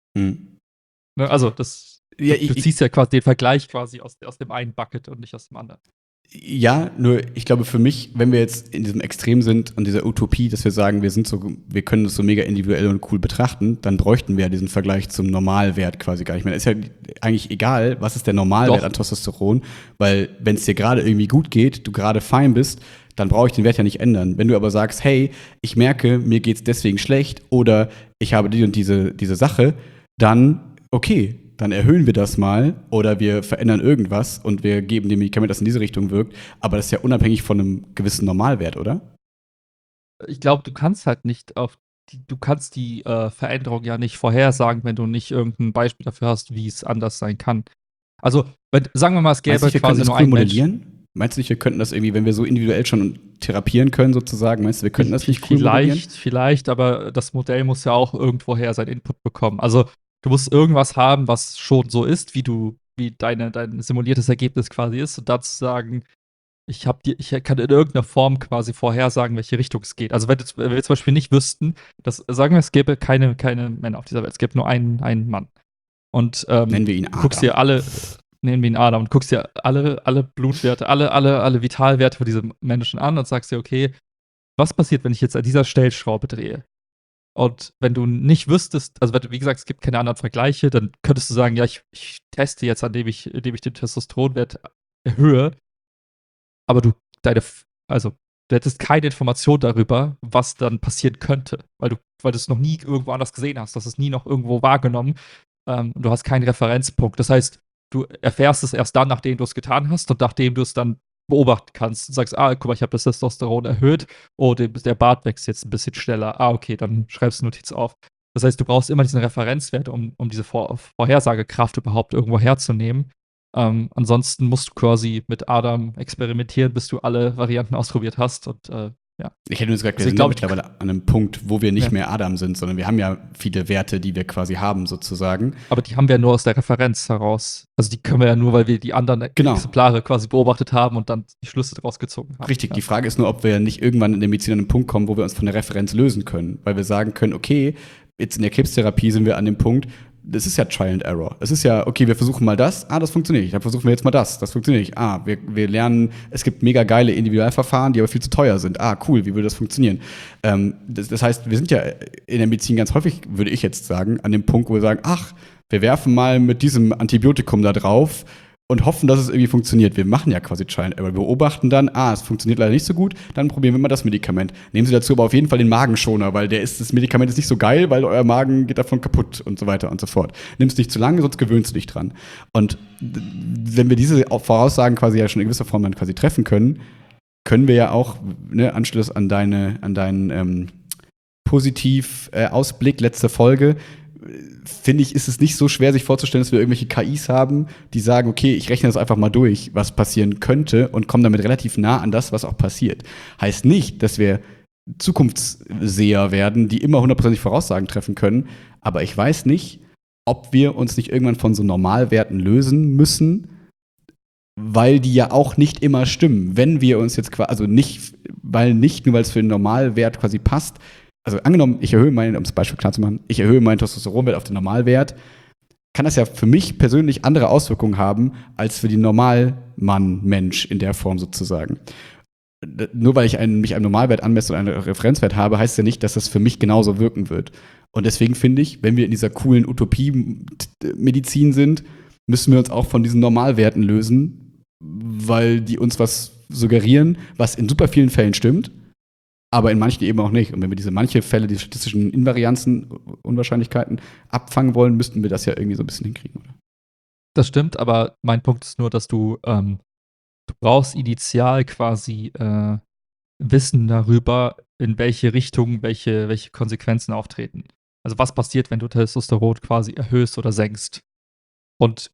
ne, also du ziehst ja quasi den Vergleich quasi aus dem einen Bucket und nicht aus dem anderen. Ja, nur ich glaube für mich, wenn wir jetzt in diesem Extrem sind und dieser Utopie, dass wir sagen, wir können das so mega individuell und cool betrachten, dann bräuchten wir ja diesen Vergleich zum Normalwert quasi gar nicht mehr. Ist ja eigentlich egal, was ist der Normalwert an Testosteron, weil wenn es dir gerade irgendwie gut geht, du gerade fein bist, dann brauche ich den Wert ja nicht ändern. Wenn du aber sagst, hey, ich merke, mir geht's deswegen schlecht oder ich habe die und diese Sache, dann okay, dann erhöhen wir das mal oder wir verändern irgendwas und wir geben dem Medikament, das in diese Richtung wirkt. Aber das ist ja unabhängig von einem gewissen Normalwert, oder? Ich glaube, du kannst halt nicht du kannst die Veränderung ja nicht vorhersagen, wenn du nicht irgendein Beispiel dafür hast, wie es anders sein kann. Also, sagen wir mal, es gäbe quasi nur einen modellieren? Meinst du nicht, wir könnten das irgendwie, wenn wir so individuell schon therapieren können, sozusagen, meinst du, wir könnten das nicht cool modellieren? Vielleicht, aber das Modell muss ja auch irgendwoher seinen Input bekommen. Also, du musst irgendwas haben, was schon so ist, wie dein simuliertes Ergebnis quasi ist, und dazu sagen, ich kann in irgendeiner Form quasi vorhersagen, welche Richtung es geht. Also wenn wir zum Beispiel nicht wüssten, sagen wir, es gäbe keine Männer auf dieser Welt, es gäbe nur einen Mann. Und nennen wir ihn Adam. Nennen wir ihn Adam und guckst dir alle Blutwerte, alle Vitalwerte von diesem Menschen an und sagst dir, okay, was passiert, wenn ich jetzt an dieser Stellschraube drehe? Und wenn du nicht wüsstest, also wie gesagt, es gibt keine anderen Vergleiche, dann könntest du sagen, ja, ich teste jetzt, indem ich den Testosteronwert erhöhe, aber du hättest keine Information darüber, was dann passieren könnte, weil du es noch nie irgendwo anders gesehen hast, du hast es nie noch irgendwo wahrgenommen, und du hast keinen Referenzpunkt. Das heißt, du erfährst es erst dann, nachdem du es getan hast und nachdem du es dann beobachten kannst und sagst, guck mal, ich habe das Testosteron erhöht, der Bart wächst jetzt ein bisschen schneller. Okay, dann schreibst du Notiz auf. Das heißt, du brauchst immer diesen Referenzwert, um diese Vorhersagekraft überhaupt irgendwo herzunehmen. Ansonsten musst du quasi mit Adam experimentieren, bis du alle Varianten ausprobiert hast und ja. Ich hätte nur gesagt, wir sind mittlerweile an einem Punkt, wo wir nicht mehr Adam sind, sondern wir haben ja viele Werte, die wir quasi haben, sozusagen. Aber die haben wir ja nur aus der Referenz heraus. Also die können wir ja nur, weil wir die anderen Exemplare quasi beobachtet haben und dann die Schlüsse daraus gezogen haben. Richtig, die Frage ist nur, ob wir nicht irgendwann in der Medizin an einen Punkt kommen, wo wir uns von der Referenz lösen können. Weil wir sagen können, okay, jetzt in der Krebstherapie sind wir an dem Punkt, das ist ja Trial and Error. Es ist ja, okay, wir versuchen mal das, das funktioniert nicht. Dann versuchen wir jetzt mal das funktioniert nicht. Wir lernen, es gibt mega geile Individualverfahren, die aber viel zu teuer sind. Cool, wie würde das funktionieren? Das heißt, wir sind ja in der Medizin ganz häufig, würde ich jetzt sagen, an dem Punkt, wo wir sagen, wir werfen mal mit diesem Antibiotikum da drauf und hoffen, dass es irgendwie funktioniert. Wir machen ja quasi Trial and Error. Wir beobachten dann, es funktioniert leider nicht so gut, dann probieren wir mal das Medikament. Nehmen Sie dazu aber auf jeden Fall den Magenschoner, weil das Medikament ist nicht so geil, weil euer Magen geht davon kaputt und so weiter und so fort. Nimm's nicht zu lange, sonst gewöhnst du dich dran. Und wenn wir diese Voraussagen quasi ja schon in gewisser Form dann quasi treffen können, können wir ja auch, Anschluss an deinen Positiv-Ausblick, letzte Folge, finde ich, ist es nicht so schwer, sich vorzustellen, dass wir irgendwelche KIs haben, die sagen, okay, ich rechne das einfach mal durch, was passieren könnte und komme damit relativ nah an das, was auch passiert. Heißt nicht, dass wir Zukunftsseher werden, die immer hundertprozentig Voraussagen treffen können, aber ich weiß nicht, ob wir uns nicht irgendwann von so Normalwerten lösen müssen, weil die ja auch nicht immer stimmen. Wenn wir uns jetzt quasi, also nicht nur, weil es für den Normalwert quasi passt, also angenommen, ich erhöhe meinen, um das Beispiel klar zu machen, ich erhöhe meinen Testosteronwert auf den Normalwert, kann das ja für mich persönlich andere Auswirkungen haben, als für den Normalmann-Mensch in der Form sozusagen. Nur weil ich mich einem Normalwert anmesse und einen Referenzwert habe, heißt ja nicht, dass das für mich genauso wirken wird. Und deswegen finde ich, wenn wir in dieser coolen Utopie-Medizin sind, müssen wir uns auch von diesen Normalwerten lösen, weil die uns was suggerieren, was in super vielen Fällen stimmt, aber in manchen eben auch nicht. Und wenn wir diese manche Fälle, die statistischen Invarianzen, Unwahrscheinlichkeiten abfangen wollen, müssten wir das ja irgendwie so ein bisschen hinkriegen, oder? Das stimmt, aber mein Punkt ist nur, dass du brauchst initial quasi Wissen darüber, in welche Richtung welche Konsequenzen auftreten. Also was passiert, wenn du Testosteron quasi erhöhst oder senkst. Und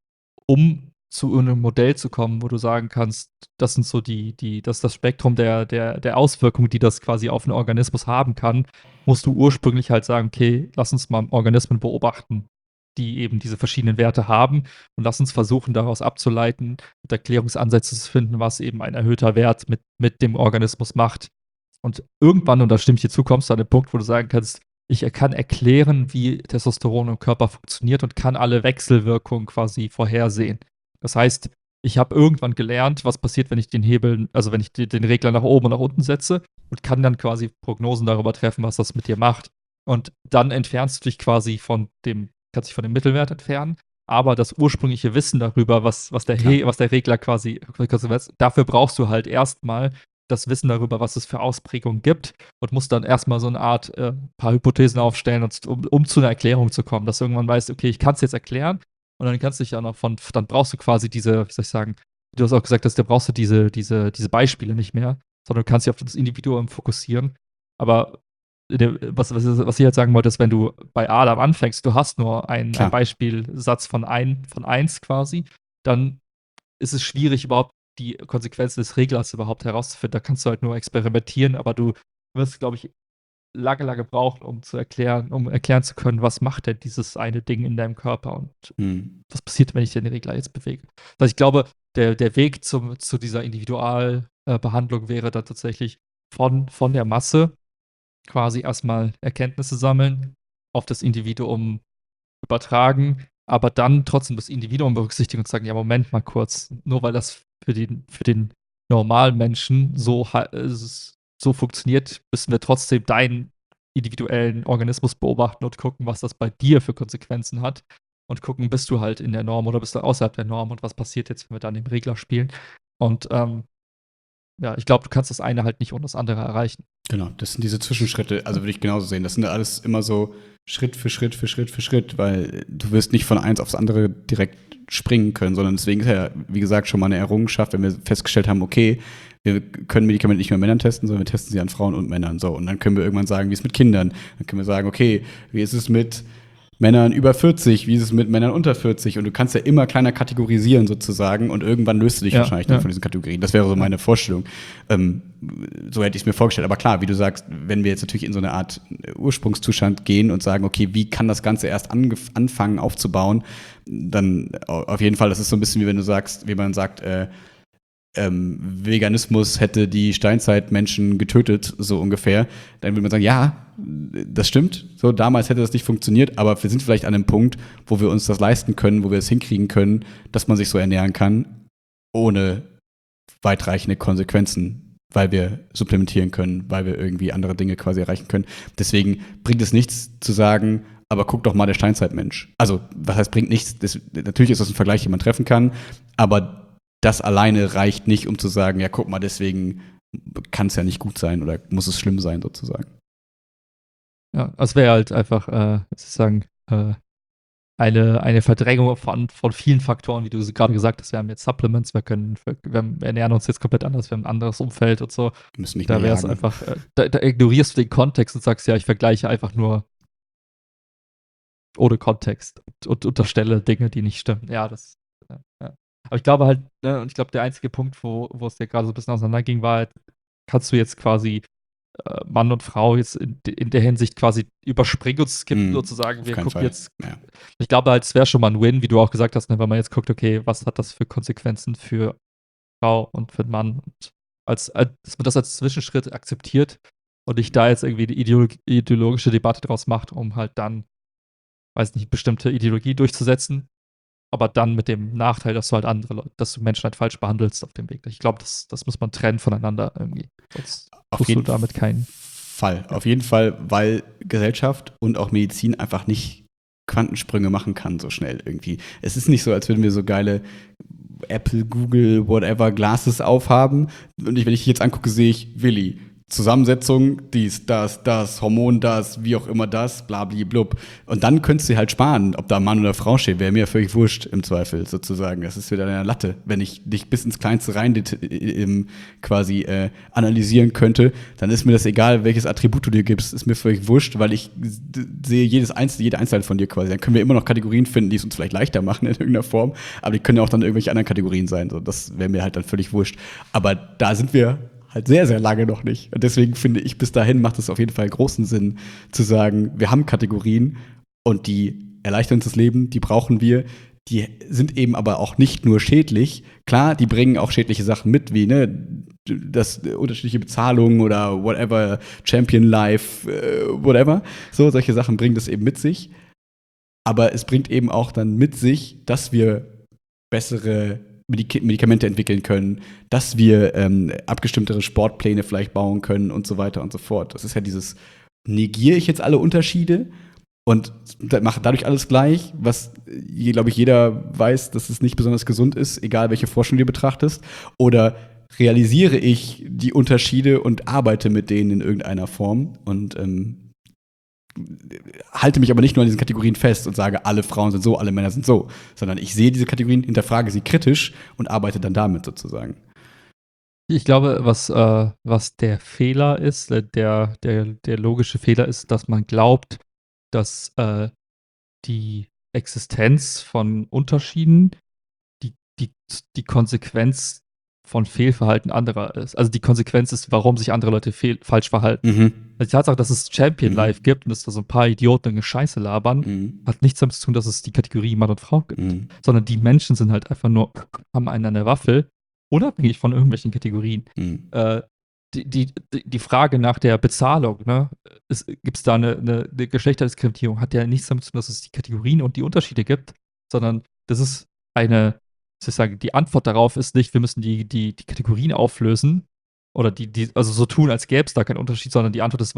um zu einem Modell zu kommen, wo du sagen kannst, das sind so das Spektrum der Auswirkungen, die das quasi auf einen Organismus haben kann, musst du ursprünglich halt sagen, okay, lass uns mal Organismen beobachten, die eben diese verschiedenen Werte haben und lass uns versuchen, daraus abzuleiten und Erklärungsansätze zu finden, was eben ein erhöhter Wert mit dem Organismus macht. Und irgendwann, und da stimme ich dir zu, kommst du an den Punkt, wo du sagen kannst, ich kann erklären, wie Testosteron im Körper funktioniert und kann alle Wechselwirkungen quasi vorhersehen. Das heißt, ich habe irgendwann gelernt, was passiert, wenn ich den Hebel, also wenn ich den Regler nach oben und nach unten setze und kann dann quasi Prognosen darüber treffen, was das mit dir macht. Und dann entfernst du dich quasi kannst dich von dem Mittelwert entfernen, aber das ursprüngliche Wissen darüber, was der Regler quasi, dafür brauchst du halt erstmal das Wissen darüber, was es für Ausprägungen gibt und musst dann erstmal so eine Art paar Hypothesen aufstellen, um zu einer Erklärung zu kommen, dass du irgendwann weißt, okay, ich kann es jetzt erklären und dann kannst du dich ja noch dann brauchst du quasi diese, wie soll ich sagen, du hast auch gesagt, da brauchst du diese Beispiele nicht mehr, sondern du kannst dich auf das Individuum fokussieren. Aber was ich jetzt sagen wollte, ist, wenn du bei Adam anfängst, du hast nur einen Beispielsatz von 1 quasi, dann ist es schwierig, überhaupt die Konsequenzen des Reglers überhaupt herauszufinden. Da kannst du halt nur experimentieren, aber du wirst, glaube ich, lange brauchen, um erklären zu können, was macht denn dieses eine Ding in deinem Körper und was passiert, wenn ich den Regler jetzt bewege. Also ich glaube, der Weg zu dieser Individualbehandlung wäre dann tatsächlich von der Masse quasi erstmal Erkenntnisse sammeln, auf das Individuum übertragen, aber dann trotzdem das Individuum berücksichtigen und sagen, ja, Moment mal kurz, nur weil das für den normalen Menschen so funktioniert, müssen wir trotzdem deinen individuellen Organismus beobachten und gucken, was das bei dir für Konsequenzen hat und gucken, bist du halt in der Norm oder bist du außerhalb der Norm und was passiert jetzt, wenn wir dann den Regler spielen. Und ja, ich glaube, du kannst das eine halt nicht ohne das andere erreichen. Genau, das sind diese Zwischenschritte, also würde ich genauso sehen. Das sind alles immer so Schritt für Schritt für Schritt für Schritt, weil du wirst nicht von eins aufs andere direkt springen können, sondern deswegen ist ja, wie gesagt, schon mal eine Errungenschaft, wenn wir festgestellt haben, okay, wir können Medikamente nicht mehr Männern testen, sondern wir testen sie an Frauen und Männern. So, und dann können wir irgendwann sagen, wie ist es mit Kindern? Dann können wir sagen, okay, wie ist es mit Männern über 40, wie ist es mit Männern unter 40? Und du kannst ja immer kleiner kategorisieren sozusagen und irgendwann löst du dich wahrscheinlich dann von diesen Kategorien. Das wäre so meine Vorstellung. So hätte ich es mir vorgestellt. Aber klar, wie du sagst, wenn wir jetzt natürlich in so eine Art Ursprungszustand gehen und sagen, okay, wie kann das Ganze erst anfangen aufzubauen, dann auf jeden Fall, das ist so ein bisschen wie man sagt, Veganismus hätte die Steinzeitmenschen getötet, so ungefähr, dann würde man sagen, ja, das stimmt, so damals hätte das nicht funktioniert, aber wir sind vielleicht an einem Punkt, wo wir uns das leisten können, wo wir es hinkriegen können, dass man sich so ernähren kann, ohne weitreichende Konsequenzen, weil wir supplementieren können, weil wir irgendwie andere Dinge quasi erreichen können. Deswegen bringt es nichts zu sagen, aber guck doch mal der Steinzeitmensch. Also, was heißt bringt nichts? Natürlich ist das ein Vergleich, den man treffen kann, aber das alleine reicht nicht, um zu sagen, ja, guck mal, deswegen kann es ja nicht gut sein oder muss es schlimm sein, sozusagen. Ja, es wäre halt einfach, sozusagen, eine Verdrängung von vielen Faktoren, wie du gerade gesagt hast. Wir haben jetzt Supplements, wir ernähren uns jetzt komplett anders, wir haben ein anderes Umfeld und so. Wir müssen nicht da wäre es einfach, da ignorierst du den Kontext und sagst, ja, ich vergleiche einfach nur ohne Kontext und unterstelle Dinge, die nicht stimmen. Ja, ja. Aber ich glaube halt, ne, und ich glaube, der einzige Punkt, wo es dir gerade so ein bisschen auseinanderging, war halt, kannst du jetzt quasi Mann und Frau jetzt in der Hinsicht quasi überspringen und skippen, sozusagen. Wir gucken jetzt. Ja. Ich glaube halt, es wäre schon mal ein Win, wie du auch gesagt hast, ne, wenn man jetzt guckt, okay, was hat das für Konsequenzen für Frau und für den Mann? Und dass man das als Zwischenschritt akzeptiert und nicht da jetzt irgendwie eine ideologische Debatte draus macht, um halt dann, weiß nicht, bestimmte Ideologie durchzusetzen. Aber dann mit dem Nachteil, dass du halt dass du Menschen halt falsch behandelst auf dem Weg. Ich glaube, das muss man trennen voneinander irgendwie. Sonst tust du damit keinen Fall. Ja. Auf jeden Fall, weil Gesellschaft und auch Medizin einfach nicht Quantensprünge machen kann so schnell irgendwie. Es ist nicht so, als würden wir so geile Apple, Google, whatever Glasses aufhaben. Und wenn ich jetzt angucke, sehe ich Willi. Zusammensetzung, dies, das, Hormon, das, wie auch immer das, blub. Und dann könntest du halt sparen, ob da Mann oder Frau steht, wäre mir völlig wurscht im Zweifel sozusagen. Das ist wieder eine Latte. Wenn ich dich bis ins Kleinste rein quasi analysieren könnte, dann ist mir das egal, welches Attribut du dir gibst, ist mir völlig wurscht, weil ich sehe jede Einzelheit von dir quasi. Dann können wir immer noch Kategorien finden, die es uns vielleicht leichter machen in irgendeiner Form, aber die können ja auch dann irgendwelche anderen Kategorien sein. So, das wäre mir halt dann völlig wurscht. Aber da sind wir halt sehr, sehr lange noch nicht. Und deswegen finde ich, bis dahin macht es auf jeden Fall großen Sinn, zu sagen, wir haben Kategorien und die erleichtern uns das Leben, die brauchen wir. Die sind eben aber auch nicht nur schädlich. Klar, die bringen auch schädliche Sachen mit, wie das unterschiedliche Bezahlungen oder whatever, Champion Life, whatever. So, solche Sachen bringen das eben mit sich. Aber es bringt eben auch dann mit sich, dass wir bessere Medikamente entwickeln können, dass wir abgestimmtere Sportpläne vielleicht bauen können und so weiter und so fort. Das ist ja negiere ich jetzt alle Unterschiede und mache dadurch alles gleich, was, glaube ich, jeder weiß, dass es nicht besonders gesund ist, egal welche Forschung du betrachtest, oder realisiere ich die Unterschiede und arbeite mit denen in irgendeiner Form und halte mich aber nicht nur an diesen Kategorien fest und sage, alle Frauen sind so, alle Männer sind so, sondern ich sehe diese Kategorien, hinterfrage sie kritisch und arbeite dann damit sozusagen. Ich glaube, was der Fehler ist, der logische Fehler ist, dass man glaubt, dass die Existenz von Unterschieden die Konsequenz von Fehlverhalten anderer ist. Also die Konsequenz ist, warum sich andere Leute falsch verhalten. Also die Tatsache, dass es Champion Life gibt und dass da so ein paar Idioten eine Scheiße labern, hat nichts damit zu tun, dass es die Kategorie Mann und Frau gibt. Sondern die Menschen sind halt einfach nur, haben einen an der Waffel, unabhängig von irgendwelchen Kategorien. Die Frage nach der Bezahlung, ne, gibt es da eine Geschlechterdiskriminierung, hat ja nichts damit zu tun, dass es die Kategorien und die Unterschiede gibt, sondern das ist sozusagen, die Antwort darauf ist nicht, wir müssen die Kategorien auflösen oder also so tun, als gäbe es da keinen Unterschied, sondern die Antwort ist,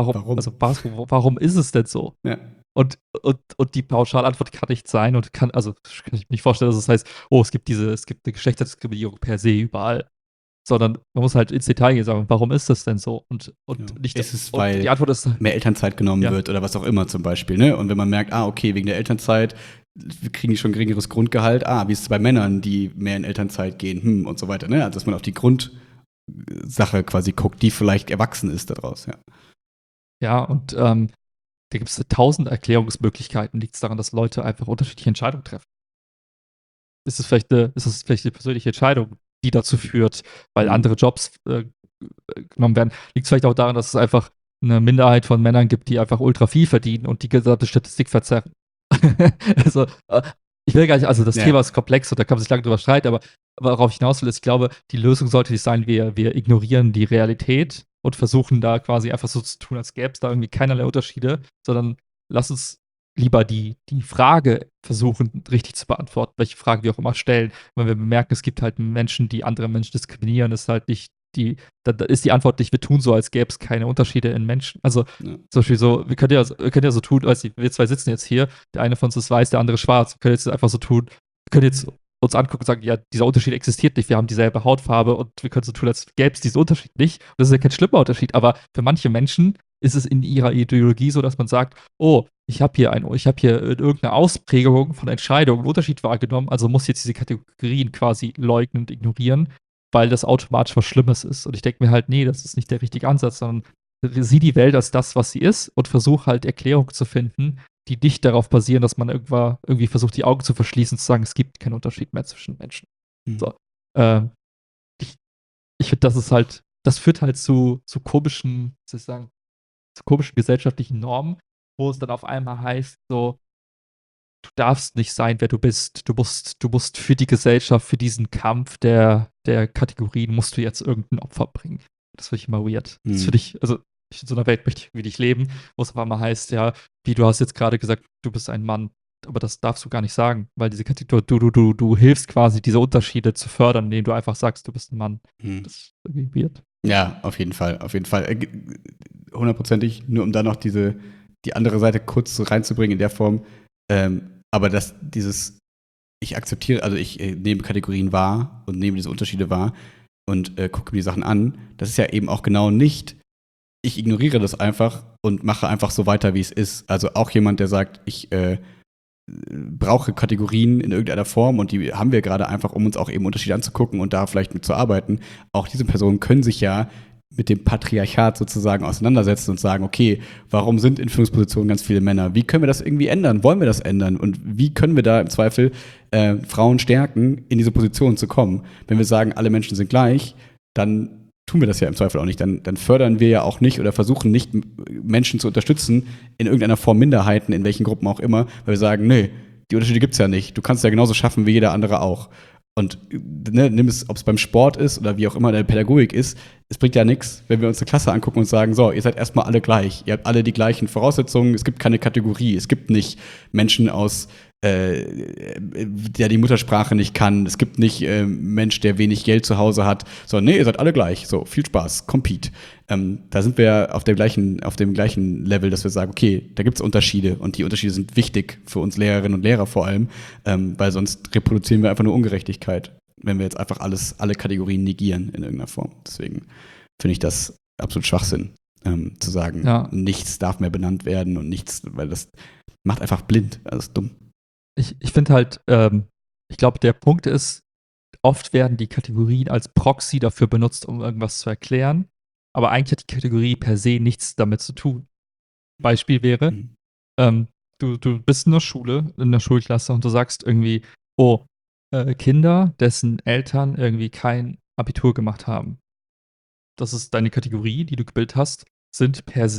warum ist es denn so? Ja. Und die Pauschalantwort kann nicht sein kann ich mir nicht vorstellen, dass es heißt, es gibt eine Geschlechterdiskriminierung per se überall. Sondern man muss halt ins Detail gehen und sagen, warum ist das denn so? Und nicht ist es, weil die Antwort ist, mehr Elternzeit genommen wird oder was auch immer zum Beispiel, ne? Und wenn man merkt, okay, wegen der Elternzeit kriegen die schon geringeres Grundgehalt, wie ist es bei Männern, die mehr in Elternzeit gehen, und so weiter, ne? Also dass man auf die Grundsache quasi guckt, die vielleicht erwachsen ist daraus, ja. Ja, und da gibt es 1000 Erklärungsmöglichkeiten. Liegt es daran, dass Leute einfach unterschiedliche Entscheidungen treffen? Ist das vielleicht eine persönliche Entscheidung, die dazu führt, weil andere Jobs genommen werden? Liegt es vielleicht auch daran, dass es einfach eine Minderheit von Männern gibt, die einfach ultra viel verdienen und die gesamte Statistik verzerren? Also, ich will gar nicht, also das Thema ist komplex und da kann man sich lange drüber streiten, aber worauf ich hinaus will, ist, ich glaube, die Lösung sollte nicht sein, wir ignorieren die Realität und versuchen da quasi einfach so zu tun, als gäbe es da irgendwie keinerlei Unterschiede, sondern lass uns lieber die Frage versuchen, richtig zu beantworten, welche Frage wir auch immer stellen. Wenn wir bemerken, es gibt halt Menschen, die andere Menschen diskriminieren, ist halt nicht da ist die Antwort nicht, wir tun so, als gäbe es keine Unterschiede in Menschen. Also zum Beispiel so, wir können ja so tun, wir zwei sitzen jetzt hier, der eine von uns ist weiß, der andere schwarz. Wir können jetzt einfach so tun, wir können jetzt uns angucken und sagen, ja, dieser Unterschied existiert nicht, wir haben dieselbe Hautfarbe und wir können so tun, als gäbe es diesen Unterschied nicht. Und das ist ja kein schlimmer Unterschied, aber für manche Menschen ist es in ihrer Ideologie so, dass man sagt, ich habe hier irgendeine Ausprägung von Entscheidungen, einen Unterschied wahrgenommen, also muss jetzt diese Kategorien quasi leugnen und ignorieren, weil das automatisch was Schlimmes ist. Und ich denke mir halt, nee, das ist nicht der richtige Ansatz, sondern sieh die Welt als das, was sie ist und versuch halt Erklärungen zu finden, die nicht darauf basieren, dass man irgendwie versucht, die Augen zu verschließen und zu sagen, es gibt keinen Unterschied mehr zwischen Menschen. So. Ich, ich finde, das führt halt zu komischen, wie soll ich sagen, zu komischen gesellschaftlichen Normen, wo es dann auf einmal heißt, so, du darfst nicht sein, wer du bist. Du musst für die Gesellschaft, für diesen Kampf der Kategorien, musst du jetzt irgendein Opfer bringen. Das finde ich immer weird. Das finde ich, also in so einer Welt möchte ich wie dich leben, wo es auf einmal heißt, ja, wie du hast jetzt gerade gesagt, du bist ein Mann, aber das darfst du gar nicht sagen, weil diese Kategorie, du hilfst quasi, diese Unterschiede zu fördern, indem du einfach sagst, du bist ein Mann. Das ist irgendwie weird. Ja, auf jeden Fall, auf jeden Fall. Hundertprozentig, nur um da noch die andere Seite kurz so reinzubringen in der Form. Aber ich akzeptiere, also ich nehme Kategorien wahr und nehme diese Unterschiede wahr und gucke mir die Sachen an. Das ist ja eben auch genau nicht, ich ignoriere das einfach und mache einfach so weiter, wie es ist. Also auch jemand, der sagt, ich brauche Kategorien in irgendeiner Form und die haben wir gerade einfach, um uns auch eben Unterschiede anzugucken und da vielleicht mit zu arbeiten. Auch diese Personen können sich ja mit dem Patriarchat sozusagen auseinandersetzen und sagen, okay, warum sind in Führungspositionen ganz viele Männer? Wie können wir das irgendwie ändern? Wollen wir das ändern? Und wie können wir da im Zweifel Frauen stärken, in diese Position zu kommen? Wenn wir sagen, alle Menschen sind gleich, dann tun wir das ja im Zweifel auch nicht. Dann fördern wir ja auch nicht oder versuchen nicht, Menschen zu unterstützen, in irgendeiner Form Minderheiten, in welchen Gruppen auch immer, weil wir sagen, nee, die Unterschiede gibt's ja nicht. Du kannst ja genauso schaffen wie jeder andere auch. Und nimm es, ob es beim Sport ist oder wie auch immer in der Pädagogik ist, es bringt ja nichts, wenn wir uns eine Klasse angucken und sagen, so, ihr seid erstmal alle gleich, ihr habt alle die gleichen Voraussetzungen, es gibt keine Kategorie, es gibt nicht Menschen der die Muttersprache nicht kann, es gibt nicht Mensch, der wenig Geld zu Hause hat, sondern nee, ihr seid alle gleich, so, viel Spaß, compete. Da sind wir auf dem gleichen Level, dass wir sagen, okay, da gibt es Unterschiede und die Unterschiede sind wichtig für uns Lehrerinnen und Lehrer vor allem, weil sonst reproduzieren wir einfach nur Ungerechtigkeit, wenn wir jetzt einfach alle Kategorien negieren in irgendeiner Form. Deswegen finde ich das absolut Schwachsinn, zu sagen, nichts darf mehr benannt werden und nichts, weil das macht einfach blind, das ist dumm. Ich finde halt, ich glaube, der Punkt ist, oft werden die Kategorien als Proxy dafür benutzt, um irgendwas zu erklären, aber eigentlich hat die Kategorie per se nichts damit zu tun. Beispiel wäre, du bist in der Schule, in der Schulklasse und du sagst irgendwie, oh, Kinder, dessen Eltern irgendwie kein Abitur gemacht haben. Das ist deine Kategorie, die du gebildet hast, haben es per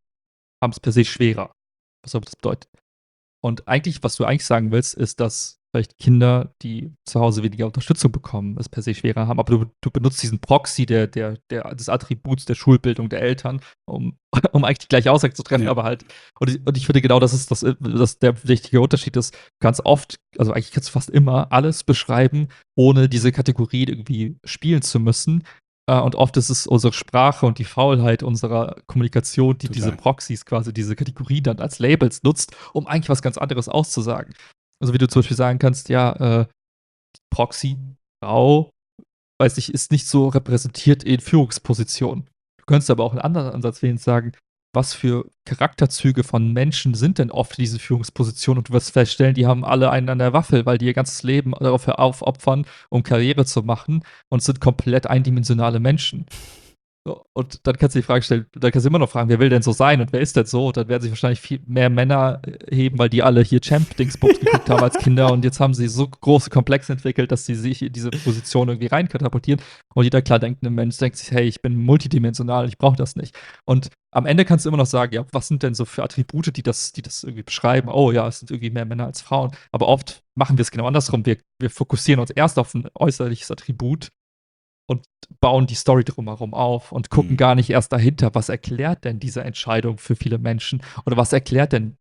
se schwerer. Was soll das bedeuten? Und eigentlich, was du eigentlich sagen willst, ist, dass vielleicht Kinder, die zu Hause weniger Unterstützung bekommen, es per se schwerer haben. Aber du benutzt diesen Proxy des Attributs der Schulbildung der Eltern, um eigentlich die gleiche Aussage zu treffen, aber halt. Und ich finde genau, dass der wichtige Unterschied ist. Du kannst oft, also eigentlich kannst du fast immer alles beschreiben, ohne diese Kategorien irgendwie spielen zu müssen. Und oft ist es unsere Sprache und die Faulheit unserer Kommunikation, die diese Proxys quasi, diese Kategorien dann als Labels nutzt, um eigentlich was ganz anderes auszusagen. Also wie du zum Beispiel sagen kannst, ja, Proxy, Frau, weiß ich, ist nicht so repräsentiert in Führungspositionen. Du könntest aber auch einen anderen Ansatz wählen und sagen, was für Charakterzüge von Menschen sind denn oft diese Führungspositionen? Und du wirst feststellen, die haben alle einen an der Waffel, weil die ihr ganzes Leben dafür aufopfern, um Karriere zu machen und sind komplett eindimensionale Menschen. So, und dann kannst du die Frage stellen, dann kannst du immer noch fragen, wer will denn so sein und wer ist denn so? Und dann werden sich wahrscheinlich viel mehr Männer heben, weil die alle hier Champ-Dingsbums geguckt haben als Kinder und jetzt haben sie so große Komplexe entwickelt, dass sie sich in diese Position irgendwie reinkatapultieren. Und jeder klar denkende Mensch denkt sich, hey, ich bin multidimensional, ich brauche das nicht. Und am Ende kannst du immer noch sagen, ja, was sind denn so für Attribute, die das irgendwie beschreiben? Oh ja, es sind irgendwie mehr Männer als Frauen. Aber oft machen wir es genau andersrum. Wir fokussieren uns erst auf ein äußerliches Attribut und bauen die Story drumherum auf und gucken gar nicht erst dahinter, was erklärt denn diese Entscheidung für viele Menschen oder was erklärt denn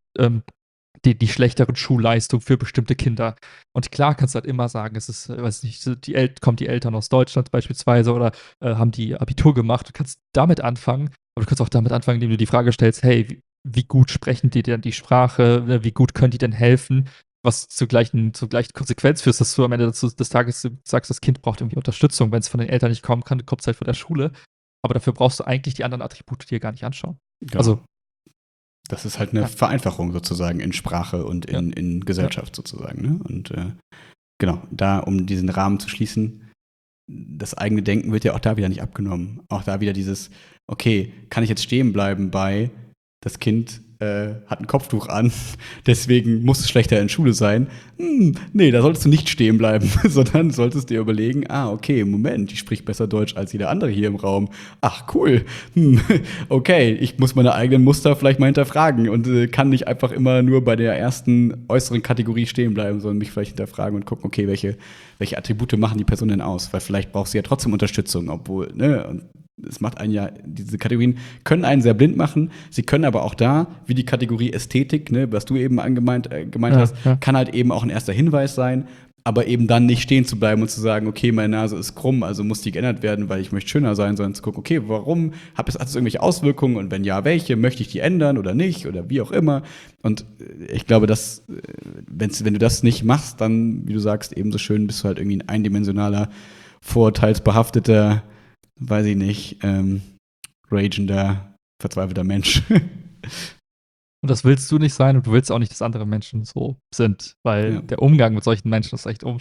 die schlechteren Schulleistungen für bestimmte Kinder. Und klar kannst du halt immer sagen, es ist, weiß nicht, kommen die Eltern aus Deutschland beispielsweise oder haben die Abitur gemacht. Du kannst damit anfangen, aber du kannst auch damit anfangen, indem du die Frage stellst, hey, wie gut sprechen die denn die Sprache? Wie gut können die denn helfen? Was zur gleichen Konsequenz führt, dass du am Ende des Tages sagst, das Kind braucht irgendwie Unterstützung. Wenn es von den Eltern nicht kommen kann, kommt es halt von der Schule. Aber dafür brauchst du eigentlich die anderen Attribute dir gar nicht anschauen. Genau. Also, das ist halt eine Vereinfachung sozusagen in Sprache und in Gesellschaft sozusagen. Ne? Und genau, da, um diesen Rahmen zu schließen, das eigene Denken wird ja auch da wieder nicht abgenommen. Auch da wieder dieses, okay, kann ich jetzt stehen bleiben bei, das Kind hat ein Kopftuch an, deswegen muss es schlechter in Schule sein. Nee, da solltest du nicht stehen bleiben, sondern solltest dir überlegen, okay, Moment, die spricht besser Deutsch als jeder andere hier im Raum. Ach, cool. Okay, ich muss meine eigenen Muster vielleicht mal hinterfragen und kann nicht einfach immer nur bei der ersten äußeren Kategorie stehen bleiben, sondern mich vielleicht hinterfragen und gucken, okay, welche Attribute machen die Person denn aus? Weil vielleicht braucht sie ja trotzdem Unterstützung, obwohl, ne, und es macht einen ja, diese Kategorien können einen sehr blind machen. Sie können aber auch da, wie die Kategorie Ästhetik, ne, was du eben gemeint hast, kann halt eben auch ein erster Hinweis sein, aber eben dann nicht stehen zu bleiben und zu sagen, okay, meine Nase ist krumm, also muss die geändert werden, weil ich möchte schöner sein, sondern zu gucken, okay, warum? Hat es irgendwelche Auswirkungen und wenn ja, welche? Möchte ich die ändern oder nicht oder wie auch immer? Und ich glaube, dass, wenn du das nicht machst, dann, wie du sagst, ebenso schön bist du halt irgendwie ein eindimensionaler, vorurteilsbehafteter, weiß ich nicht, ragender, verzweifelter Mensch. Und das willst du nicht sein und du willst auch nicht, dass andere Menschen so sind, weil der Umgang mit solchen Menschen ist echt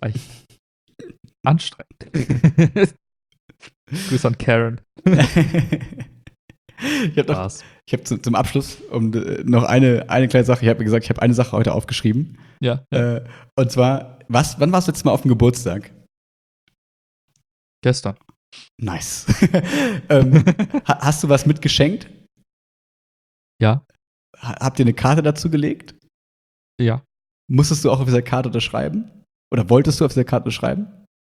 anstrengend. Grüße an Karen. Ich habe zum Abschluss noch eine kleine Sache. Ich habe mir gesagt, ich habe eine Sache heute aufgeschrieben. Ja. Und zwar, wann warst du letztes Mal auf dem Geburtstag? Gestern. Nice. Hast du was mitgeschenkt? Ja. Habt ihr eine Karte dazu gelegt? Ja. Musstest du auch auf dieser Karte unterschreiben? Oder wolltest du auf dieser Karte unterschreiben?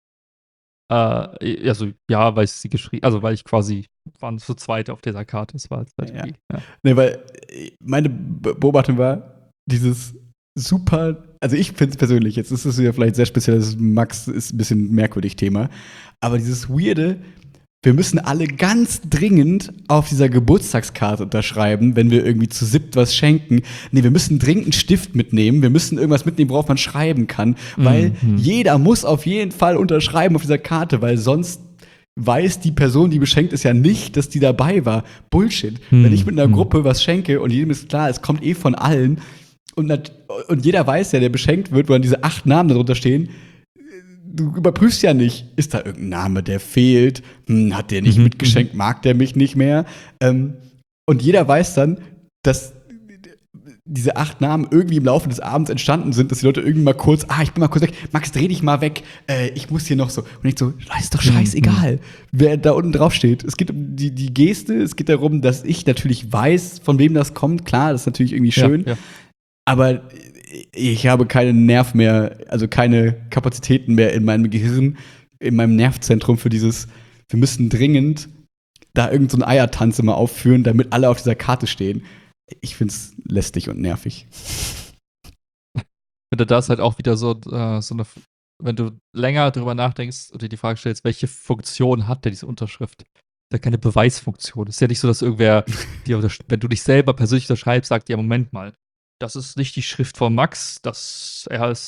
Also ja, weil ich sie geschrieben, also weil ich quasi waren zu zweit auf dieser Karte. Das war halt ja. Nee, weil meine Beobachtung war, dieses super, also ich finde es persönlich, jetzt ist es ja vielleicht sehr speziell, das Max ist ein bisschen merkwürdig Thema, aber dieses weirde, wir müssen alle ganz dringend auf dieser Geburtstagskarte unterschreiben, wenn wir irgendwie zu siebt was schenken. Nee, wir müssen dringend einen Stift mitnehmen. Wir müssen irgendwas mitnehmen, worauf man schreiben kann. Weil jeder muss auf jeden Fall unterschreiben auf dieser Karte, weil sonst weiß die Person, die beschenkt ist, ja nicht, dass die dabei war. Bullshit. Wenn ich mit einer Gruppe was schenke und jedem ist klar, es kommt von allen und jeder weiß ja, der beschenkt wird, wo dann diese 8 Namen darunter stehen, du überprüfst ja nicht, ist da irgendein Name, der fehlt, hat der nicht mitgeschenkt, mag der mich nicht mehr. Und jeder weiß dann, dass diese 8 Namen irgendwie im Laufe des Abends entstanden sind, dass die Leute irgendwie mal kurz, ich bin mal kurz weg, Max, dreh dich mal weg, ich muss hier noch so. Und ich so, ist doch scheißegal, wer da unten drauf steht. Es geht um die Geste, es geht darum, dass ich natürlich weiß, von wem das kommt. Klar, das ist natürlich irgendwie schön, aber ich habe keinen Nerv mehr, also keine Kapazitäten mehr in meinem Gehirn, in meinem Nervzentrum für dieses, wir müssen dringend da irgend so einen Eiertanz immer aufführen, damit alle auf dieser Karte stehen. Ich finde es lästig und nervig. Wenn du das halt auch wieder so eine, wenn du länger drüber nachdenkst und dir die Frage stellst, welche Funktion hat denn diese Unterschrift? Da keine Beweisfunktion. Es ist ja nicht so, dass irgendwer, wenn du dich selber persönlich unterschreibst, sagt, ja, Moment mal, das ist nicht die Schrift von Max, du musst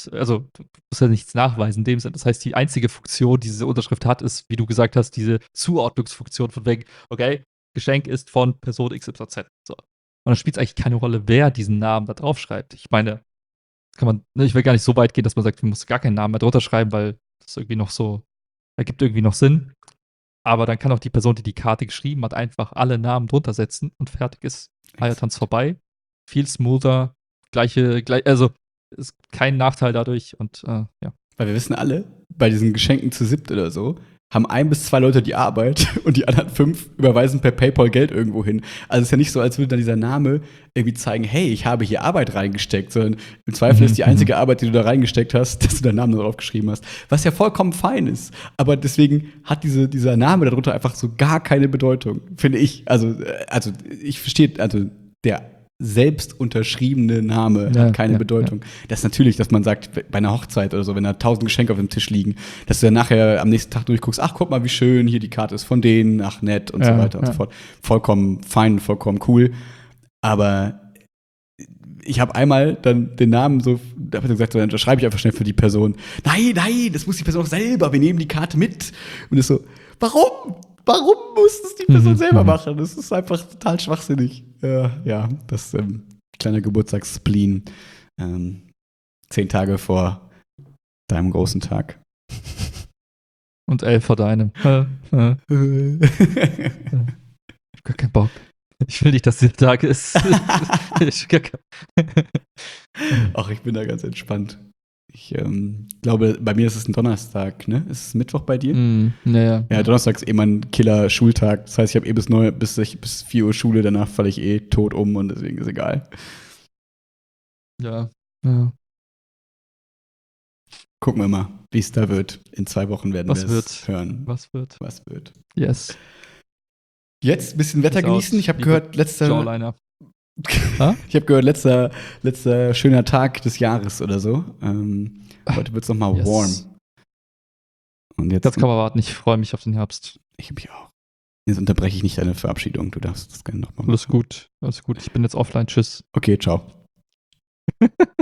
ja nichts nachweisen in dem Sinne. Das heißt, die einzige Funktion, die diese Unterschrift hat, ist, wie du gesagt hast, diese Zuordnungsfunktion von wegen, okay, Geschenk ist von Person XYZ. So. Und dann spielt es eigentlich keine Rolle, wer diesen Namen da drauf schreibt. Ich meine, ich will gar nicht so weit gehen, dass man sagt, man muss gar keinen Namen mehr drunter schreiben, weil das irgendwie noch so, ergibt irgendwie noch Sinn. Aber dann kann auch die Person, die die Karte geschrieben hat, einfach alle Namen drunter setzen und fertig ist Eiertanz vorbei. Viel smoother. Also ist kein Nachteil dadurch und ja. Weil wir wissen alle, bei diesen Geschenken zu siebt oder so, haben 1 bis 2 Leute die Arbeit und die anderen 5 überweisen per PayPal Geld irgendwo hin. Also es ist ja nicht so, als würde dann dieser Name irgendwie zeigen, hey, ich habe hier Arbeit reingesteckt, sondern im Zweifel ist die einzige Arbeit, die du da reingesteckt hast, dass du deinen Namen drauf geschrieben hast. Was ja vollkommen fein ist. Aber deswegen hat dieser Name darunter einfach so gar keine Bedeutung, finde ich. Also ich verstehe, der selbst unterschriebene Name hat keine Bedeutung. Ja. Das ist natürlich, dass man sagt, bei einer Hochzeit oder so, wenn da 1000 Geschenke auf dem Tisch liegen, dass du dann nachher am nächsten Tag durchguckst, ach, guck mal, wie schön, hier die Karte ist von denen, ach, nett und so weiter und so fort. Vollkommen fein, vollkommen cool. Aber ich habe einmal dann den Namen so, da habe ich gesagt, dann schreibe ich einfach schnell für die Person. Nein, das muss die Person auch selber, wir nehmen die Karte mit. Und das so, warum? Warum muss das die Person selber machen? Das ist einfach total schwachsinnig. Ja, das kleiner Geburtstagsspleen. 10 Tage vor deinem großen Tag. Und 11 vor deinem. Ich hab gar keinen Bock. Ich will nicht, dass dieser Tag ist. Ach, ich bin da ganz entspannt. Ich glaube, bei mir ist es ein Donnerstag, ne? Ist es Mittwoch bei dir? Naja. Ja, Donnerstag ist eh mein Killer-Schultag. Das heißt, ich habe bis 4 Uhr Schule, danach falle ich eh tot um und deswegen ist egal. Ja. Gucken wir mal, wie es da wird. In 2 Wochen werden wir es hören. Was wird? Yes. Jetzt ein bisschen Wetter genießen. Ich habe gehört, Jawliner. Ich habe gehört, letzter schöner Tag des Jahres oder so. Heute wird es nochmal warm. Und jetzt. Das kann man warten. Ich freue mich auf den Herbst. Ich mich auch. Jetzt unterbreche ich nicht deine Verabschiedung. Du darfst das gerne nochmal machen. Alles gut. Ich bin jetzt offline. Tschüss. Okay, ciao.